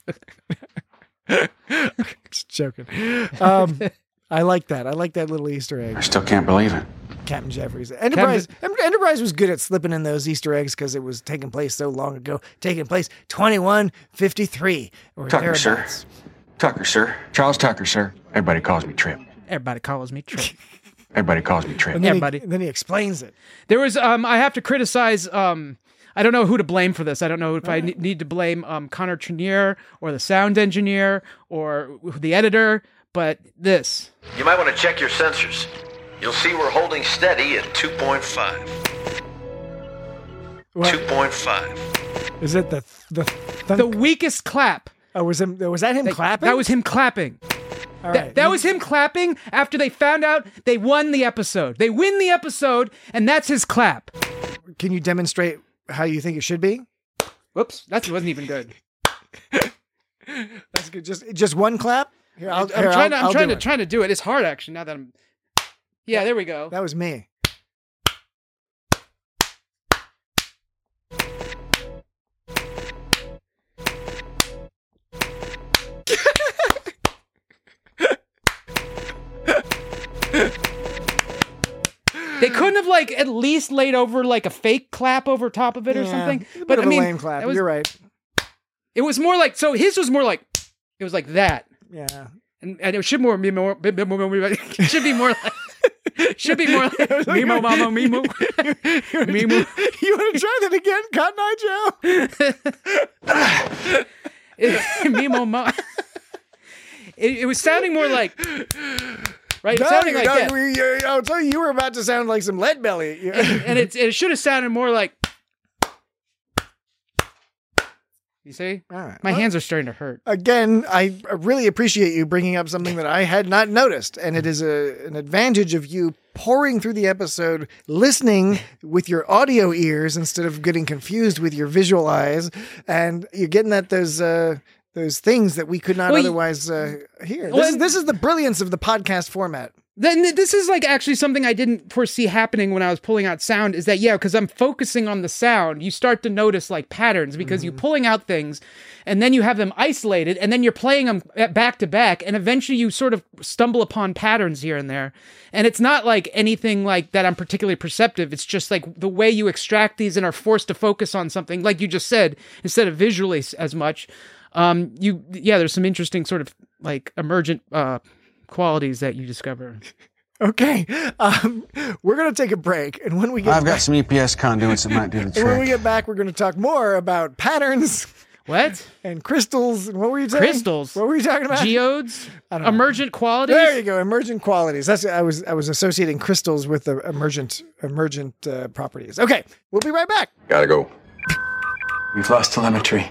Speaker 7: Just joking. Um, I like that. I like that little Easter egg.
Speaker 6: I still can't believe it.
Speaker 7: Captain Jeffries. Enterprise Captain... Enterprise was good at slipping in those Easter eggs because it was taking place so long ago. Taking place twenty-one fifty-three. Or
Speaker 6: Tucker, sir.
Speaker 7: thereabouts.
Speaker 6: Tucker, sir. Charles Tucker, sir. Everybody calls me Trip.
Speaker 8: Everybody calls me Trip.
Speaker 6: Everybody calls me Trip.
Speaker 7: And then
Speaker 8: Everybody.
Speaker 7: He, then he explains it.
Speaker 8: There was, um, I have to criticize, um, I don't know who to blame for this. I don't know if I ne- need to blame um, Connor Trenier or the sound engineer or the editor, but this.
Speaker 15: You might want to check your sensors. You'll see we're holding steady at two point five.
Speaker 7: What?
Speaker 15: two point five.
Speaker 7: Is it the the thunk?
Speaker 8: The weakest clap.
Speaker 7: Oh, was him? Was that him
Speaker 8: that,
Speaker 7: clapping?
Speaker 8: That was him clapping.
Speaker 7: All
Speaker 8: Th-
Speaker 7: right.
Speaker 8: that was him clapping after they found out they won the episode. They win the episode, and that's his clap.
Speaker 7: Can you demonstrate how you think it should be?
Speaker 8: Whoops, that wasn't even good.
Speaker 7: That's good. Just just one clap. Here, I'll,
Speaker 8: I'm
Speaker 7: here,
Speaker 8: trying to.
Speaker 7: I'll,
Speaker 8: I'm
Speaker 7: I'll
Speaker 8: trying
Speaker 7: do
Speaker 8: to
Speaker 7: it.
Speaker 8: trying to do it. It's hard actually. Now that I'm. Yeah, there we go.
Speaker 7: That was me.
Speaker 8: They couldn't have like at least laid over like a fake clap over top of it or
Speaker 7: Yeah,
Speaker 8: something.
Speaker 7: a bit
Speaker 8: But
Speaker 7: of
Speaker 8: I mean,
Speaker 7: a lame clap.
Speaker 8: it was,
Speaker 7: You're right.
Speaker 8: It was more like so. His was more like it was like that.
Speaker 7: Yeah.
Speaker 8: And, and it should more be more. It should be more like. Should be more like Mimo Mamo Mimo Mimo.
Speaker 7: You want to try that again, Cotton Eye Joe?
Speaker 8: Mimo Mamo. It, it was sounding more like. Right,
Speaker 7: No,
Speaker 8: it sounding
Speaker 7: you-
Speaker 8: like
Speaker 7: no,
Speaker 8: that.
Speaker 7: we- you- I'll tell you, you were about to sound like some lead belly.
Speaker 8: and, and it, it should have sounded more like. You see?
Speaker 7: All right.
Speaker 8: My
Speaker 7: Well,
Speaker 8: hands are starting to hurt.
Speaker 7: Again, I really appreciate you bringing up something that I had not noticed, and it is a, an advantage of you pouring through the episode, listening with your audio ears instead of getting confused with your visual eyes, and you're getting at those uh, those things that we could not
Speaker 8: Well, you-
Speaker 7: otherwise uh, hear.
Speaker 8: Well,
Speaker 7: This is, this is the brilliance of the podcast format.
Speaker 8: Then this is like actually something I didn't foresee happening when I was pulling out sound is that, yeah, because I'm focusing on the sound, you start to notice like patterns because
Speaker 7: Mm-hmm.
Speaker 8: you're pulling out things and then you have them isolated and then you're playing them back to back and eventually you sort of stumble upon patterns here and there. And it's not like anything like that I'm particularly perceptive. It's just like the way you extract these and are forced to focus on something, like you just said, instead of visually s- as much. Um, you, yeah, there's some interesting sort of like emergent, uh, qualities that you discover.
Speaker 7: Okay, um, we're going to take a break, and when we get
Speaker 6: I've got
Speaker 7: back,
Speaker 6: some E P S conduits that might do the
Speaker 7: and when we
Speaker 6: trick.
Speaker 7: get back, we're going to talk more about patterns.
Speaker 8: What?
Speaker 7: And crystals. And what were you saying?
Speaker 8: Crystals.
Speaker 7: What were you talking about?
Speaker 8: Geodes.
Speaker 7: I don't know.
Speaker 8: Emergent qualities.
Speaker 7: There you go. Emergent qualities. That's I was I was associating crystals with the emergent emergent uh, properties. Okay, we'll be right back.
Speaker 4: Gotta go.
Speaker 5: We've lost telemetry.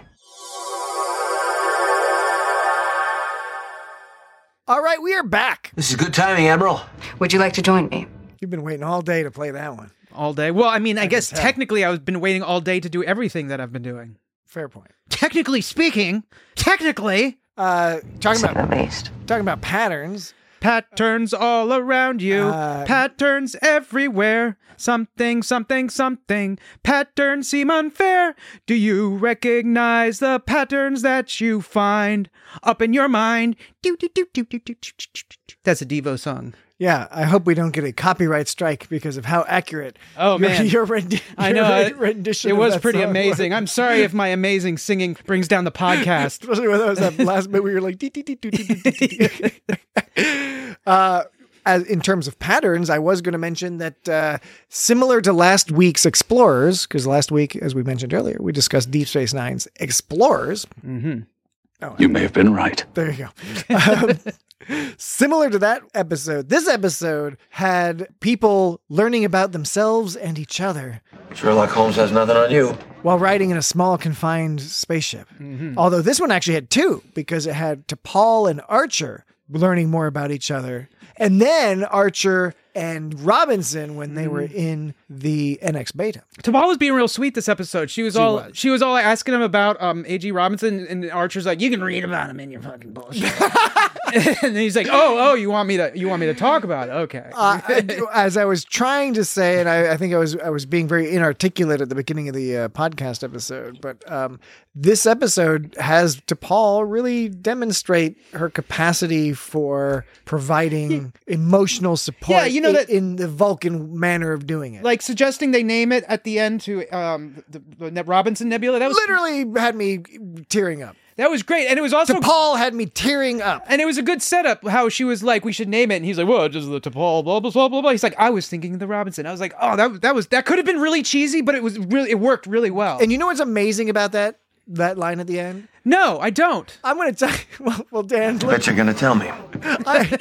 Speaker 7: All right, we are back.
Speaker 5: This is good timing, Admiral.
Speaker 14: Would you like to join me?
Speaker 7: You've been waiting all day to play that one.
Speaker 8: All day. Well, I mean, I,
Speaker 7: I
Speaker 8: guess
Speaker 7: can tell.
Speaker 8: technically I've been waiting all day to do everything that I've been doing.
Speaker 7: Fair point.
Speaker 8: Technically speaking, technically,
Speaker 7: Uh, talking
Speaker 14: Say
Speaker 7: about
Speaker 14: the least.
Speaker 7: talking about patterns.
Speaker 8: patterns all around you,
Speaker 7: Uh,
Speaker 8: patterns everywhere. Something, something, something. Patterns seem unfair. Do you recognize the patterns that you find up in your mind? Do, do, do, do, do, do, do, do, do. That's a Devo song.
Speaker 7: Yeah, I hope we don't get a copyright strike because of how accurate.
Speaker 8: Oh,
Speaker 7: your,
Speaker 8: man.
Speaker 7: your, rendi-
Speaker 8: I
Speaker 7: your
Speaker 8: know.
Speaker 7: re-
Speaker 8: It,
Speaker 7: rendition.
Speaker 8: it
Speaker 7: of
Speaker 8: was
Speaker 7: that
Speaker 8: pretty
Speaker 7: song
Speaker 8: amazing.
Speaker 7: was.
Speaker 8: I'm sorry if my amazing singing brings down the podcast.
Speaker 7: Especially when that was that last bit where you're like, dee, dee, dee, dee, dee, dee, dee, dee. uh, as in terms of patterns, I was going to mention that uh, similar to last week's Explorers, because last week, as we mentioned earlier, we discussed Deep Space Nine's Explorers.
Speaker 8: Mm-hmm.
Speaker 7: Oh,
Speaker 10: You may have been right.
Speaker 7: there you go. Um, similar to that episode, this episode had people learning about themselves and each other
Speaker 5: Sherlock Holmes has nothing on you.
Speaker 7: while riding in a small confined spaceship.
Speaker 8: Mm-hmm.
Speaker 7: Although this one actually had two, because it had T'Pol and Archer learning more about each other. And then Archer and Robinson when they were in the N X Beta.
Speaker 8: T'Pol was being real sweet this episode. She was
Speaker 7: She
Speaker 8: all
Speaker 7: was.
Speaker 8: she was all asking him about um A G Robinson, and Archer's like, "You can read about him in your fucking bullshit." And then he's like, "Oh, oh, you want me to you want me to talk about it? Okay."
Speaker 7: Uh, as I was trying to say, and I, I think I was I was being very inarticulate at the beginning of the uh, podcast episode, but um, this episode has T'Pol really demonstrate her capacity for providing emotional support.
Speaker 8: Yeah, you know
Speaker 7: in,
Speaker 8: that-
Speaker 7: in the Vulcan manner of doing it.
Speaker 8: Like suggesting they name it at the end to um the, the Ne- Robinson Nebula. That was
Speaker 7: Literally had me tearing up.
Speaker 8: that was great, and it was also
Speaker 7: T'Pol had me tearing up.
Speaker 8: and it was a good setup. How she was like, "We should name it," and he's like, "Well, just the T'Pol, blah blah blah blah blah." He's like, "I was thinking of the Robinson." I was like, "Oh, that that was that could have been really cheesy, but it was really it worked really well."
Speaker 7: And you know what's amazing about that that line at the end?
Speaker 8: No, I don't.
Speaker 7: I'm going to tell you. Well, well, Dan,
Speaker 5: I bet you're going to tell me.
Speaker 7: I,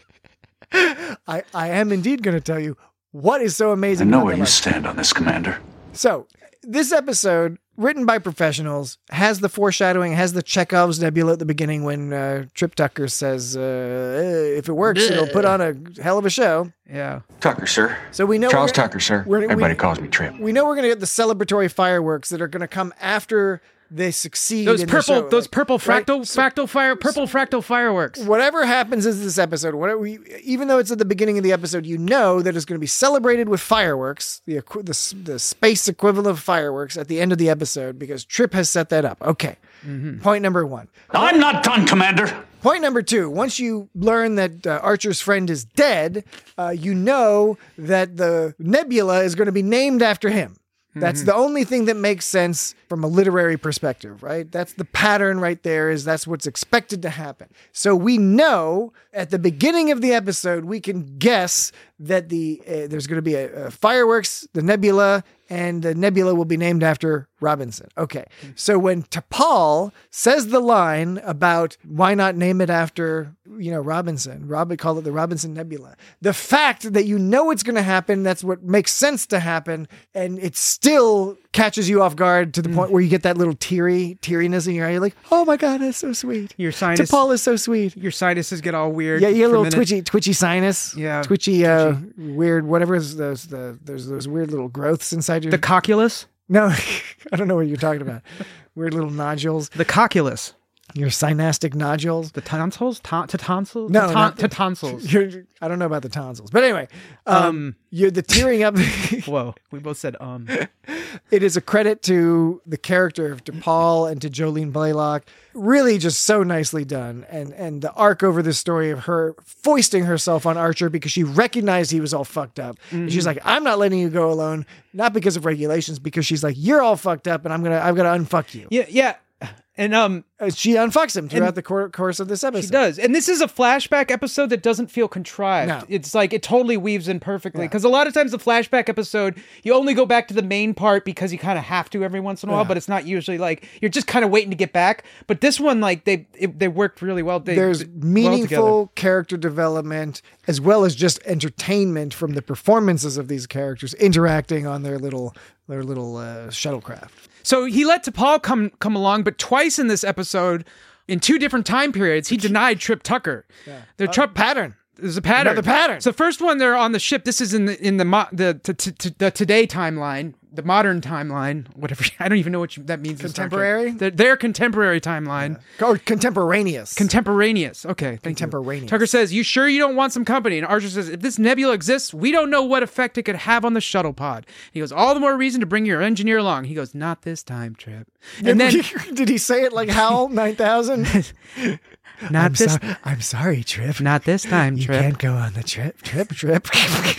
Speaker 7: I, I am indeed going to tell you what is so
Speaker 10: I
Speaker 7: amazing.
Speaker 10: know
Speaker 7: about
Speaker 10: where
Speaker 7: that
Speaker 10: you
Speaker 7: line.
Speaker 10: stand on this, Commander.
Speaker 7: So, this episode, written by professionals, has the foreshadowing, has the Chekhov's nebula at the beginning when uh, Trip Tucker says, uh, eh, if it works, it'll put on a hell of a show.
Speaker 8: Yeah.
Speaker 6: Tucker, sir.
Speaker 7: So we know
Speaker 6: Charles
Speaker 7: we're gonna-
Speaker 6: Tucker, sir.
Speaker 7: we're- we-
Speaker 6: Everybody calls me Trip.
Speaker 7: We know we're going to get the celebratory fireworks that are going to come after they succeed.
Speaker 8: Those
Speaker 7: in
Speaker 8: purple,
Speaker 7: the show.
Speaker 8: those
Speaker 7: Like,
Speaker 8: purple
Speaker 7: right?
Speaker 8: fractal,
Speaker 7: So-
Speaker 8: fractal fire, purple fractal fireworks.
Speaker 7: Whatever happens in this episode, whatever we, even though it's at the beginning of the episode, you know that it's going to be celebrated with fireworks, the, equi- the s- the space equivalent of fireworks at the end of the episode, because Trip has set that up. Okay. Point number one.
Speaker 11: I'm not done, Commander.
Speaker 7: Point number two. Once you learn that uh, Archer's friend is dead, uh, you know that the nebula is going to be named after him. That's the only thing that makes sense from a literary perspective, right? That's the pattern right there, is that's what's expected to happen. So we know at the beginning of the episode, we can guess that the uh, there's going to be a, a fireworks, the nebula, and the nebula will be named after Robinson. Okay. So when T'Pol says the line about why not name it after, you know, Robinson, Rob call it the Robinson Nebula. The fact that you know it's going to happen, that's what makes sense to happen, and it still catches you off guard to the point where you get that little teary teariness in your eye. You're like, oh my God, that's so sweet.
Speaker 8: Your sinus,
Speaker 7: T'Pol is so sweet.
Speaker 8: your sinuses get all weird.
Speaker 7: Yeah, you get a
Speaker 8: for
Speaker 7: little
Speaker 8: minute.
Speaker 7: twitchy, twitchy sinus.
Speaker 8: Yeah,
Speaker 7: twitchy, uh, weird, whatever is those the there's those weird little growths inside your
Speaker 8: The cocculus,
Speaker 7: No, I don't know what you're talking about. Weird little nodules.
Speaker 8: the cocculus,
Speaker 7: Your synastic nodules.
Speaker 8: the tonsils, ton- to tonsils,
Speaker 7: No,
Speaker 8: to,
Speaker 7: not-
Speaker 8: to tonsils.
Speaker 7: You're, I don't know about the tonsils, but anyway, um,
Speaker 8: Um,
Speaker 7: you're the tearing up.
Speaker 8: Whoa, we both said um.
Speaker 7: It is a credit to the character of DePaul and to Jolene Blaylock. Really just so nicely done. And and the arc over this story of her foisting herself on Archer because she recognized he was all fucked up. And she's like, I'm not letting you go alone, not because of regulations, because she's like, you're all fucked up and I'm gonna I've got to unfuck you.
Speaker 8: Yeah, yeah. And um,
Speaker 7: Uh, she unfucks him throughout
Speaker 8: And
Speaker 7: the cour- course of this episode.
Speaker 8: she does. And this is a flashback episode that doesn't feel contrived.
Speaker 7: No.
Speaker 8: It's like it totally weaves in perfectly.
Speaker 7: Yeah.
Speaker 8: Because a lot of times the flashback episode, you only go back to the main part because you kind of have to every once in a while,
Speaker 7: Yeah.
Speaker 8: but it's not usually like you're just kind of waiting to get back. But this one, like they it, they worked really well. They,
Speaker 7: There's
Speaker 8: they- well
Speaker 7: meaningful
Speaker 8: together.
Speaker 7: character development as well as just entertainment from the performances of these characters interacting on their little their little uh, shuttlecraft.
Speaker 8: So he let T'Pol come come along, but twice in this episode, in two different time periods, he denied Trip Tucker.
Speaker 7: Yeah.
Speaker 8: The
Speaker 7: Uh,
Speaker 8: Trip
Speaker 7: pattern.
Speaker 8: There's a pattern.
Speaker 7: Another pattern.
Speaker 8: So the first one, they're on the ship. This is in the in the mo- the, t- t- t- the today timeline, the modern timeline, whatever. I don't even know what you, that means. in Star Trek.
Speaker 7: Contemporary?
Speaker 8: Their, their contemporary timeline.
Speaker 7: Or contemporaneous.
Speaker 8: Contemporaneous. Okay, thank
Speaker 7: Contemporaneous.
Speaker 8: you. Tucker says, "You sure you don't want some company?" And Archer says, "If this nebula exists, we don't know what effect it could have on the shuttle pod." He goes, "All the more reason to bring your engineer along." He goes, "Not this time, Trip." And then
Speaker 7: did he say it like Hal nine thousand?
Speaker 8: Not
Speaker 7: I'm
Speaker 8: this.
Speaker 7: so- I'm sorry, Trip.
Speaker 8: Not this time,
Speaker 7: You
Speaker 8: Trip.
Speaker 7: can't go on the trip, Trip, Trip.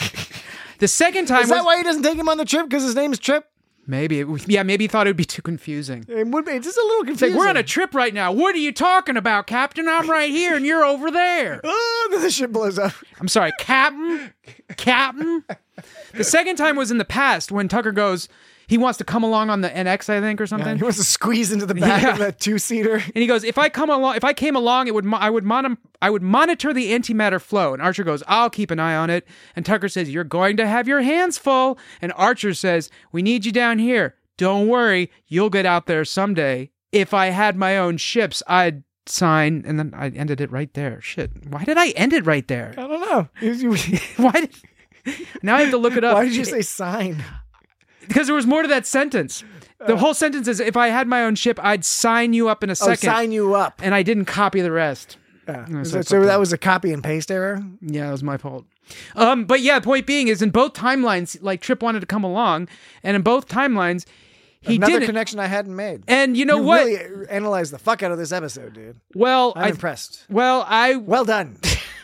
Speaker 8: The second time
Speaker 7: Is that
Speaker 8: was
Speaker 7: why he doesn't take him on the trip? Because his name's Trip?
Speaker 8: maybe. It, yeah, maybe he thought it would be too confusing.
Speaker 7: It would be. It's just a little
Speaker 8: It's
Speaker 7: confusing.
Speaker 8: like, we're on a trip right now. What are you talking about, Captain? I'm right here and you're over there.
Speaker 7: Oh, then the ship blows up.
Speaker 8: I'm sorry, Captain? Captain? The second time was in the past when Tucker goes, he wants to come along on the N X, I think, or something.
Speaker 7: Yeah, he wants to squeeze into the back
Speaker 8: Yeah.
Speaker 7: of that two-seater.
Speaker 8: And he goes, if I come along, if I came along, it would, mo- I would, mon- I would monitor the antimatter flow. And Archer goes, I'll keep an eye on it. And Tucker says, you're going to have your hands full. And Archer says, we need you down here. Don't worry, you'll get out there someday. If I had my own ships, I'd sign. And then I ended it right there. Shit, why did I end it right there?
Speaker 7: I don't know.
Speaker 8: Why did? Now I have to look it up.
Speaker 7: Why did you say sign?
Speaker 8: Because there was more to that sentence. The whole sentence is, if I had my own ship, I'd sign you up in a
Speaker 7: Oh,
Speaker 8: second.
Speaker 7: sign you up.
Speaker 8: And I didn't copy the rest.
Speaker 7: Yeah.
Speaker 8: No,
Speaker 7: So,
Speaker 8: I
Speaker 7: so
Speaker 8: fucked
Speaker 7: that
Speaker 8: up.
Speaker 7: was a copy and paste error?
Speaker 8: Yeah, that was my fault. Um, but yeah, the point being is in both timelines, like Trip wanted to come along, and in both timelines, he
Speaker 7: Another
Speaker 8: didn't.
Speaker 7: connection I hadn't made.
Speaker 8: And you know
Speaker 7: you
Speaker 8: what?
Speaker 7: really analyzed the fuck out of this episode, dude.
Speaker 8: Well,
Speaker 7: I'm
Speaker 8: I,
Speaker 7: impressed.
Speaker 8: Well, I.
Speaker 7: Well done.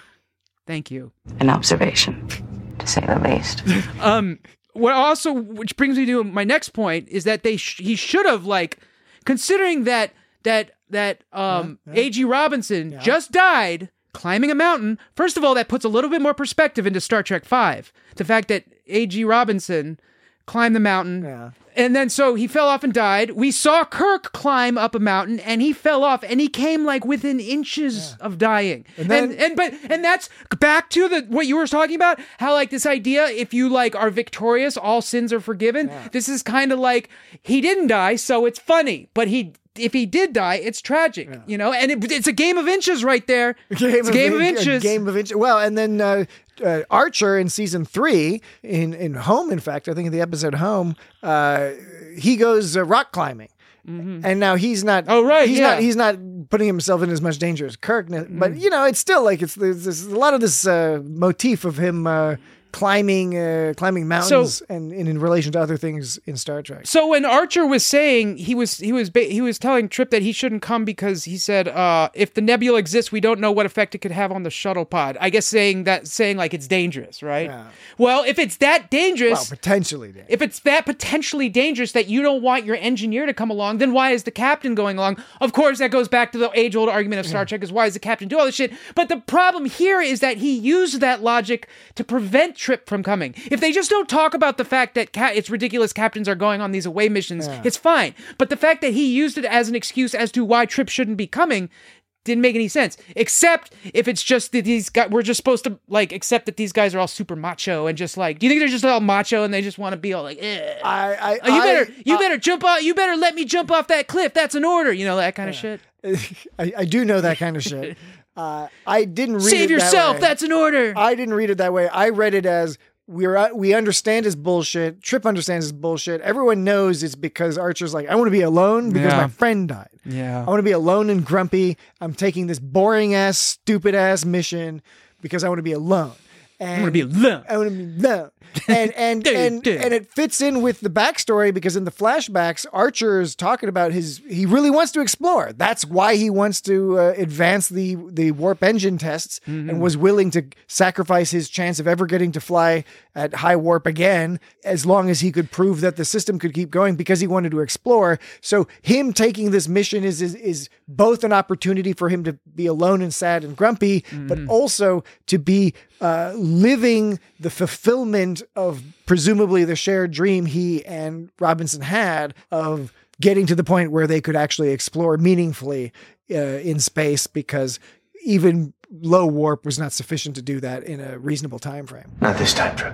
Speaker 8: Thank you.
Speaker 14: An observation, to say the least.
Speaker 8: Um, what also, which brings me to my next point, is that they sh- he should have, like, considering that that that um
Speaker 7: Yeah, yeah.
Speaker 8: A G Robinson just died climbing a mountain. First of all, that puts a little bit more perspective into Star Trek Five. The fact that A G Robinson climbed the mountain.
Speaker 7: Yeah.
Speaker 8: And then so he fell off and died. We saw Kirk climb up a mountain and he fell off and he came like within inches yeah. of dying.
Speaker 7: And, then,
Speaker 8: and and but and that's back to the what you were talking about, how like this idea, if you like are victorious, all sins are forgiven. Yeah. This is kind of like he didn't die, so it's funny, but he if he did die, it's tragic, yeah. you know, and it, it's a game of inches right there.
Speaker 7: Game
Speaker 8: it's a
Speaker 7: of,
Speaker 8: game of
Speaker 7: a,
Speaker 8: inches.
Speaker 7: A game of inches. Well, and then uh, uh, Archer in season three, in, in Home, in fact, I think in the episode Home, uh, he goes uh, rock climbing. Mm-hmm. And now he's not.
Speaker 8: Oh right,
Speaker 7: he's
Speaker 8: yeah.
Speaker 7: not. He's not putting himself in as much danger as Kirk. Mm-hmm. But you know, it's still like it's there's, there's a lot of this uh, motif of him uh, climbing, uh, climbing mountains, so, and, and in relation to other things in Star Trek.
Speaker 8: So when Archer was saying he was he was he was telling Trip that he shouldn't come because he said uh, if the nebula exists, we don't know what effect it could have on the shuttle pod. I guess saying that saying like it's dangerous, right?
Speaker 7: Yeah.
Speaker 8: Well, if it's that dangerous,
Speaker 7: well, potentially dangerous.
Speaker 8: If it's that potentially dangerous that you don't want your engineer to come along, then why is the captain going along? Of course, that goes back to the age-old argument of Star yeah. Trek: is why does the captain do all this shit? But the problem here is that he used that logic to prevent Trip from coming. If they just don't talk about the fact that ca- it's ridiculous captains are going on these away missions, yeah. it's fine. But the fact that he used it as an excuse as to why Trip shouldn't be coming didn't make any sense. Except if it's just that these guys, we're just supposed to like accept that these guys are all super macho and just like, do you think they're just all macho and they just want to be all like, eh.
Speaker 7: I, I,
Speaker 8: oh, you
Speaker 7: I,
Speaker 8: better, you
Speaker 7: I,
Speaker 8: better jump off, you better let me jump off that cliff. That's an order, you know, that kind
Speaker 7: yeah.
Speaker 8: of shit.
Speaker 7: I, I do know that kind of shit. Uh, I didn't read
Speaker 8: Save
Speaker 7: it
Speaker 8: yourself.
Speaker 7: That way.
Speaker 8: That's an order.
Speaker 7: I didn't read it that way. I read it as we're we understand his bullshit. Trip understands his bullshit. Everyone knows it's because Archer's like, I want to be alone because
Speaker 8: yeah.
Speaker 7: my friend died.
Speaker 8: Yeah.
Speaker 7: I want to be alone and grumpy. I'm taking this boring ass, stupid ass mission because I want to be alone. And
Speaker 8: I want to be alone.
Speaker 7: I want to be alone. And and and, and it fits in with the backstory because in the flashbacks, Archer is talking about his. He really wants to explore. That's why he wants to uh, advance the the warp engine tests mm-hmm. and was willing to sacrifice his chance of ever getting to fly at high warp again, as long as he could prove that the system could keep going because he wanted to explore. So him taking this mission is is, is both an opportunity for him to be alone and sad and grumpy, mm-hmm. but also to be uh, living the fulfillment of presumably the shared dream he and Robinson had of getting to the point where they could actually explore meaningfully uh, in space, because even low warp was not sufficient to do that in a reasonable time frame.
Speaker 5: Not this time, Trip.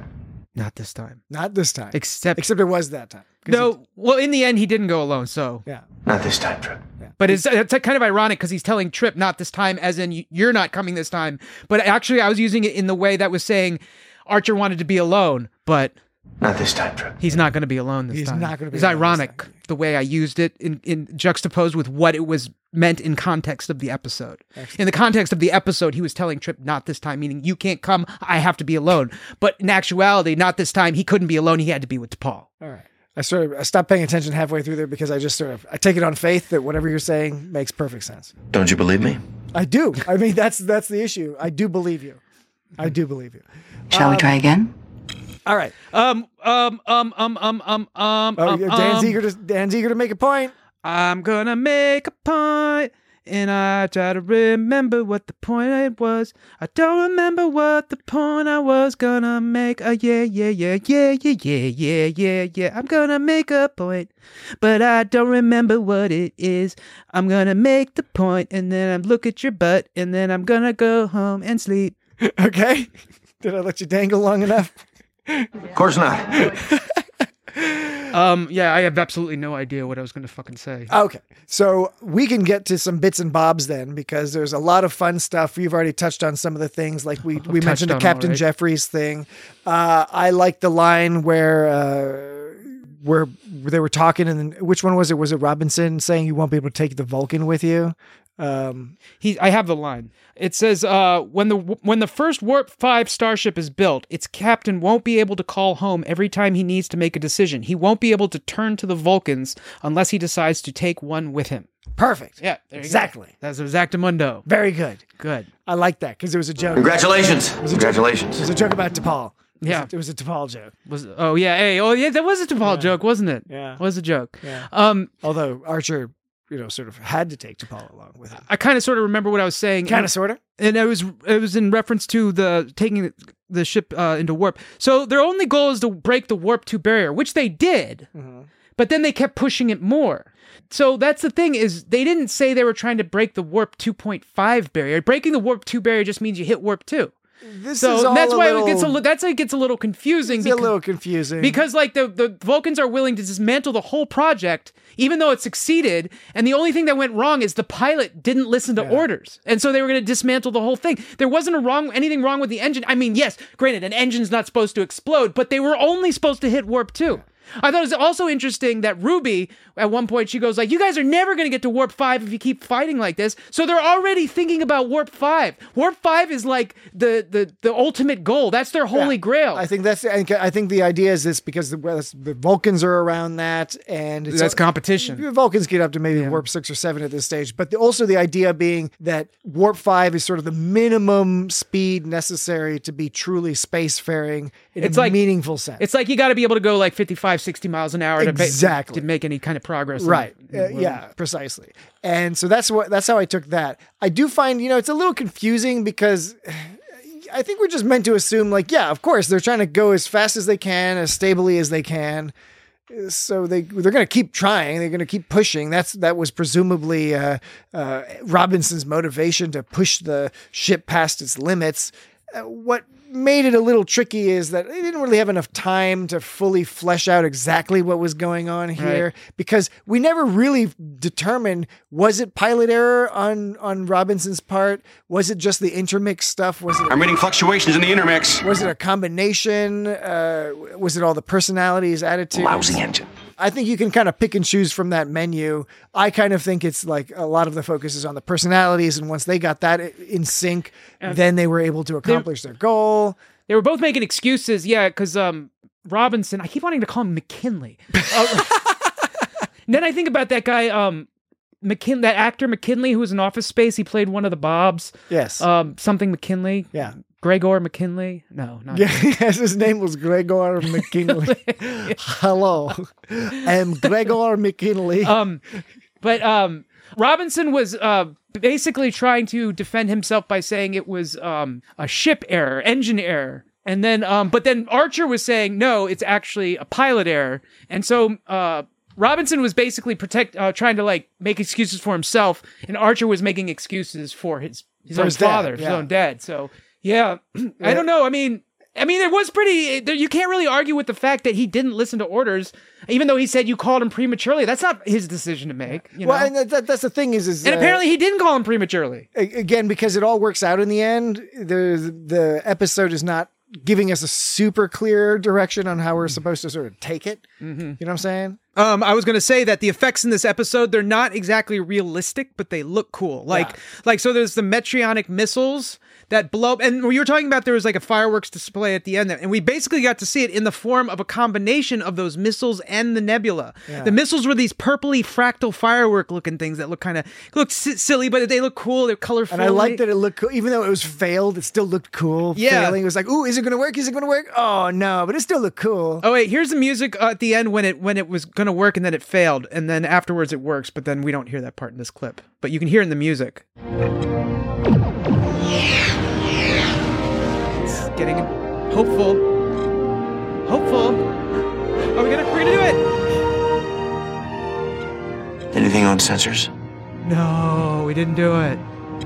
Speaker 8: Not this time.
Speaker 7: Not this time.
Speaker 8: Except,
Speaker 7: except it was that time.
Speaker 8: No,
Speaker 7: he,
Speaker 8: well, in the end, he didn't go alone. So
Speaker 7: yeah,
Speaker 5: not this time, Trip.
Speaker 7: Yeah.
Speaker 8: But it's, it's kind of ironic because he's telling Trip not this time, as in you're not coming this time. But actually, I was using it in the way that was saying Archer wanted to be alone, but
Speaker 5: not this time, Trip.
Speaker 8: He's not going to be alone this
Speaker 7: he's
Speaker 8: time.
Speaker 7: He's not going to be.
Speaker 8: It's
Speaker 7: alone
Speaker 8: ironic
Speaker 7: this time.
Speaker 8: The way I used it in, in juxtaposed with what it was meant in context of the episode. Excellent. In the context of the episode, he was telling Trip not this time, meaning you can't come. I have to be alone. But in actuality, not this time. He couldn't be alone. He had to be with T'Pol.
Speaker 7: All right. I sort of I stopped paying attention halfway through there because I just sort of I take it on faith that whatever you're saying makes perfect sense.
Speaker 5: Don't you believe me?
Speaker 7: I do. I mean, that's that's the issue. I do believe you. I do believe you.
Speaker 14: Shall um, we try again?
Speaker 7: All right.
Speaker 8: Um. Um. Um. Um. Um. Um. Um.
Speaker 7: Oh,
Speaker 8: um
Speaker 7: Dan's
Speaker 8: um,
Speaker 7: eager to Dan's eager to make a point.
Speaker 8: I'm gonna make a point, and I try to remember what the point was. I don't remember what the point I was gonna make. Uh, yeah, yeah, yeah, yeah, yeah, yeah, yeah, yeah, yeah. I'm gonna make a point, but I don't remember what it is. I'm gonna make the point, and then I'm look at your butt, and then I'm gonna go home and sleep.
Speaker 7: Okay. Did I let you dangle long enough?
Speaker 5: Of course not.
Speaker 8: um. Yeah, I have absolutely no idea what I was going to fucking say.
Speaker 7: Okay, so we can get to some bits and bobs then, because there's a lot of fun stuff. We've already touched on some of the things, like we we mentioned the Captain Jeffries thing. Uh, I like the line where uh, where they were talking, and which one was it? Was it Robinson saying you won't be able to take the Vulcan with you? Um,
Speaker 8: he, I have the line. It says, uh, when the when the first Warp five starship is built, its captain won't be able to call home every time he needs to make a decision. He won't be able to turn to the Vulcans unless he decides to take one with him.
Speaker 7: Perfect.
Speaker 8: Yeah, there you
Speaker 7: exactly.
Speaker 8: Go. That's exactamundo.
Speaker 7: Very good.
Speaker 8: Good.
Speaker 7: I like that because it was a joke.
Speaker 5: Congratulations.
Speaker 7: It was
Speaker 5: Congratulations.
Speaker 7: Joke. It was a joke about T'Pol.
Speaker 8: Yeah,
Speaker 7: it was a T'Pol joke.
Speaker 8: Was oh yeah, hey, oh yeah, that was a T'Pol
Speaker 7: yeah.
Speaker 8: joke, wasn't it?
Speaker 7: Yeah,
Speaker 8: it was a joke.
Speaker 7: Yeah.
Speaker 8: Um,
Speaker 7: although Archer, you know, sort of had to take T'Pol along with him.
Speaker 8: I kind of sort of remember what I was saying.
Speaker 7: Kind of, sort of.
Speaker 8: And it was it was in reference to the taking the ship uh, into warp. So their only goal is to break the warp two barrier, which they did. Mm-hmm. But then they kept pushing it more. So that's the thing is they didn't say they were trying to break the warp two point five barrier. Breaking the warp two barrier just means you hit warp two.
Speaker 7: This
Speaker 8: so
Speaker 7: is all
Speaker 8: that's
Speaker 7: a
Speaker 8: why
Speaker 7: little,
Speaker 8: it gets a that's why it gets a little confusing.
Speaker 7: It's
Speaker 8: because,
Speaker 7: a little confusing
Speaker 8: because like the the Vulcans are willing to dismantle the whole project, even though it succeeded. And the only thing that went wrong is the pilot didn't listen to yeah. orders, and so they were going to dismantle the whole thing. There wasn't a wrong anything wrong with the engine. I mean, yes, granted, an engine's not supposed to explode, but they were only supposed to hit warp two. Yeah. I thought it was also interesting that Ruby, at one point, she goes like, you guys are never going to get to Warp five if you keep fighting like this. So they're already thinking about Warp five. Warp five is like the the, the ultimate goal. That's their holy yeah, grail.
Speaker 7: I think that's, I think the idea is this because the, the Vulcans are around that. And it's
Speaker 8: that's a, competition.
Speaker 7: The Vulcans get up to maybe yeah. Warp six or seven at this stage. But the, also the idea being that Warp five is sort of the minimum speed necessary to be truly spacefaring in
Speaker 8: it's
Speaker 7: a
Speaker 8: like,
Speaker 7: meaningful sense.
Speaker 8: It's like you got to be able to go like fifty-five, sixty miles an hour
Speaker 7: exactly.
Speaker 8: to, to make any kind of progress.
Speaker 7: Right. Uh, yeah, precisely. And so that's what that's how I took that. I do find, you know, it's a little confusing because I think we're just meant to assume like, yeah, of course, they're trying to go as fast as they can, as stably as they can. So they they're going to keep trying. They're going to keep pushing. That's that was presumably uh, uh, Robinson's motivation to push the ship past its limits. Uh, what made it a little tricky is that they didn't really have enough time to fully flesh out exactly what was going on here right. because we never really determined, was it pilot error on, on Robinson's part? Was it just the intermix stuff? Was it?
Speaker 6: I'm reading fluctuations in the intermix.
Speaker 7: Was it a combination? Uh, was it all the personalities, attitudes?
Speaker 5: Lousy engine.
Speaker 7: I think you can kind of pick and choose from that menu. I kind of think it's like a lot of the focus is on the personalities. And once they got that in sync, uh, then they were able to accomplish their goal.
Speaker 8: They were both making excuses. Yeah. Cause, um, Robinson, I keep wanting to call him McKinley. Uh, then I think about that guy, um, McKin- that actor McKinley, who was in Office Space. He played one of the Bobs.
Speaker 7: Yes.
Speaker 8: Um, something McKinley.
Speaker 7: Yeah.
Speaker 8: Gregor McKinley? No, not
Speaker 7: yeah, yes, his name was Gregor McKinley. Hello, I'm Gregor McKinley.
Speaker 8: Um, but um, Robinson was uh basically trying to defend himself by saying it was um a ship error, engine error, and then um, but then Archer was saying no, it's actually a pilot error, and so uh. Robinson was basically protect, uh, trying to like make excuses for himself, and Archer was making excuses for his his
Speaker 7: for
Speaker 8: own
Speaker 7: his
Speaker 8: father,
Speaker 7: dad,
Speaker 8: his
Speaker 7: yeah.
Speaker 8: own dad. So yeah, I don't know. I mean, I mean, it was pretty, you can't really argue with the fact that he didn't listen to orders, even though he said you called him prematurely. That's not his decision to make. You
Speaker 7: well,
Speaker 8: know?
Speaker 7: and that, that's the thing is, is
Speaker 8: and
Speaker 7: uh,
Speaker 8: apparently he didn't call him prematurely.
Speaker 7: Again, because it all works out in the end, the, the episode is not giving us a super clear direction on how we're supposed to sort of take it. Mm-hmm. You know what I'm saying?
Speaker 8: Um, I was going to say that the effects in this episode, they're not exactly realistic, but they look cool. Like, yeah. like, so there's the Metrionic missiles that blow up. And we were talking about there was like a fireworks display at the end there. And we basically got to see it in the form of a combination of those missiles and the nebula. Yeah. The missiles were these purpley fractal firework looking things that look kind of, look s- silly, but they look cool. They're colorful.
Speaker 7: And I like that it looked cool. Even though it was failed, it still looked cool.
Speaker 8: Yeah.
Speaker 7: Failing. It was like, ooh, is it going to work? Is it going to work? Oh, no, but it still looked cool.
Speaker 8: Oh, wait, here's the music at the end when it when it was going to work and then it failed. And then afterwards it works, but then we don't hear that part in this clip. But you can hear it in the music. It's getting hopeful. Hopeful. Are we gonna, we're gonna do it.
Speaker 5: Anything on sensors?
Speaker 8: No, we didn't do it.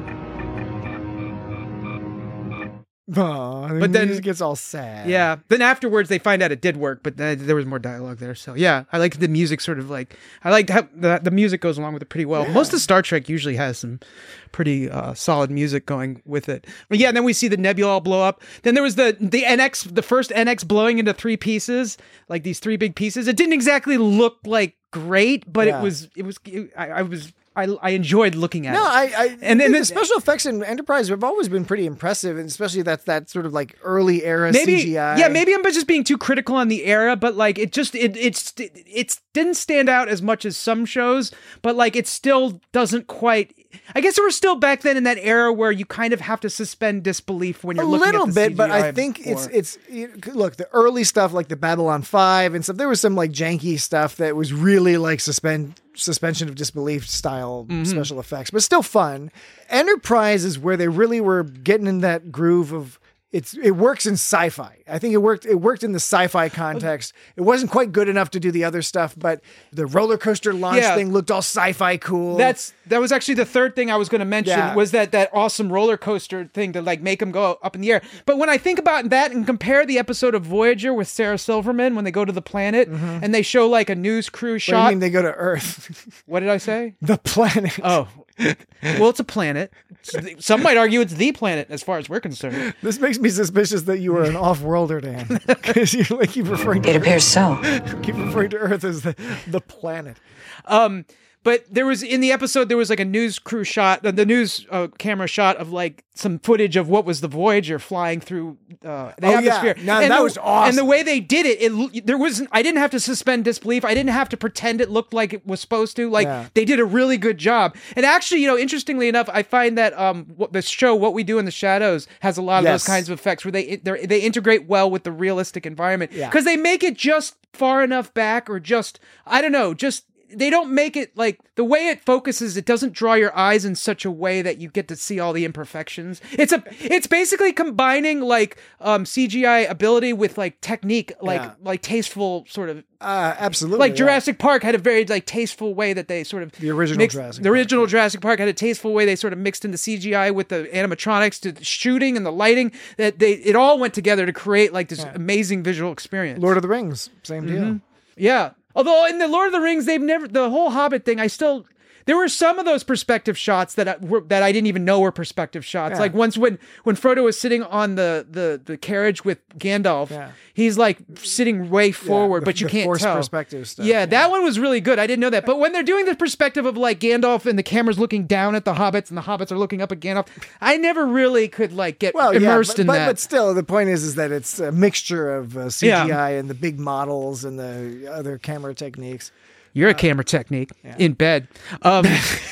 Speaker 7: Oh,
Speaker 8: but then
Speaker 7: it gets all sad.
Speaker 8: Yeah. Then afterwards they find out it did work, but uh, there was more dialogue there. So yeah, I like the music sort of like, I like how the, the music goes along with it pretty well. Yeah. Most of Star Trek usually has some pretty uh, solid music going with it. But yeah, and then we see the nebula all blow up. Then there was the, the N X, the first N X blowing into three pieces, like these three big pieces. It didn't exactly look like great, but yeah. it was, it was, it, I, I was, I, I enjoyed looking at
Speaker 7: no,
Speaker 8: it.
Speaker 7: No, I, I
Speaker 8: and then
Speaker 7: the special effects in Enterprise have always been pretty impressive, and especially that that sort of like early era
Speaker 8: maybe,
Speaker 7: C G I.
Speaker 8: Yeah, maybe I'm just being too critical on the era, but like it just it it's it didn't stand out as much as some shows, but like it still doesn't quite. I guess we're still back then in that era where you kind of have to suspend disbelief when you're
Speaker 7: a
Speaker 8: looking
Speaker 7: little
Speaker 8: at the
Speaker 7: bit,
Speaker 8: C G I
Speaker 7: but I think
Speaker 8: before.
Speaker 7: it's it's look the early stuff like the Babylon five and stuff. There was some like janky stuff that was really like suspend. suspension of disbelief style mm-hmm. special effects, but still fun. Enterprise is where they really were getting in that groove of it's it works in sci-fi. I think it worked it worked in the sci-fi context. It wasn't quite good enough to do the other stuff, but the roller coaster launch
Speaker 8: yeah.
Speaker 7: thing looked all sci-fi cool.
Speaker 8: That's that was actually the third thing I was going to mention yeah. was that that awesome roller coaster thing to like make them go up in the air. But when I think about that and compare the episode of Voyager with Sarah Silverman when they go to the planet mm-hmm. and they show like a news crew shot.
Speaker 7: What do you mean they go to Earth?
Speaker 8: What did I say?
Speaker 7: The planet.
Speaker 8: Oh. Well, it's a planet. Some might argue it's the planet as far as we're concerned.
Speaker 7: This makes me suspicious that you are an off-worlder, Dan. Because you like, keep referring to
Speaker 14: It
Speaker 7: Earth.
Speaker 14: appears so.
Speaker 7: Keep referring to Earth as the, the planet.
Speaker 8: Um, but there was, in the episode, there was like a news crew shot, the news uh, camera shot of like some footage of what was the Voyager flying through uh, the
Speaker 7: oh,
Speaker 8: atmosphere.
Speaker 7: Yeah. No,
Speaker 8: and
Speaker 7: that
Speaker 8: the,
Speaker 7: was awesome.
Speaker 8: And the way they did it, it there wasn't, I didn't have to suspend disbelief. I didn't have to pretend it looked like it was supposed to. Like yeah. they did a really good job. And actually, you know, interestingly enough, I find that um, what, the show, What We Do in the Shadows, has a lot of
Speaker 7: yes.
Speaker 8: those kinds of effects where they they integrate well with the realistic environment. Because yeah. they make it just far enough back or just, I don't know, just, they don't make it like the way it focuses. It doesn't draw your eyes in such a way that you get to see all the imperfections. It's a, it's basically combining like um, C G I ability with like technique, like yeah. like tasteful sort of.
Speaker 7: Uh, absolutely.
Speaker 8: Like
Speaker 7: yeah.
Speaker 8: Jurassic Park had a very like tasteful way that they sort of
Speaker 7: the original
Speaker 8: mixed,
Speaker 7: Jurassic
Speaker 8: the original
Speaker 7: Park,
Speaker 8: Jurassic Park had a tasteful way they sort of mixed into C G I with the animatronics to the shooting and the lighting. That they it all went together to create like this yeah. amazing visual experience.
Speaker 7: Lord of the Rings, same deal.
Speaker 8: Mm-hmm. Yeah. Although in the Lord of the Rings, they've never, the whole Hobbit thing, I still, there were some of those perspective shots that I, were, that I didn't even know were perspective shots. Yeah. Like once when, when Frodo was sitting on the, the, the carriage with Gandalf, yeah. he's like sitting way forward, yeah, the, but you can't tell.
Speaker 7: Perspective stuff.
Speaker 8: Yeah, yeah, that one was really good. I didn't know that. But when they're doing the perspective of like Gandalf and the camera's looking down at the hobbits and the hobbits are looking up at Gandalf, I never really could like get well, immersed
Speaker 7: yeah, but,
Speaker 8: in
Speaker 7: but,
Speaker 8: that.
Speaker 7: But still, the point is, is that it's a mixture of uh, C G I yeah. and the big models and the other camera techniques.
Speaker 8: You're a camera technique yeah. in bed. Um,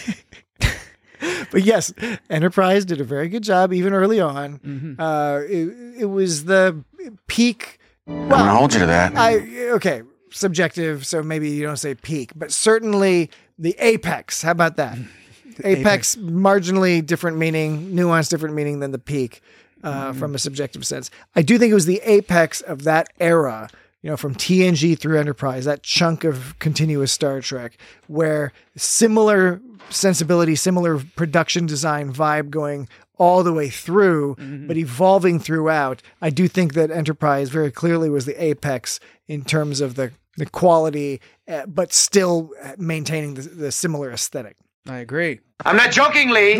Speaker 7: but yes, Enterprise did a very good job even early on.
Speaker 8: Mm-hmm.
Speaker 7: Uh, it, it was the peak. Well,
Speaker 5: I'm gonna hold you to that.
Speaker 7: I okay, subjective, so maybe you don't say peak, but certainly the apex. How about that? Apex, apex, marginally different meaning, nuanced different meaning than the peak uh, mm-hmm. from a subjective sense. I do think it was the apex of that era. You know, from T N G through Enterprise, that chunk of continuous Star Trek, where similar sensibility, similar production design vibe going all the way through,
Speaker 8: Mm-hmm.
Speaker 7: but evolving throughout. I do think that Enterprise very clearly was the apex in terms of the, the quality, uh, but still maintaining the, the similar aesthetic.
Speaker 8: I agree.
Speaker 5: I'm not joking, Lee.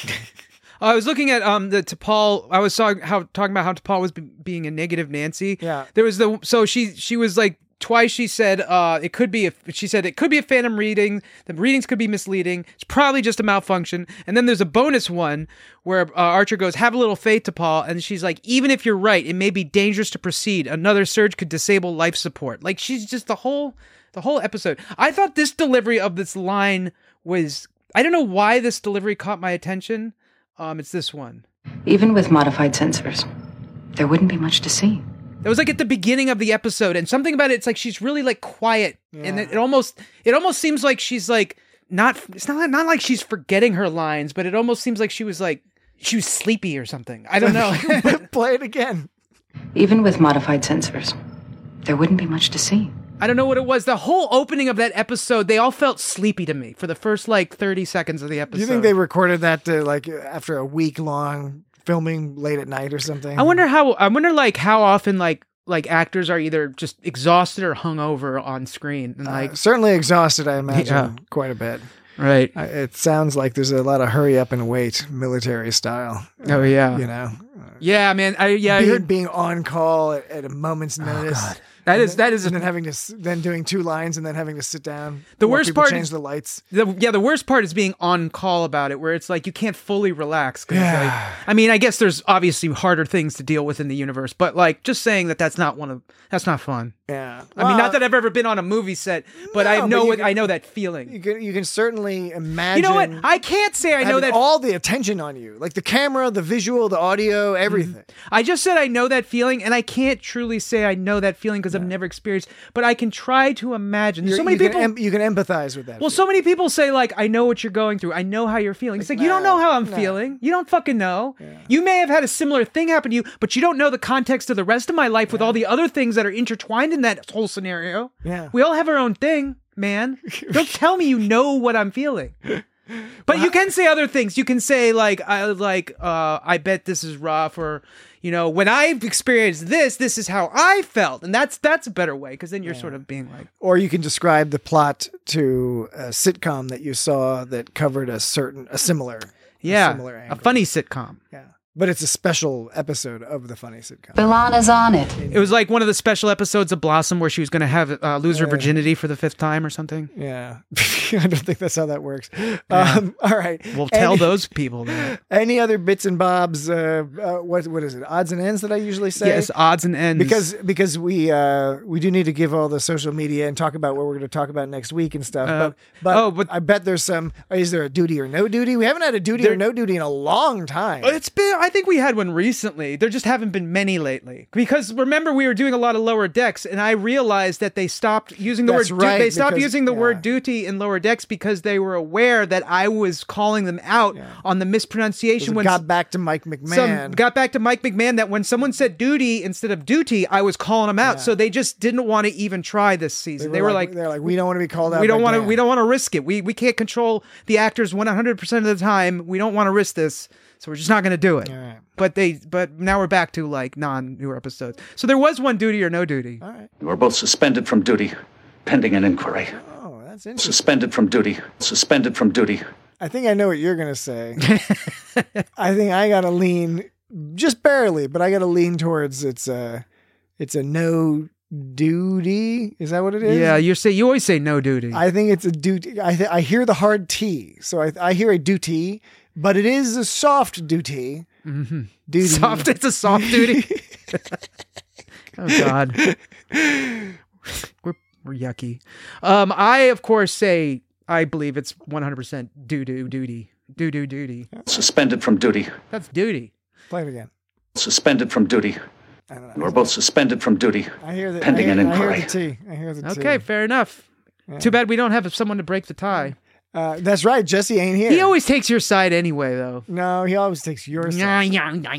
Speaker 8: I was looking at um the T'Pol. I was talking how talking about how T'Pol was be- being a negative Nancy.
Speaker 7: Yeah.
Speaker 8: There was the so she she was like twice she said uh it could be a she said it could be a phantom reading. The readings could be misleading. It's probably just a malfunction. And then there's a bonus one where uh, Archer goes, "Have a little faith, T'Pol," and she's like, "Even if you're right, it may be dangerous to proceed. Another surge could disable life support." Like she's just the whole the whole episode. I thought this delivery of this line was I don't know why this delivery caught my attention. Um, it's this one.
Speaker 14: Even with modified sensors, there wouldn't be much to see.
Speaker 8: It was like at the beginning of the episode, and something about it, it's like she's really like quiet, yeah. and it, it almost it almost seems like she's like not. It's not not like she's forgetting her lines, but it almost seems like she was like she was sleepy or something. I don't know.
Speaker 7: Play it again.
Speaker 14: Even with modified sensors, there wouldn't be much to see.
Speaker 8: I don't know what it was. The whole opening of that episode, they all felt sleepy to me for the first like thirty seconds of the episode.
Speaker 7: Do you think they recorded that uh, like after a week long filming late at night or something?
Speaker 8: I wonder how. I wonder like how often like like actors are either just exhausted or hungover on screen. And like
Speaker 7: uh, certainly exhausted, I imagine,
Speaker 8: yeah.
Speaker 7: quite a bit.
Speaker 8: Right.
Speaker 7: Uh, it sounds like there's a lot of hurry up and wait, military style.
Speaker 8: Oh yeah.
Speaker 7: You know.
Speaker 8: Yeah, man. I yeah.
Speaker 7: Being,
Speaker 8: I heard
Speaker 7: being on call at, at a moment's notice.
Speaker 8: Oh, God. That
Speaker 7: and
Speaker 8: is
Speaker 7: then,
Speaker 8: that is
Speaker 7: and
Speaker 8: a,
Speaker 7: then having to then doing two lines and then having to sit down.
Speaker 8: The
Speaker 7: while
Speaker 8: worst
Speaker 7: people
Speaker 8: part
Speaker 7: change
Speaker 8: is
Speaker 7: the lights.
Speaker 8: The, yeah, the worst part is being on call about it, where it's like you can't fully relax. 'Cause
Speaker 7: Yeah.
Speaker 8: like, I mean, I guess there's obviously harder things to deal with in the universe, but like just saying that that's not one of that's not fun.
Speaker 7: Yeah.
Speaker 8: I mean, not that I've ever been on a movie set, but
Speaker 7: No,
Speaker 8: I know
Speaker 7: but you
Speaker 8: it.
Speaker 7: can-
Speaker 8: I know that feeling.
Speaker 7: You can you can certainly imagine.
Speaker 8: You know what? I can't say I know
Speaker 7: having
Speaker 8: that.
Speaker 7: all the attention on you, like the camera, the visual, the audio, everything.
Speaker 8: I just said I know that feeling, and I can't truly say I know that feeling because I've never experienced. But I can try to imagine.
Speaker 7: You're-
Speaker 8: So many
Speaker 7: you
Speaker 8: people.
Speaker 7: can em- you can empathize with that.
Speaker 8: Well, so many people say like, I know what you're going through. I know how you're feeling. It's like, you don't know how I'm feeling. You don't fucking know. You may have had a similar thing happen to you, but you don't know the context of the rest of my life with all the other things that are intertwined in that whole scenario.
Speaker 7: Yeah.
Speaker 8: We all have our own thing, man. Don't tell me you know what I'm feeling. But you can say other things. You can say like, I like, uh, I bet this is rough, or you know, when I've experienced this, this is how I felt, and that's that's a better way because then you're sort of being like,
Speaker 7: Or you can describe the plot to a sitcom that you saw that covered a certain, a similar,
Speaker 8: yeah,
Speaker 7: a, similar
Speaker 8: a
Speaker 7: angle.
Speaker 8: funny sitcom.
Speaker 7: Yeah. But it's a special episode of the funny sitcom.
Speaker 14: Bilana's on it.
Speaker 8: It was like one of the special episodes of Blossom where she was going to have uh, lose her virginity for the fifth time or something.
Speaker 7: Yeah. I don't think that's how that works. Um, all right.
Speaker 8: We'll tell
Speaker 7: Any-
Speaker 8: those people that.
Speaker 7: Any other bits and bobs? Uh, uh, what what is it? Odds and ends that I usually say.
Speaker 8: Yes, odds and ends.
Speaker 7: Because because we uh, we do need to give all the social media and talk about what we're going to talk about next week and stuff.
Speaker 8: Uh,
Speaker 7: but but,
Speaker 8: oh, but-
Speaker 7: I bet there's some. Is there a duty or no duty? We haven't had a duty
Speaker 8: There-
Speaker 7: or no duty in a long time.
Speaker 8: It's been, I think we had one recently. There just haven't been many lately. Because remember, we were doing a lot of lower decks, and I realized that they stopped using the
Speaker 7: That's
Speaker 8: word. du-
Speaker 7: right,
Speaker 8: they stopped
Speaker 7: because-
Speaker 8: using the
Speaker 7: yeah.
Speaker 8: word duty in lower decks because they were aware that I was calling them out on the mispronunciation.
Speaker 7: It
Speaker 8: When
Speaker 7: got back to Mike McMahon.
Speaker 8: Some got back to Mike McMahon that when someone said duty instead of duty, I was calling them out. So they just didn't want to even try this season. They were, like,
Speaker 7: they're like, we don't want to be called out.
Speaker 8: we don't
Speaker 7: by
Speaker 8: want to
Speaker 7: Dan."
Speaker 8: we don't want to risk it. We we can't control the actors one hundred percent of the time. We don't want to risk this. So we're just not going to do it.
Speaker 7: right.
Speaker 8: But they but now we're back to like non-newer episodes. So there was one duty or no duty.
Speaker 7: All right.
Speaker 11: You are both suspended from duty, pending an inquiry.
Speaker 7: Oh, that's interesting.
Speaker 11: Suspended from duty. Suspended from duty.
Speaker 7: I think I know what you're going to say. I think I got to lean just barely, but I got to lean towards it's a it's a no duty. Is that what it is?
Speaker 8: Yeah, you say you always say no duty.
Speaker 7: I think it's a duty. I th- I hear the hard T, so I I hear a duty, but it is a soft duty.
Speaker 8: Mm-hmm.
Speaker 7: Duty.
Speaker 8: Soft. It's a soft duty. Oh God. We're we're yucky. Um, I of course say I believe it's one hundred percent do do duty do do duty.
Speaker 11: Suspended from duty.
Speaker 8: That's duty.
Speaker 7: Play it again.
Speaker 11: Suspended from duty.
Speaker 7: I don't know.
Speaker 11: You are both suspended from duty,
Speaker 7: I hear the
Speaker 11: pending
Speaker 7: I hear,
Speaker 11: an
Speaker 7: I hear
Speaker 11: inquiry.
Speaker 7: the T. I hear the T.
Speaker 8: Okay, fair enough. Too bad we don't have someone to break the tie.
Speaker 7: Uh, that's right. Jesse ain't here.
Speaker 8: He always takes your side anyway, though.
Speaker 7: No, he always takes your side.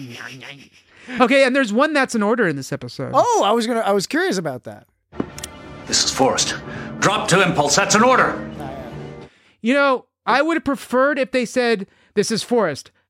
Speaker 8: Okay, and there's one that's in order in this episode.
Speaker 7: Oh, I was gonna. I was curious about that.
Speaker 11: This is Forrest. Drop to impulse. That's an order.
Speaker 8: You know, I would have preferred if they said, "This is Forrest.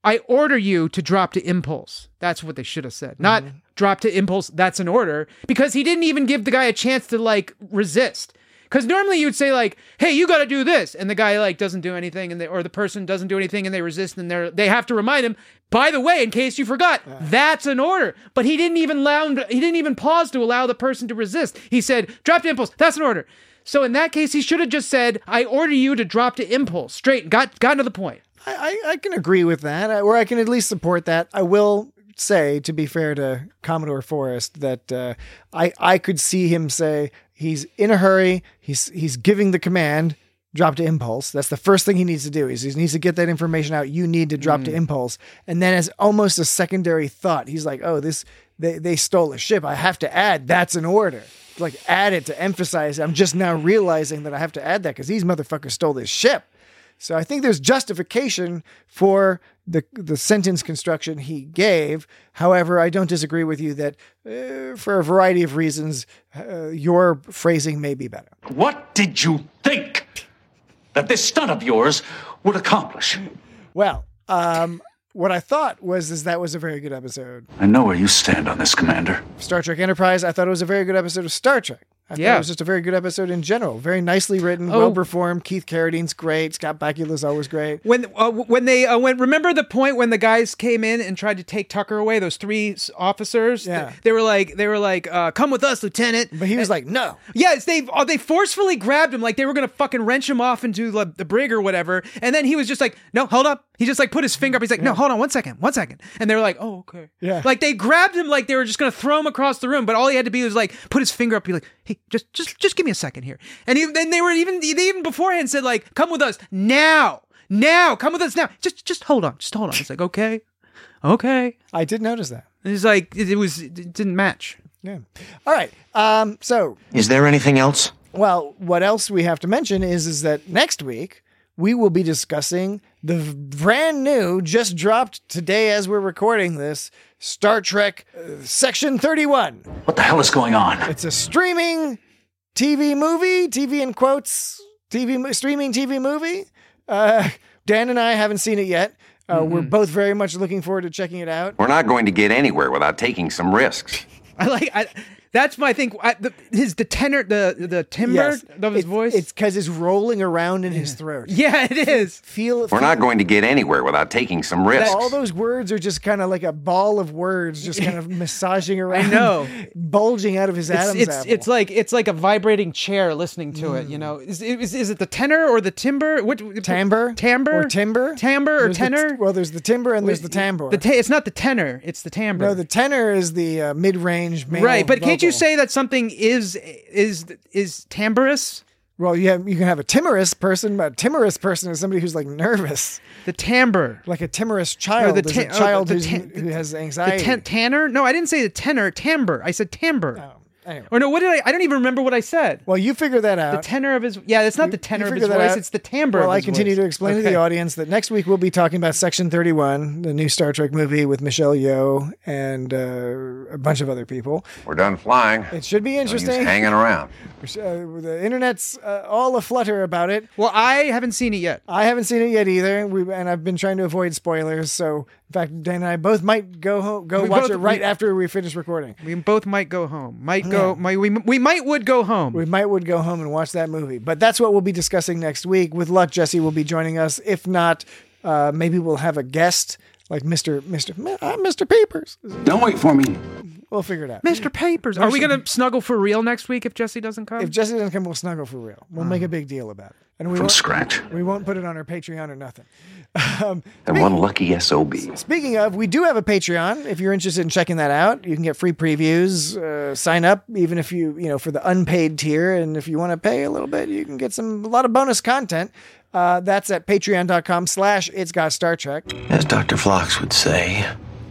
Speaker 8: I order you to drop to impulse. That's what they should have said. Not mm-hmm. drop to impulse, that's an order. Because he didn't even give the guy a chance to, like, resist. Because normally you'd say, like, hey, you got to do this. And the guy, like, doesn't do anything, and they, or the person doesn't do anything, and they resist, and they they have to remind him, by the way, in case you forgot, yeah. that's an order. But he didn't even allow him to, he didn't even pause to allow the person to resist. He said, drop to impulse, that's an order. So in that case, he should have just said, I order you to drop to impulse. Straight, got, got to the point.
Speaker 7: I, I, I can agree with that, or I can at least support that. I will say, to be fair to Commodore Forrest, that uh, I, I could see him say, he's in a hurry. He's he's giving the command, drop to impulse. That's the first thing he needs to do. Is he needs to get that information out. You need to drop mm. to impulse. And then as almost a secondary thought, he's like, oh, this they, they stole a ship. I have to add, that's an order. Like add it to emphasize. I'm just now realizing that I have to add that because these motherfuckers stole this ship. So I think there's justification for the the sentence construction he gave. However, I don't disagree with you that uh, for a variety of reasons, uh, your phrasing may be better.
Speaker 11: What did you think that this stunt of yours would accomplish?
Speaker 7: Well, um, what I thought was is that was a very good episode.
Speaker 10: I know where you stand on this, Commander.
Speaker 7: Star Trek Enterprise, I thought it was a very good episode of Star Trek. I
Speaker 8: yeah.
Speaker 7: thought it was just a very good episode in general. Very nicely written,
Speaker 8: oh.
Speaker 7: well performed. Keith Carradine's great. Scott Bakula's always great.
Speaker 8: When uh, when they uh, when remember the point when the guys came in and tried to take Tucker away, those three officers.
Speaker 7: Yeah.
Speaker 8: They, they were like they were like, uh, "Come with us, Lieutenant."
Speaker 7: But he was
Speaker 8: and,
Speaker 7: like, "No."
Speaker 8: Yes, they uh, they forcefully grabbed him like they were gonna fucking wrench him off into the, the brig or whatever. And then he was just like, "No, hold up." He just like put his finger up. He's like, yeah. "No, hold on, one second, one second." And they were like, "Oh, okay."
Speaker 7: Yeah.
Speaker 8: Like they grabbed him like they were just gonna throw him across the room, but all he had to be was like put his finger up. Be like, "Hey, just just just give me a second here." And he, then they were even they even beforehand said like, "Come with us now, now, come with us now." Just just hold on, just hold on. It's like, okay, okay.
Speaker 7: I did notice that.
Speaker 8: It's like it, it was it didn't match.
Speaker 7: Yeah. All right. Um. So,
Speaker 5: is there anything else?
Speaker 7: Well, what else we have to mention is is that next week we will be discussing the brand new, just dropped today as we're recording this, Star Trek uh, Section thirty-one.
Speaker 10: What the hell is going on?
Speaker 7: It's a streaming T V movie, T V in quotes, T V streaming T V movie. Uh, Dan and I haven't seen it yet. Uh, mm-hmm. We're both very much looking forward to checking it out.
Speaker 4: We're not going to get anywhere without taking some risks.
Speaker 8: I like I, that's my thing. I, the, his the tenor, the the timbre
Speaker 7: yes.
Speaker 8: of his
Speaker 7: it,
Speaker 8: voice.
Speaker 7: It's because it's rolling around in his throat.
Speaker 8: Yeah, it is.
Speaker 7: Feel.
Speaker 4: We're
Speaker 7: feel,
Speaker 4: not going to get anywhere without taking some risks.
Speaker 7: All those words are just kind of like a ball of words, just kind of massaging around.
Speaker 8: I know,
Speaker 7: bulging out of his
Speaker 8: it's,
Speaker 7: Adam's
Speaker 8: it's,
Speaker 7: apple.
Speaker 8: It's like it's like a vibrating chair listening to mm. it. You know, is, is is it the tenor or the timbre? What
Speaker 7: timbre?
Speaker 8: Timbre
Speaker 7: or timbre?
Speaker 8: Timbre or
Speaker 7: there's
Speaker 8: tenor?
Speaker 7: The, well, there's the timbre and there's the timbre.
Speaker 8: The ta- it's not the tenor. It's the timbre.
Speaker 7: No, the tenor is the uh, mid-range male
Speaker 8: right, but
Speaker 7: vocal.
Speaker 8: Can't you say that something is is is timbrous?
Speaker 7: Well, you have, you can have a timorous person, but a timorous person is somebody who's like nervous.
Speaker 8: The timbre,
Speaker 7: like a timorous child,
Speaker 8: no, the ta-
Speaker 7: is a child
Speaker 8: oh,
Speaker 7: who's,
Speaker 8: tan-
Speaker 7: who has anxiety.
Speaker 8: The ten- tanner? No, I didn't say the tenor. Timbre. I said timbre.
Speaker 7: Oh. Anyway.
Speaker 8: Or no, what did I? I don't even remember what I said.
Speaker 7: Well, you figure that out.
Speaker 8: The tenor of his, yeah, it's not
Speaker 7: you,
Speaker 8: the tenor of his voice;
Speaker 7: out.
Speaker 8: it's the timbre.
Speaker 7: Well,
Speaker 8: of
Speaker 7: I
Speaker 8: his
Speaker 7: continue
Speaker 8: voice.
Speaker 7: to explain
Speaker 8: okay.
Speaker 7: to the audience that next week we'll be talking about Section thirty-one, the new Star Trek movie with Michelle Yeoh and uh, a bunch of other people.
Speaker 4: We're done flying.
Speaker 7: It should be interesting.
Speaker 4: Hanging around.
Speaker 7: Uh, the internet's uh, all aflutter about it.
Speaker 8: Well, I haven't seen it yet.
Speaker 7: I haven't seen it yet either. We and I've been trying to avoid spoilers. So, in fact, Dan and I both might go home, go
Speaker 8: we
Speaker 7: watch
Speaker 8: both,
Speaker 7: it right
Speaker 8: we,
Speaker 7: after we finish recording.
Speaker 8: We both might go home. Might go. Yeah. Might we? We might would go home.
Speaker 7: We might would go home and watch that movie. But that's what we'll be discussing next week. With luck, Jesse will be joining us. If not, uh, maybe we'll have a guest like Mister Mister Uh, Mister Papers.
Speaker 6: Don't wait for me.
Speaker 7: We'll figure it out.
Speaker 8: Mister Papers. Are we going to snuggle for real next week if Jesse doesn't come?
Speaker 7: If Jesse doesn't come, we'll snuggle for real. We'll oh. make a big deal about it. And we
Speaker 10: From
Speaker 7: won't,
Speaker 10: scratch.
Speaker 7: We won't put it on our Patreon or nothing. Um,
Speaker 4: and one lucky S O B.
Speaker 7: Speaking of, we do have a Patreon. If you're interested in checking that out, you can get free previews. Uh, sign up, even if you, you know, for the unpaid tier. And if you want to pay a little bit, you can get some a lot of bonus content. Uh, that's at patreon.com slash It's Got Star Trek.
Speaker 5: As Doctor Phlox would say,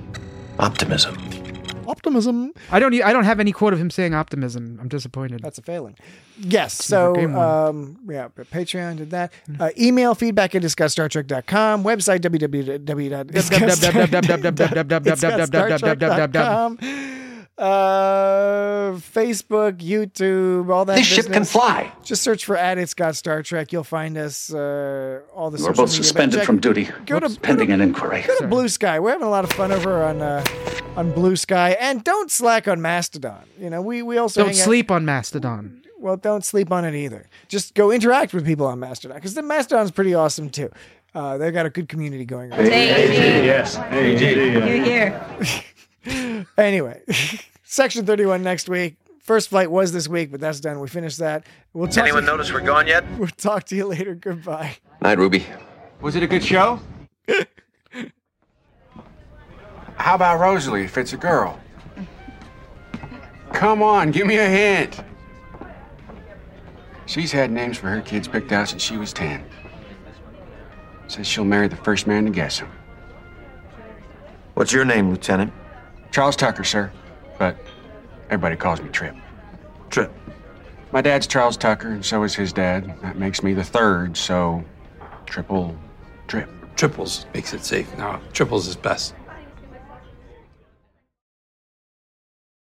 Speaker 5: optimism.
Speaker 7: Optimism.
Speaker 8: I don't. I don't have any quote of him saying optimism. I'm disappointed.
Speaker 7: That's a failing. Yes. So, um, yeah, Patreon did that. Uh, email feedback at discuss star trek dot com. Website w w w dot discuss star trek dot com. Uh, Facebook, YouTube, all that.
Speaker 4: This ship can
Speaker 7: business.
Speaker 4: fly.
Speaker 7: Just search for at It's Got Star Trek. You'll find us. Uh, all the
Speaker 10: You are
Speaker 7: social
Speaker 10: both
Speaker 7: media.
Speaker 10: suspended
Speaker 7: Check-
Speaker 10: from duty.
Speaker 7: Go to,
Speaker 10: pending
Speaker 7: go to,
Speaker 10: an inquiry.
Speaker 7: Go to Blue Sky. We're having a lot of fun over on uh, on Blue Sky, and don't slack on Mastodon. You know, we we also
Speaker 8: Don't
Speaker 7: hang out-
Speaker 8: sleep on Mastodon.
Speaker 7: Well, don't sleep on it either. Just go interact with people on Mastodon, because the Mastodon's pretty awesome too. Uh, they've got a good community going on.
Speaker 16: Yes. Hey, you here?
Speaker 7: Anyway, Section thirty-one next week. First flight was this week, but that's done. We finished that. We'll talk
Speaker 15: Anyone
Speaker 7: to,
Speaker 15: notice we're gone yet?
Speaker 7: We'll talk to you later. Goodbye.
Speaker 4: Night, Ruby.
Speaker 6: Was it a good show? How about Rosalie if it's a girl? Come on, give me a hint. She's had names for her kids picked out since she was ten. Says she'll marry the first man to guess him.
Speaker 3: What's your name, Lieutenant?
Speaker 6: Charles Tucker, sir. But everybody calls me Trip.
Speaker 3: Trip.
Speaker 6: My dad's Charles Tucker, and so is his dad. That makes me the third, so triple Trip.
Speaker 17: Triples makes it safe. No, triples is best.